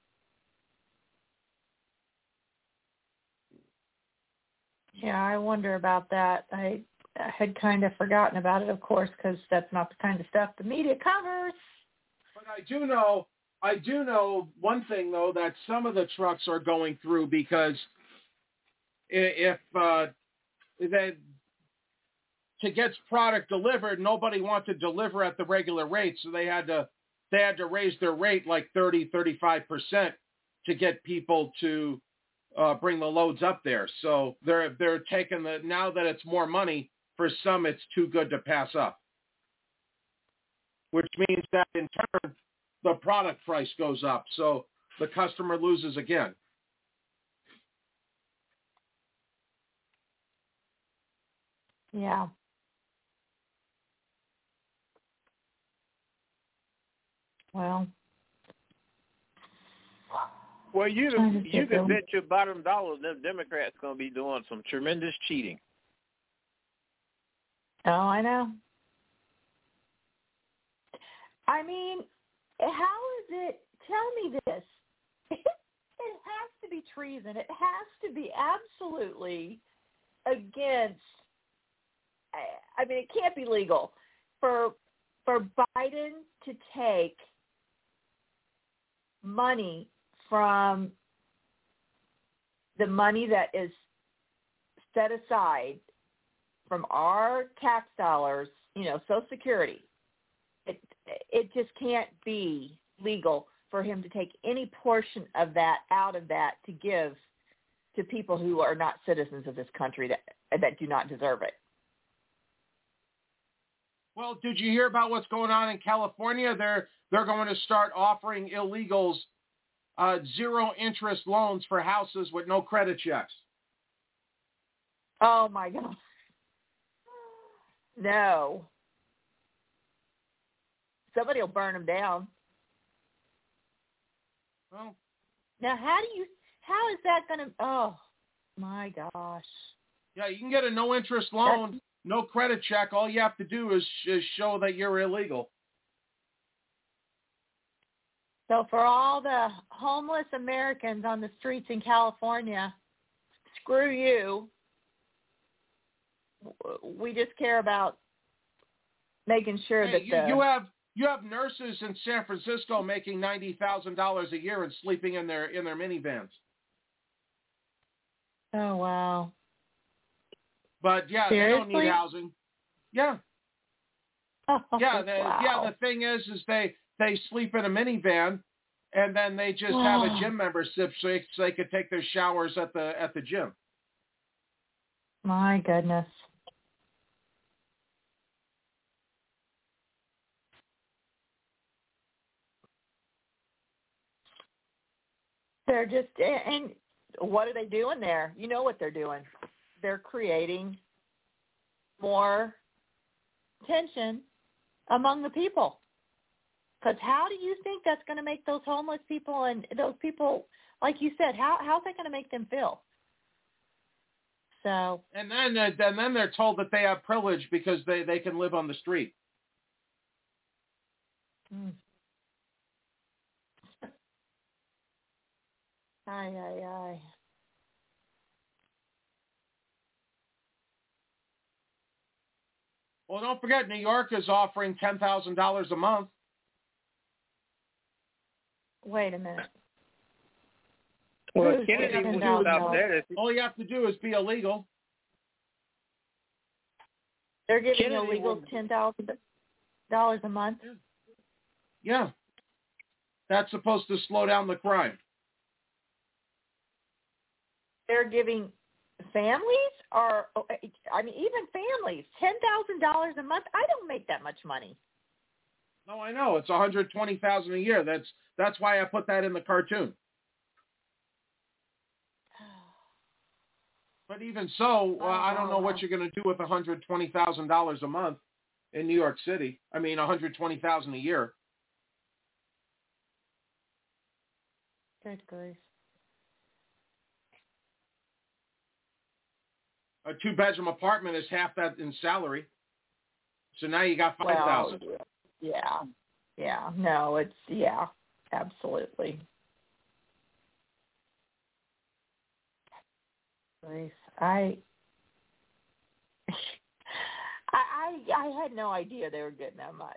Yeah, I wonder about that. I had kind of forgotten about it, of course, because that's not the kind of stuff the media covers. But I do know one thing, though, that some of the trucks are going through because if to get product delivered, nobody wanted to deliver at the regular rate, so they had to raise their rate like 35% to get people to bring the loads up there. So they're taking now that it's more money, for some it's too good to pass up. Which means that in turn the product price goes up, so the customer loses again. Yeah. Well, you can bet your bottom dollar them Democrats going to be doing some tremendous cheating. Oh, I know. I mean, how is it? Tell me this. It has to be treason. It has to be absolutely against. I mean, it can't be legal for Biden to take money from the money that is set aside from our tax dollars, Social Security. It just can't be legal for him to take any portion of that out of that to give to people who are not citizens of this country that do not deserve it. Well, did you hear about what's going on in California? They're going to start offering illegals zero interest loans for houses with no credit checks. Oh my God. No. Somebody will burn them down. Well, now how is that going to, oh my gosh. Yeah, you can get a no interest loan, no credit check. All you have to do is show that you're illegal. So for all the homeless Americans on the streets in California, screw you. We just care about making sure that you have nurses in San Francisco making $90,000 a year and sleeping in their minivans. Oh wow! But yeah, seriously? They don't need housing. Yeah. Oh, yeah. Wow. Yeah. The thing is they sleep in a minivan, and then they just have a gym membership so they could take their showers at the gym. My goodness. They're just, and what are they doing there? You know what they're doing. They're creating more tension among the people. Because how do you think that's going to make those homeless people and those people, like you said, how's that going to make them feel? So. And then they're told that they have privilege because they can live on the street. Aye. Well, don't forget, New York is offering $10,000 a month. Wait a minute. Well, Kennedy was out there. All you have to do is be illegal. They're giving illegals $10,000 a month? Yeah. That's supposed to slow down the crime. They're giving families, or I mean, even families, $10,000 a month. I don't make that much money. No, I know it's $120,000 a year. That's why I put that in the cartoon. But even so, I don't know what you're going to do with $120,000 a month in New York City. I mean, $120,000 a year. Good grief. A 2-bedroom apartment is half that in salary. So now you got $5,000. Yeah. No, it's absolutely. I had no idea they were getting that much.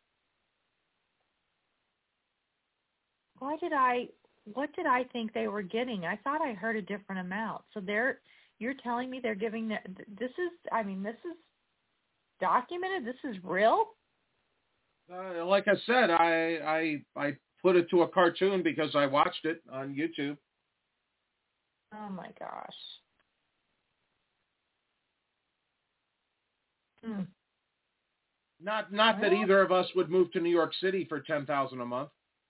What did I think they were getting? I thought I heard a different amount. So you're telling me they're giving this is documented? This is real? Like I said, I put it to a cartoon because I watched it on YouTube. Oh my gosh. Not that either of us would move to New York City for $10,000 a month.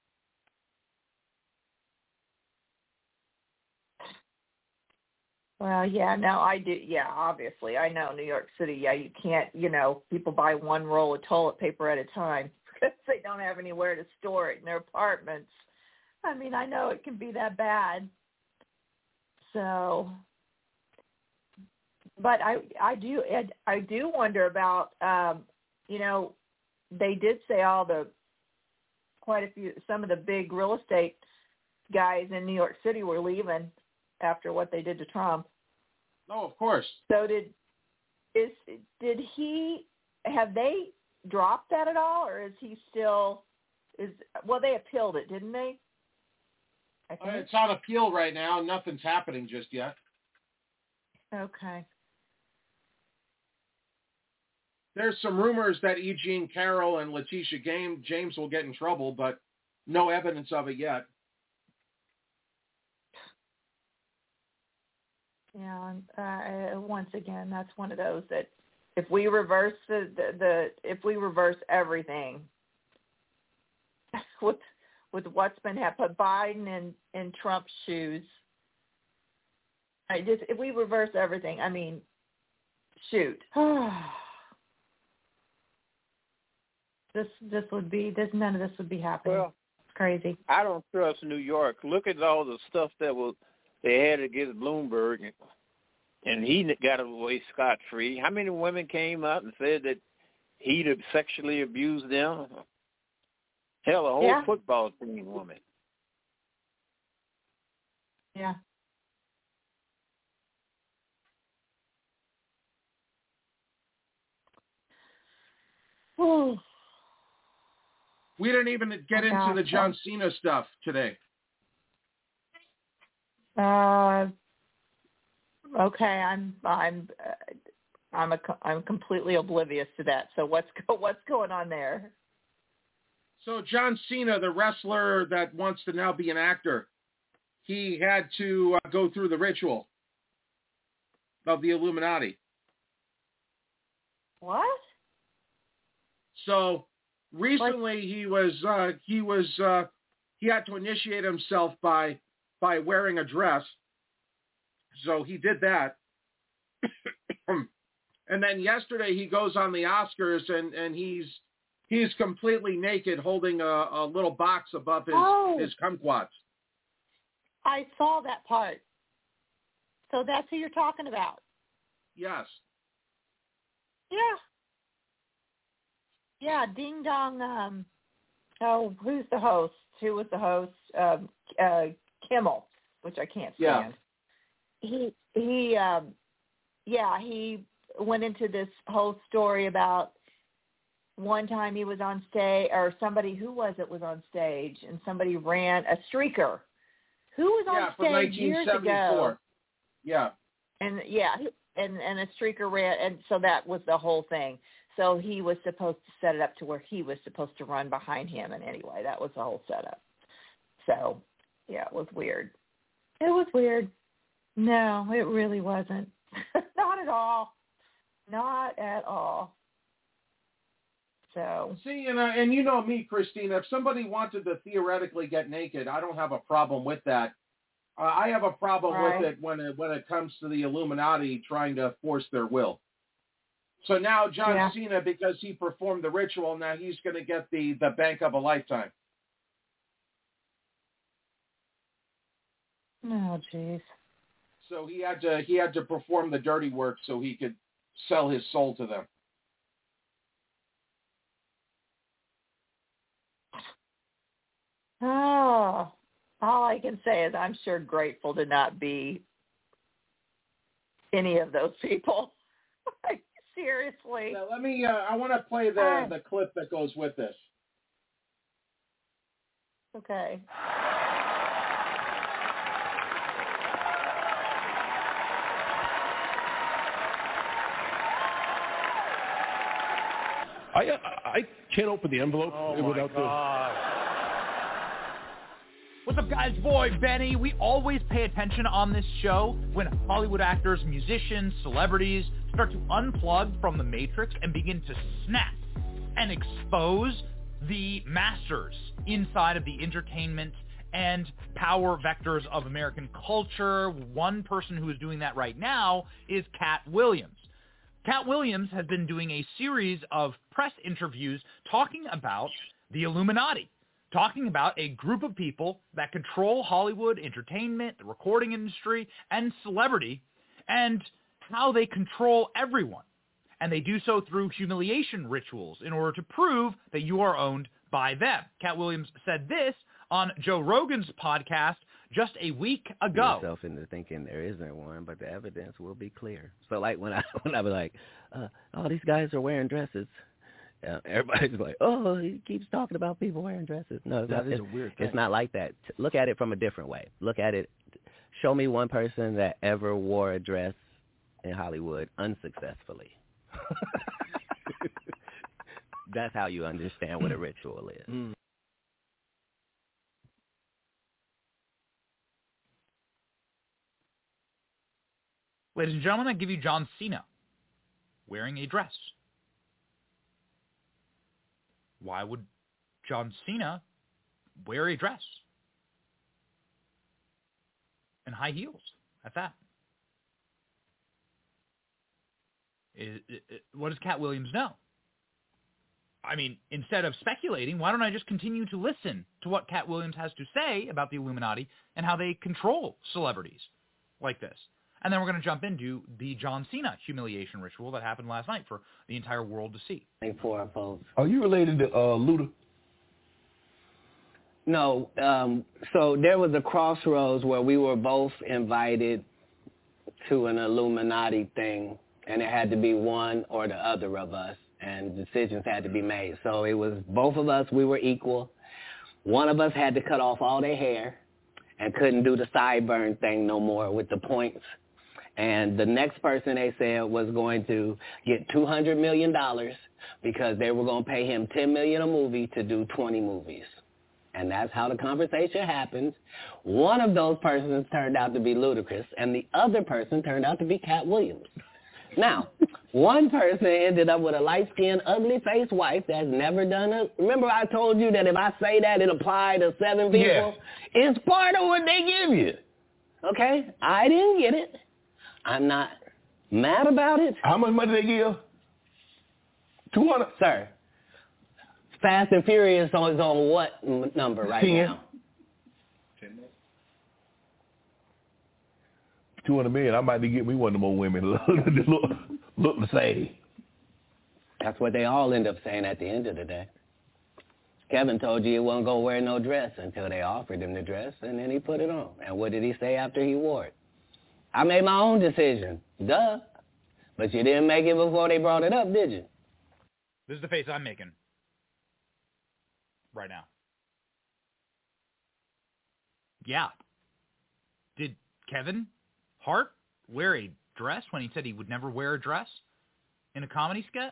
Well, yeah, no, I do. Yeah, obviously, I know New York City. Yeah, you can't. People buy one roll of toilet paper at a time because they don't have anywhere to store it in their apartments. I mean, I know it can be that bad. So, but I do wonder about. They did say some of the big real estate guys in New York City were leaving after what they did to Trump. Oh, of course. So have they dropped that at all, or is he still they appealed it, didn't they? I think. It's on appeal right now. Nothing's happening just yet. Okay. There's some rumors that E. Jean Carroll and Letitia James will get in trouble, but no evidence of it yet. Yeah, once again, that's one of those that if we reverse if we reverse everything with what's been happening, put Biden in Trump's shoes. If we reverse everything, I mean, shoot. None of this would be happening. Well, it's crazy. I don't trust New York. Look at all the stuff they had against Bloomberg, and he got away scot-free. How many women came out and said that he'd have sexually abused them? Hell, a whole football team woman. Yeah. We didn't even get into the John Cena stuff today. Okay, I'm completely oblivious to that. So what's going on there? So John Cena, the wrestler that wants to now be an actor, he had to go through the ritual of the Illuminati. What? So recently he had to initiate himself by wearing a dress. So he did that. And then yesterday he goes on the Oscars and he's completely naked holding a little box above his kumquats. I saw that part. So that's who you're talking about. Yes. Yeah, Ding Dong. Who's the host? Who was the host? Kimmel, which I can't stand. He went into this whole story about one time he was on stage, or somebody, who was on stage, and somebody ran a streaker. Who was on stage years ago? Yeah. And and a streaker ran, and so that was the whole thing. So he was supposed to set it up to where he was supposed to run behind him, and anyway, that was the whole setup. So, yeah, it was weird. No, it really wasn't. Not at all. Not at all. So. See, and you know me, Christina, if somebody wanted to theoretically get naked, I don't have a problem with that. I have a problem with it when it comes to the Illuminati trying to force their will. So now John Cena, because he performed the ritual, now he's going to get the bank of a lifetime. Oh, jeez. So he had to perform the dirty work so he could sell his soul to them. Oh, all I can say is I'm sure grateful to not be any of those people. Seriously. Now let me. I want to play the clip that goes with this. Okay. I can't open the envelope without What's up, guys? Boy, Benny. We always pay attention on this show when Hollywood actors, musicians, celebrities start to unplug from the Matrix and begin to snap and expose the masters inside of the entertainment and power vectors of American culture. One person who is doing that right now is Cat Williams. Cat Williams has been doing a series of press interviews talking about the Illuminati, talking about a group of people that control Hollywood, entertainment, the recording industry, and celebrity, and how they control everyone. And they do so through humiliation rituals in order to prove that you are owned by them. Cat Williams said this on Joe Rogan's podcast just a week ago. Yourself into thinking there isn't one, but the evidence will be clear. So like when I was like, oh, these guys are wearing dresses. Everybody's like, oh, he keeps talking about people wearing dresses. No, that is a weird thing. It's not like that. Look at it from a different way. Look at it. Show me one person that ever wore a dress in Hollywood unsuccessfully. That's how you understand what a ritual is. Mm. Ladies and gentlemen, I give you John Cena wearing a dress. Why would John Cena wear a dress? And high heels at that. What does Cat Williams know? I mean, instead of speculating, why don't I just continue to listen to what Cat Williams has to say about the Illuminati and how they control celebrities like this? And then we're going to jump into the John Cena humiliation ritual that happened last night for the entire world to see. Are you related to Luda? No. So there was a crossroads where we were both invited to an Illuminati thing, and it had to be one or the other of us. and decisions had to be made. So it was both of us, we were equal. One of us had to cut off all their hair and couldn't do the sideburn thing no more with the points. And the next person, they said, was going to get $200 million because they were going to pay him $10 million a movie to do 20 movies. And that's how the conversation happened. One of those persons turned out to be Ludacris, and the other person turned out to be Cat Williams. Now, one person ended up with a light-skinned, ugly-faced wife that's never done it. Remember I told you that if I say that, it applied to 7 people? Yeah. It's part of what they give you. Okay? I didn't get it. I'm not mad about it. How much money they give? 200? Sir, Fast and Furious is on what number right 10. now? 200 million. I might need to get me one of them old women look the same. That's what they all end up saying at the end of the day. Kevin told you he wasn't going to wear no dress until they offered him the dress, and then he put it on. And what did he say after he wore it? I made my own decision. Duh. But you didn't make it before they brought it up, did you? This is the face I'm making right now. Yeah. Did Kevin Hart wear a dress when he said he would never wear a dress in a comedy skit?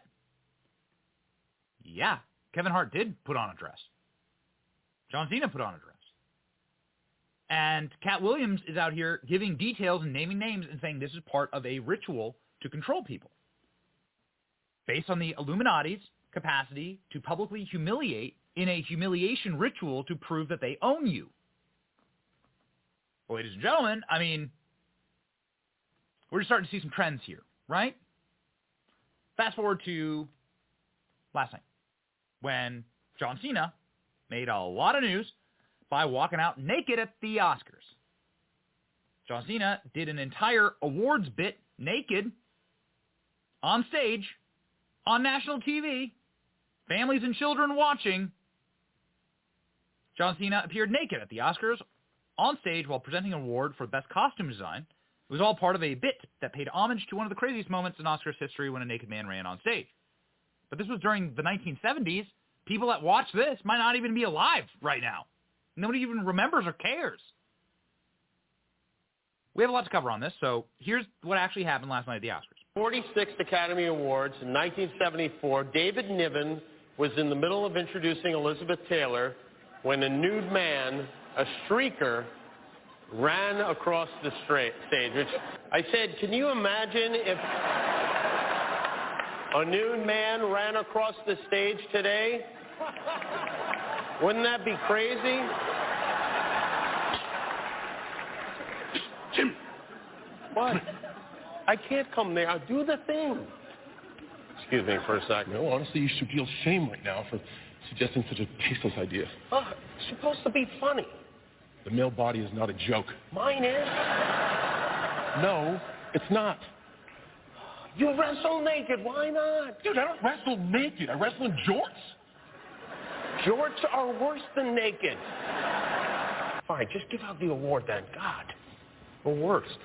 Yeah. Kevin Hart did put on a dress. John Cena put on a dress. And Cat Williams is out here giving details and naming names and saying this is part of a ritual to control people based on the Illuminati's capacity to publicly humiliate in a humiliation ritual to prove that they own you. Well, ladies and gentlemen, I mean, we're just starting to see some trends here, right? Fast forward to last night when John Cena made a lot of news by walking out naked at the Oscars. John Cena did an entire awards bit naked on stage on national TV, families and children watching. John Cena appeared naked at the Oscars on stage while presenting an award for Best Costume Design. It was all part of a bit that paid homage to one of the craziest moments in Oscars history when a naked man ran on stage. But this was during the 1970s. People that watch this might not even be alive right now. Nobody even remembers or cares. We have a lot to cover on this, so here's what actually happened last night at the Oscars. 46th Academy Awards in 1974, David Niven was in the middle of introducing Elizabeth Taylor when a nude man, a streaker, ran across the stage, which I said, can you imagine if a nude man ran across the stage today? Wouldn't that be crazy? Jim. What? I can't come there. I'll do the thing. Excuse me for a second. No, honestly, you should feel shame right now for suggesting such a tasteless idea. Oh, it's supposed to be funny. The male body is not a joke. Mine is. No, it's not. You wrestle naked. Why not? Dude, I don't wrestle naked. I wrestle in jorts. Jorts are worse than naked. Fine, just give out the award then. God, the worst.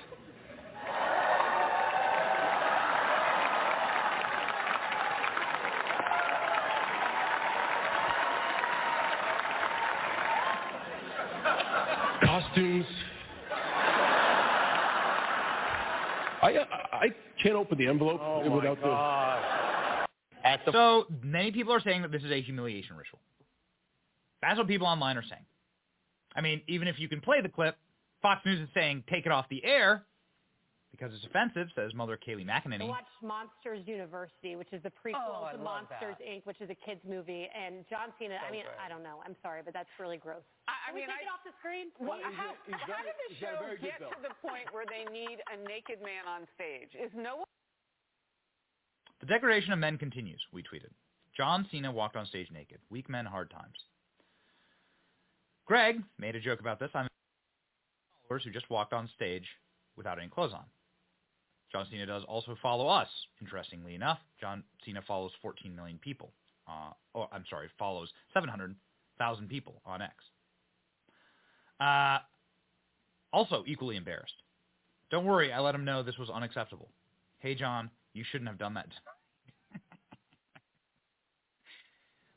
Costumes. I can't open the envelope without the... So many people are saying that this is a humiliation ritual. That's what people online are saying. I mean, even if you can play the clip, Fox News is saying take it off the air because it's offensive, says Mother Kayleigh McEnany. I watched Monsters University, which is the prequel to Monsters, Inc., which is a kid's movie. And John Cena, I mean, I don't know. I'm sorry, but that's really gross. Can we take it off the screen? How did the show get to the point where they need a naked man on stage? Is no one... The degradation of men continues, we tweeted. John Cena walked on stage naked. Weak men, hard times. Greg made a joke about this. I'm followers who just walked on stage without any clothes on. John Cena does also follow us, interestingly enough. John Cena follows 14 million people. Follows 700,000 people on X. Also equally embarrassed. Don't worry, I let him know this was unacceptable. Hey, John, you shouldn't have done that.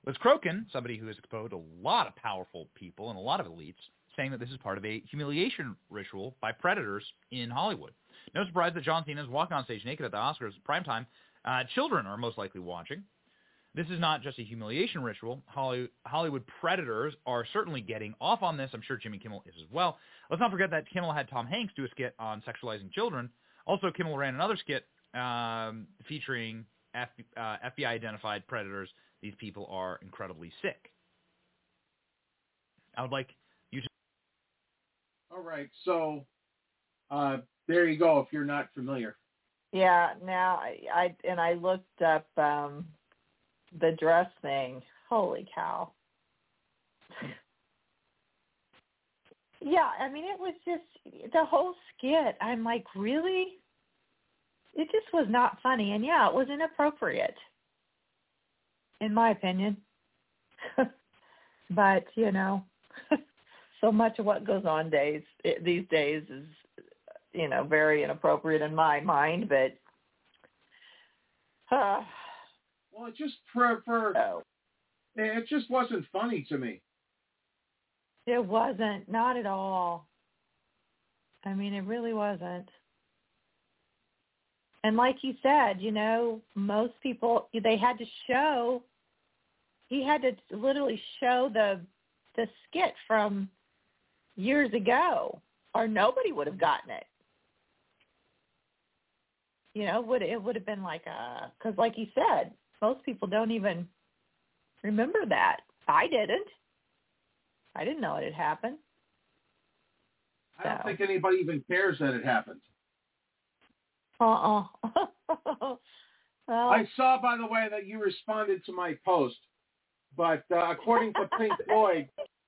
Liz Crokin, somebody who has exposed a lot of powerful people and a lot of elites, saying that this is part of a humiliation ritual by predators in Hollywood. No surprise that John Cena is walking on stage naked at the Oscars primetime. Children are most likely watching. This is not just a humiliation ritual. Hollywood predators are certainly getting off on this. I'm sure Jimmy Kimmel is as well. Let's not forget that Kimmel had Tom Hanks do a skit on sexualizing children. Also, Kimmel ran another skit featuring FBI-identified predators. These people are incredibly sick. I would like you to... All right, so there you go if you're not familiar. Yeah, now I looked up the dress thing. Holy cow. Yeah, I mean, it was just the whole skit. I'm like, really? It just was not funny. And yeah, it was inappropriate, in my opinion. But, so much of what goes on these days is, very inappropriate in my mind. But, well, it just it just wasn't funny to me. It wasn't, not at all. I mean, it really wasn't. And like you said, most people, he had to literally show the skit from years ago, or nobody would have gotten it. It would have been like because like you said, most people don't even remember that. I didn't know it had happened. I don't think anybody even cares that it happened. Well, I saw, by the way, that you responded to my post, but according to Pink Floyd...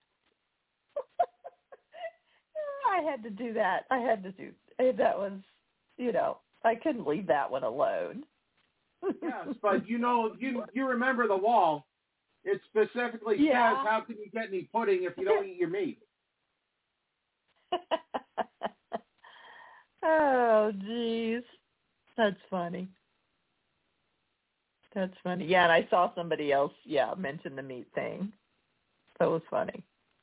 I had to do that. That was, I couldn't leave that one alone. Yes, but you remember the wall. It specifically says, how can you get any pudding if you don't eat your meat? Oh, geez. That's funny. Yeah, and I saw somebody else, mention the meat thing. That was funny.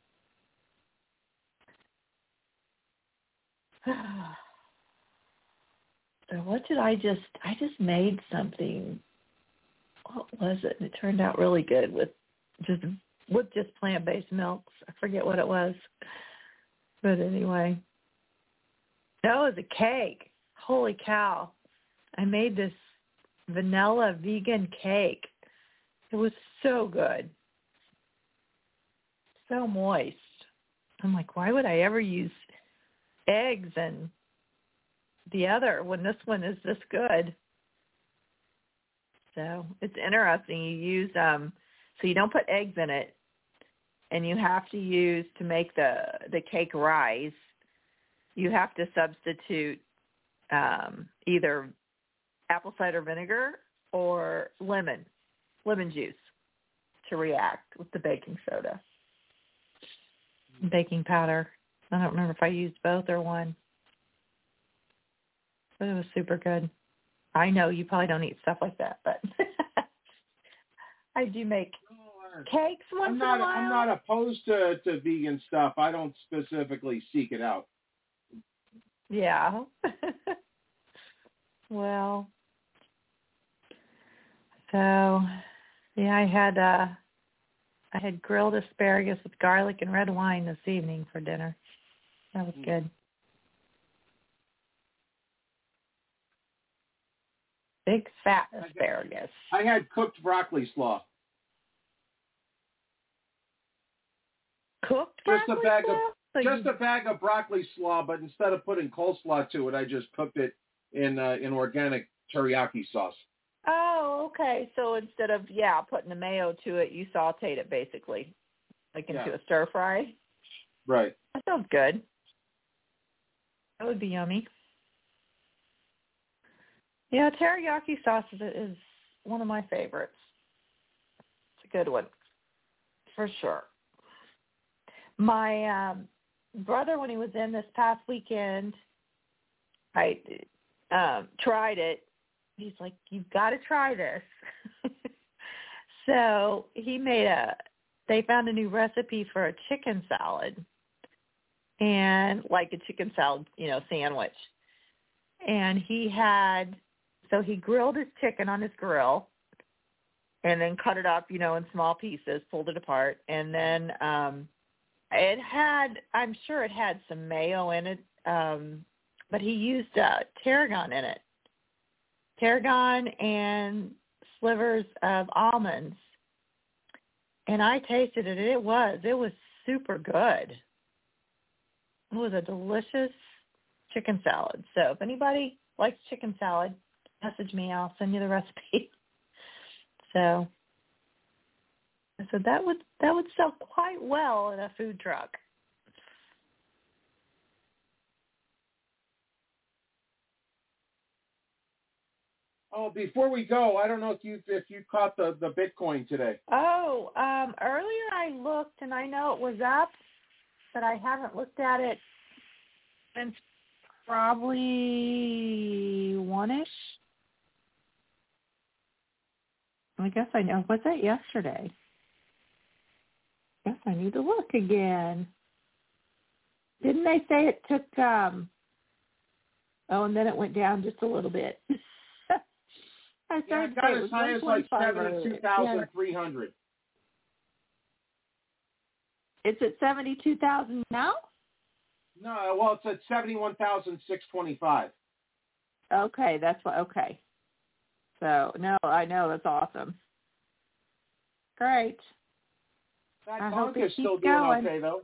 So what did I just made something. What was it? And it turned out really good with just plant-based milks. I forget what it was. But anyway. That was a cake. Holy cow. I made this vanilla vegan cake. It was so good. So moist. I'm like, why would I ever use eggs and the other when this one is this good? So it's interesting. You use so you don't put eggs in it, and you have to use, to make the cake rise, you have to substitute either apple cider vinegar or lemon juice to react with the baking soda. Baking powder. I don't remember if I used both or one. But it was super good. I know you probably don't eat stuff like that, but I do make cakes once in a while. I'm not opposed to vegan stuff. I don't specifically seek it out. Yeah. Well, so yeah, I had grilled asparagus with garlic and red wine this evening for dinner. That was good. Big fat asparagus. I had cooked broccoli slaw. Cooked broccoli slaw? Just a bag of broccoli slaw, but instead of putting coleslaw to it, I just cooked it in organic teriyaki sauce. Oh, okay. So instead of putting the mayo to it, you sauteed it basically, like into a stir fry. Right. That sounds good. That would be yummy. Yeah, teriyaki sauce is one of my favorites. It's a good one, for sure. My brother, when he was in this past weekend, I tried it. He's like, you've got to try this. So they found a new recipe for a chicken salad, and like a chicken salad, sandwich. And he grilled his chicken on his grill and then cut it up, in small pieces, pulled it apart. And then I'm sure it had some mayo in it, but he used tarragon in it. Tarragon and slivers of almonds. And I tasted it. It was super good. It was a delicious chicken salad. So if anybody likes chicken salad, message me. I'll send you the recipe. So I said that would sell quite well in a food truck. Oh, before we go, I don't know if you caught the Bitcoin today. Oh, earlier I looked and I know it was up, but I haven't looked at it since probably 1-ish. I guess I know. Was that yesterday? Guess I need to look again. Didn't they say it took? And then it went down just a little bit. It got as high as like 72,300. It's at 72,000 now? No, well, it's at 71,625. Okay, that's what. Okay. So no, I know that's awesome. Great. That Bonk is still doing okay, though.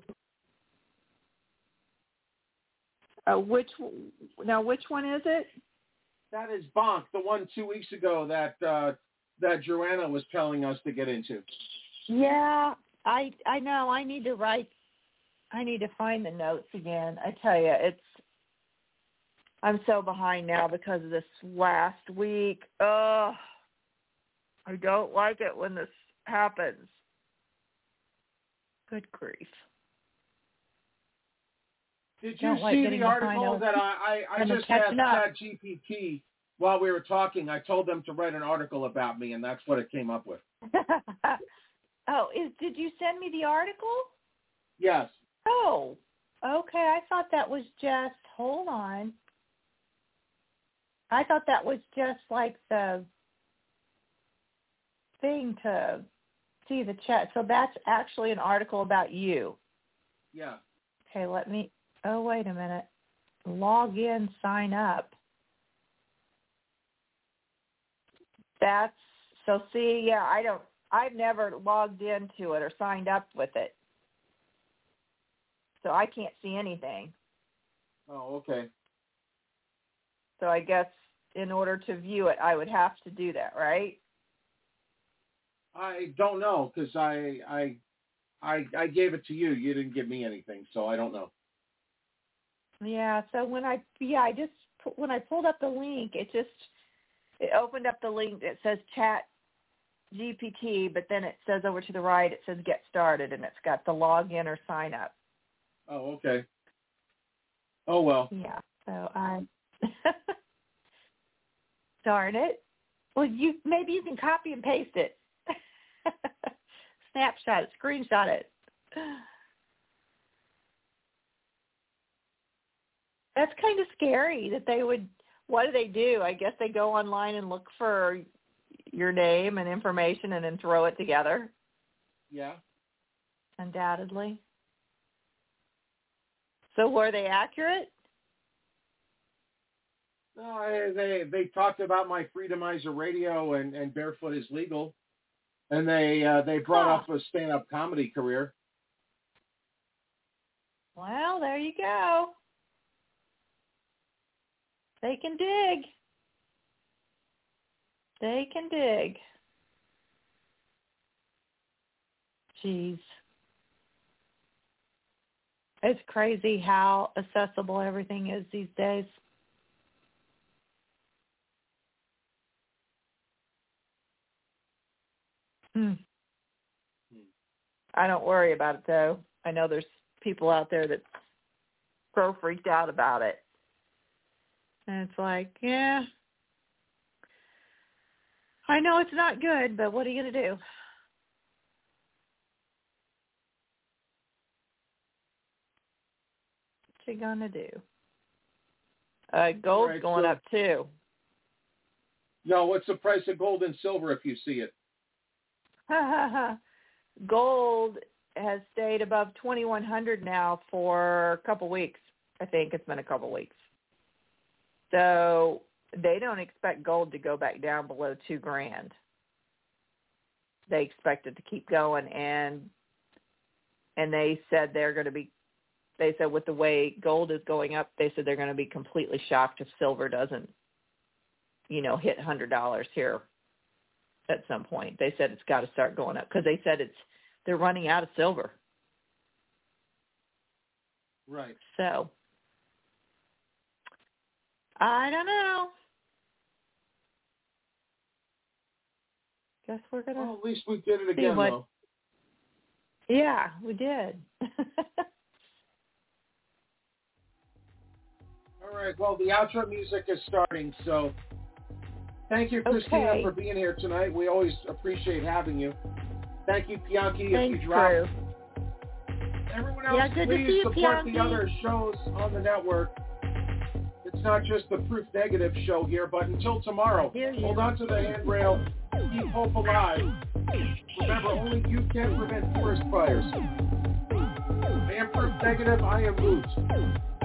Which one is it? That is Bonk, the one 2 weeks ago that Joanna was telling us to get into. Yeah, I know. I need to find the notes again. I tell you, I'm so behind now because of this last week. I don't like it when this happens. Good grief. Did you see the article that I just asked ChatGPT while we were talking? I told them to write an article about me, and that's what it came up with. Did you send me the article? Yes. Oh, okay. I thought that was just, hold on. I thought that was just like the thing to see the chat. So that's actually an article about you. Yeah. Okay, wait a minute. Log in, sign up. I've never logged into it or signed up with it. So I can't see anything. Oh, okay. So I guess in order to view it, I would have to do that, right? I don't know because I gave it to you. You didn't give me anything, so I don't know. Yeah. So when I pulled up the link, it opened up the link that says Chat GPT, but then it says over to the right, it says Get Started, and it's got the login or sign up. Oh, okay. Oh well. Yeah. So darn it. Well, maybe you can copy and paste it. Snapshot it, screenshot it. That's kind of scary that they would, what do? I guess they go online and look for your name and information and then throw it together. Yeah. Undoubtedly. So were they accurate? No, they talked about my Freedomizer Radio and Barefoot is Legal. And they brought up a stand-up comedy career. Well, there you go. They can dig. They can dig. Jeez. It's crazy how accessible everything is these days. I don't worry about it, though. I know there's people out there that so freaked out about it. And it's like, yeah, I know it's not good, but what are you going to do? she gonna do? Gold's right, going up too. No, what's the price of gold and silver if you see it? Gold has stayed above 2,100 now for a couple weeks. I think it's been a couple weeks. So they don't expect gold to go back down below $2,000. They expect it to keep going, and they said they said with the way gold is going up, they said they're going to be completely shocked if silver doesn't, hit $100 here at some point. They said it's got to start going up because they said they're running out of silver. Right. So I don't know. Guess we're gonna. Well, at least we did it again, though. Yeah, we did. All right. Well, the outro music is starting, so thank you, Christina, for being here tonight. We always appreciate having you. Thank you, Pianki. Thanks, if you drop. Drew. Everyone else, please support the other shows on the network. It's not just the Proof Negative show here, but until tomorrow, hold on to the handrail. Keep hope alive. Remember, only you can prevent forest fires. I am Proof Negative. I am Moot.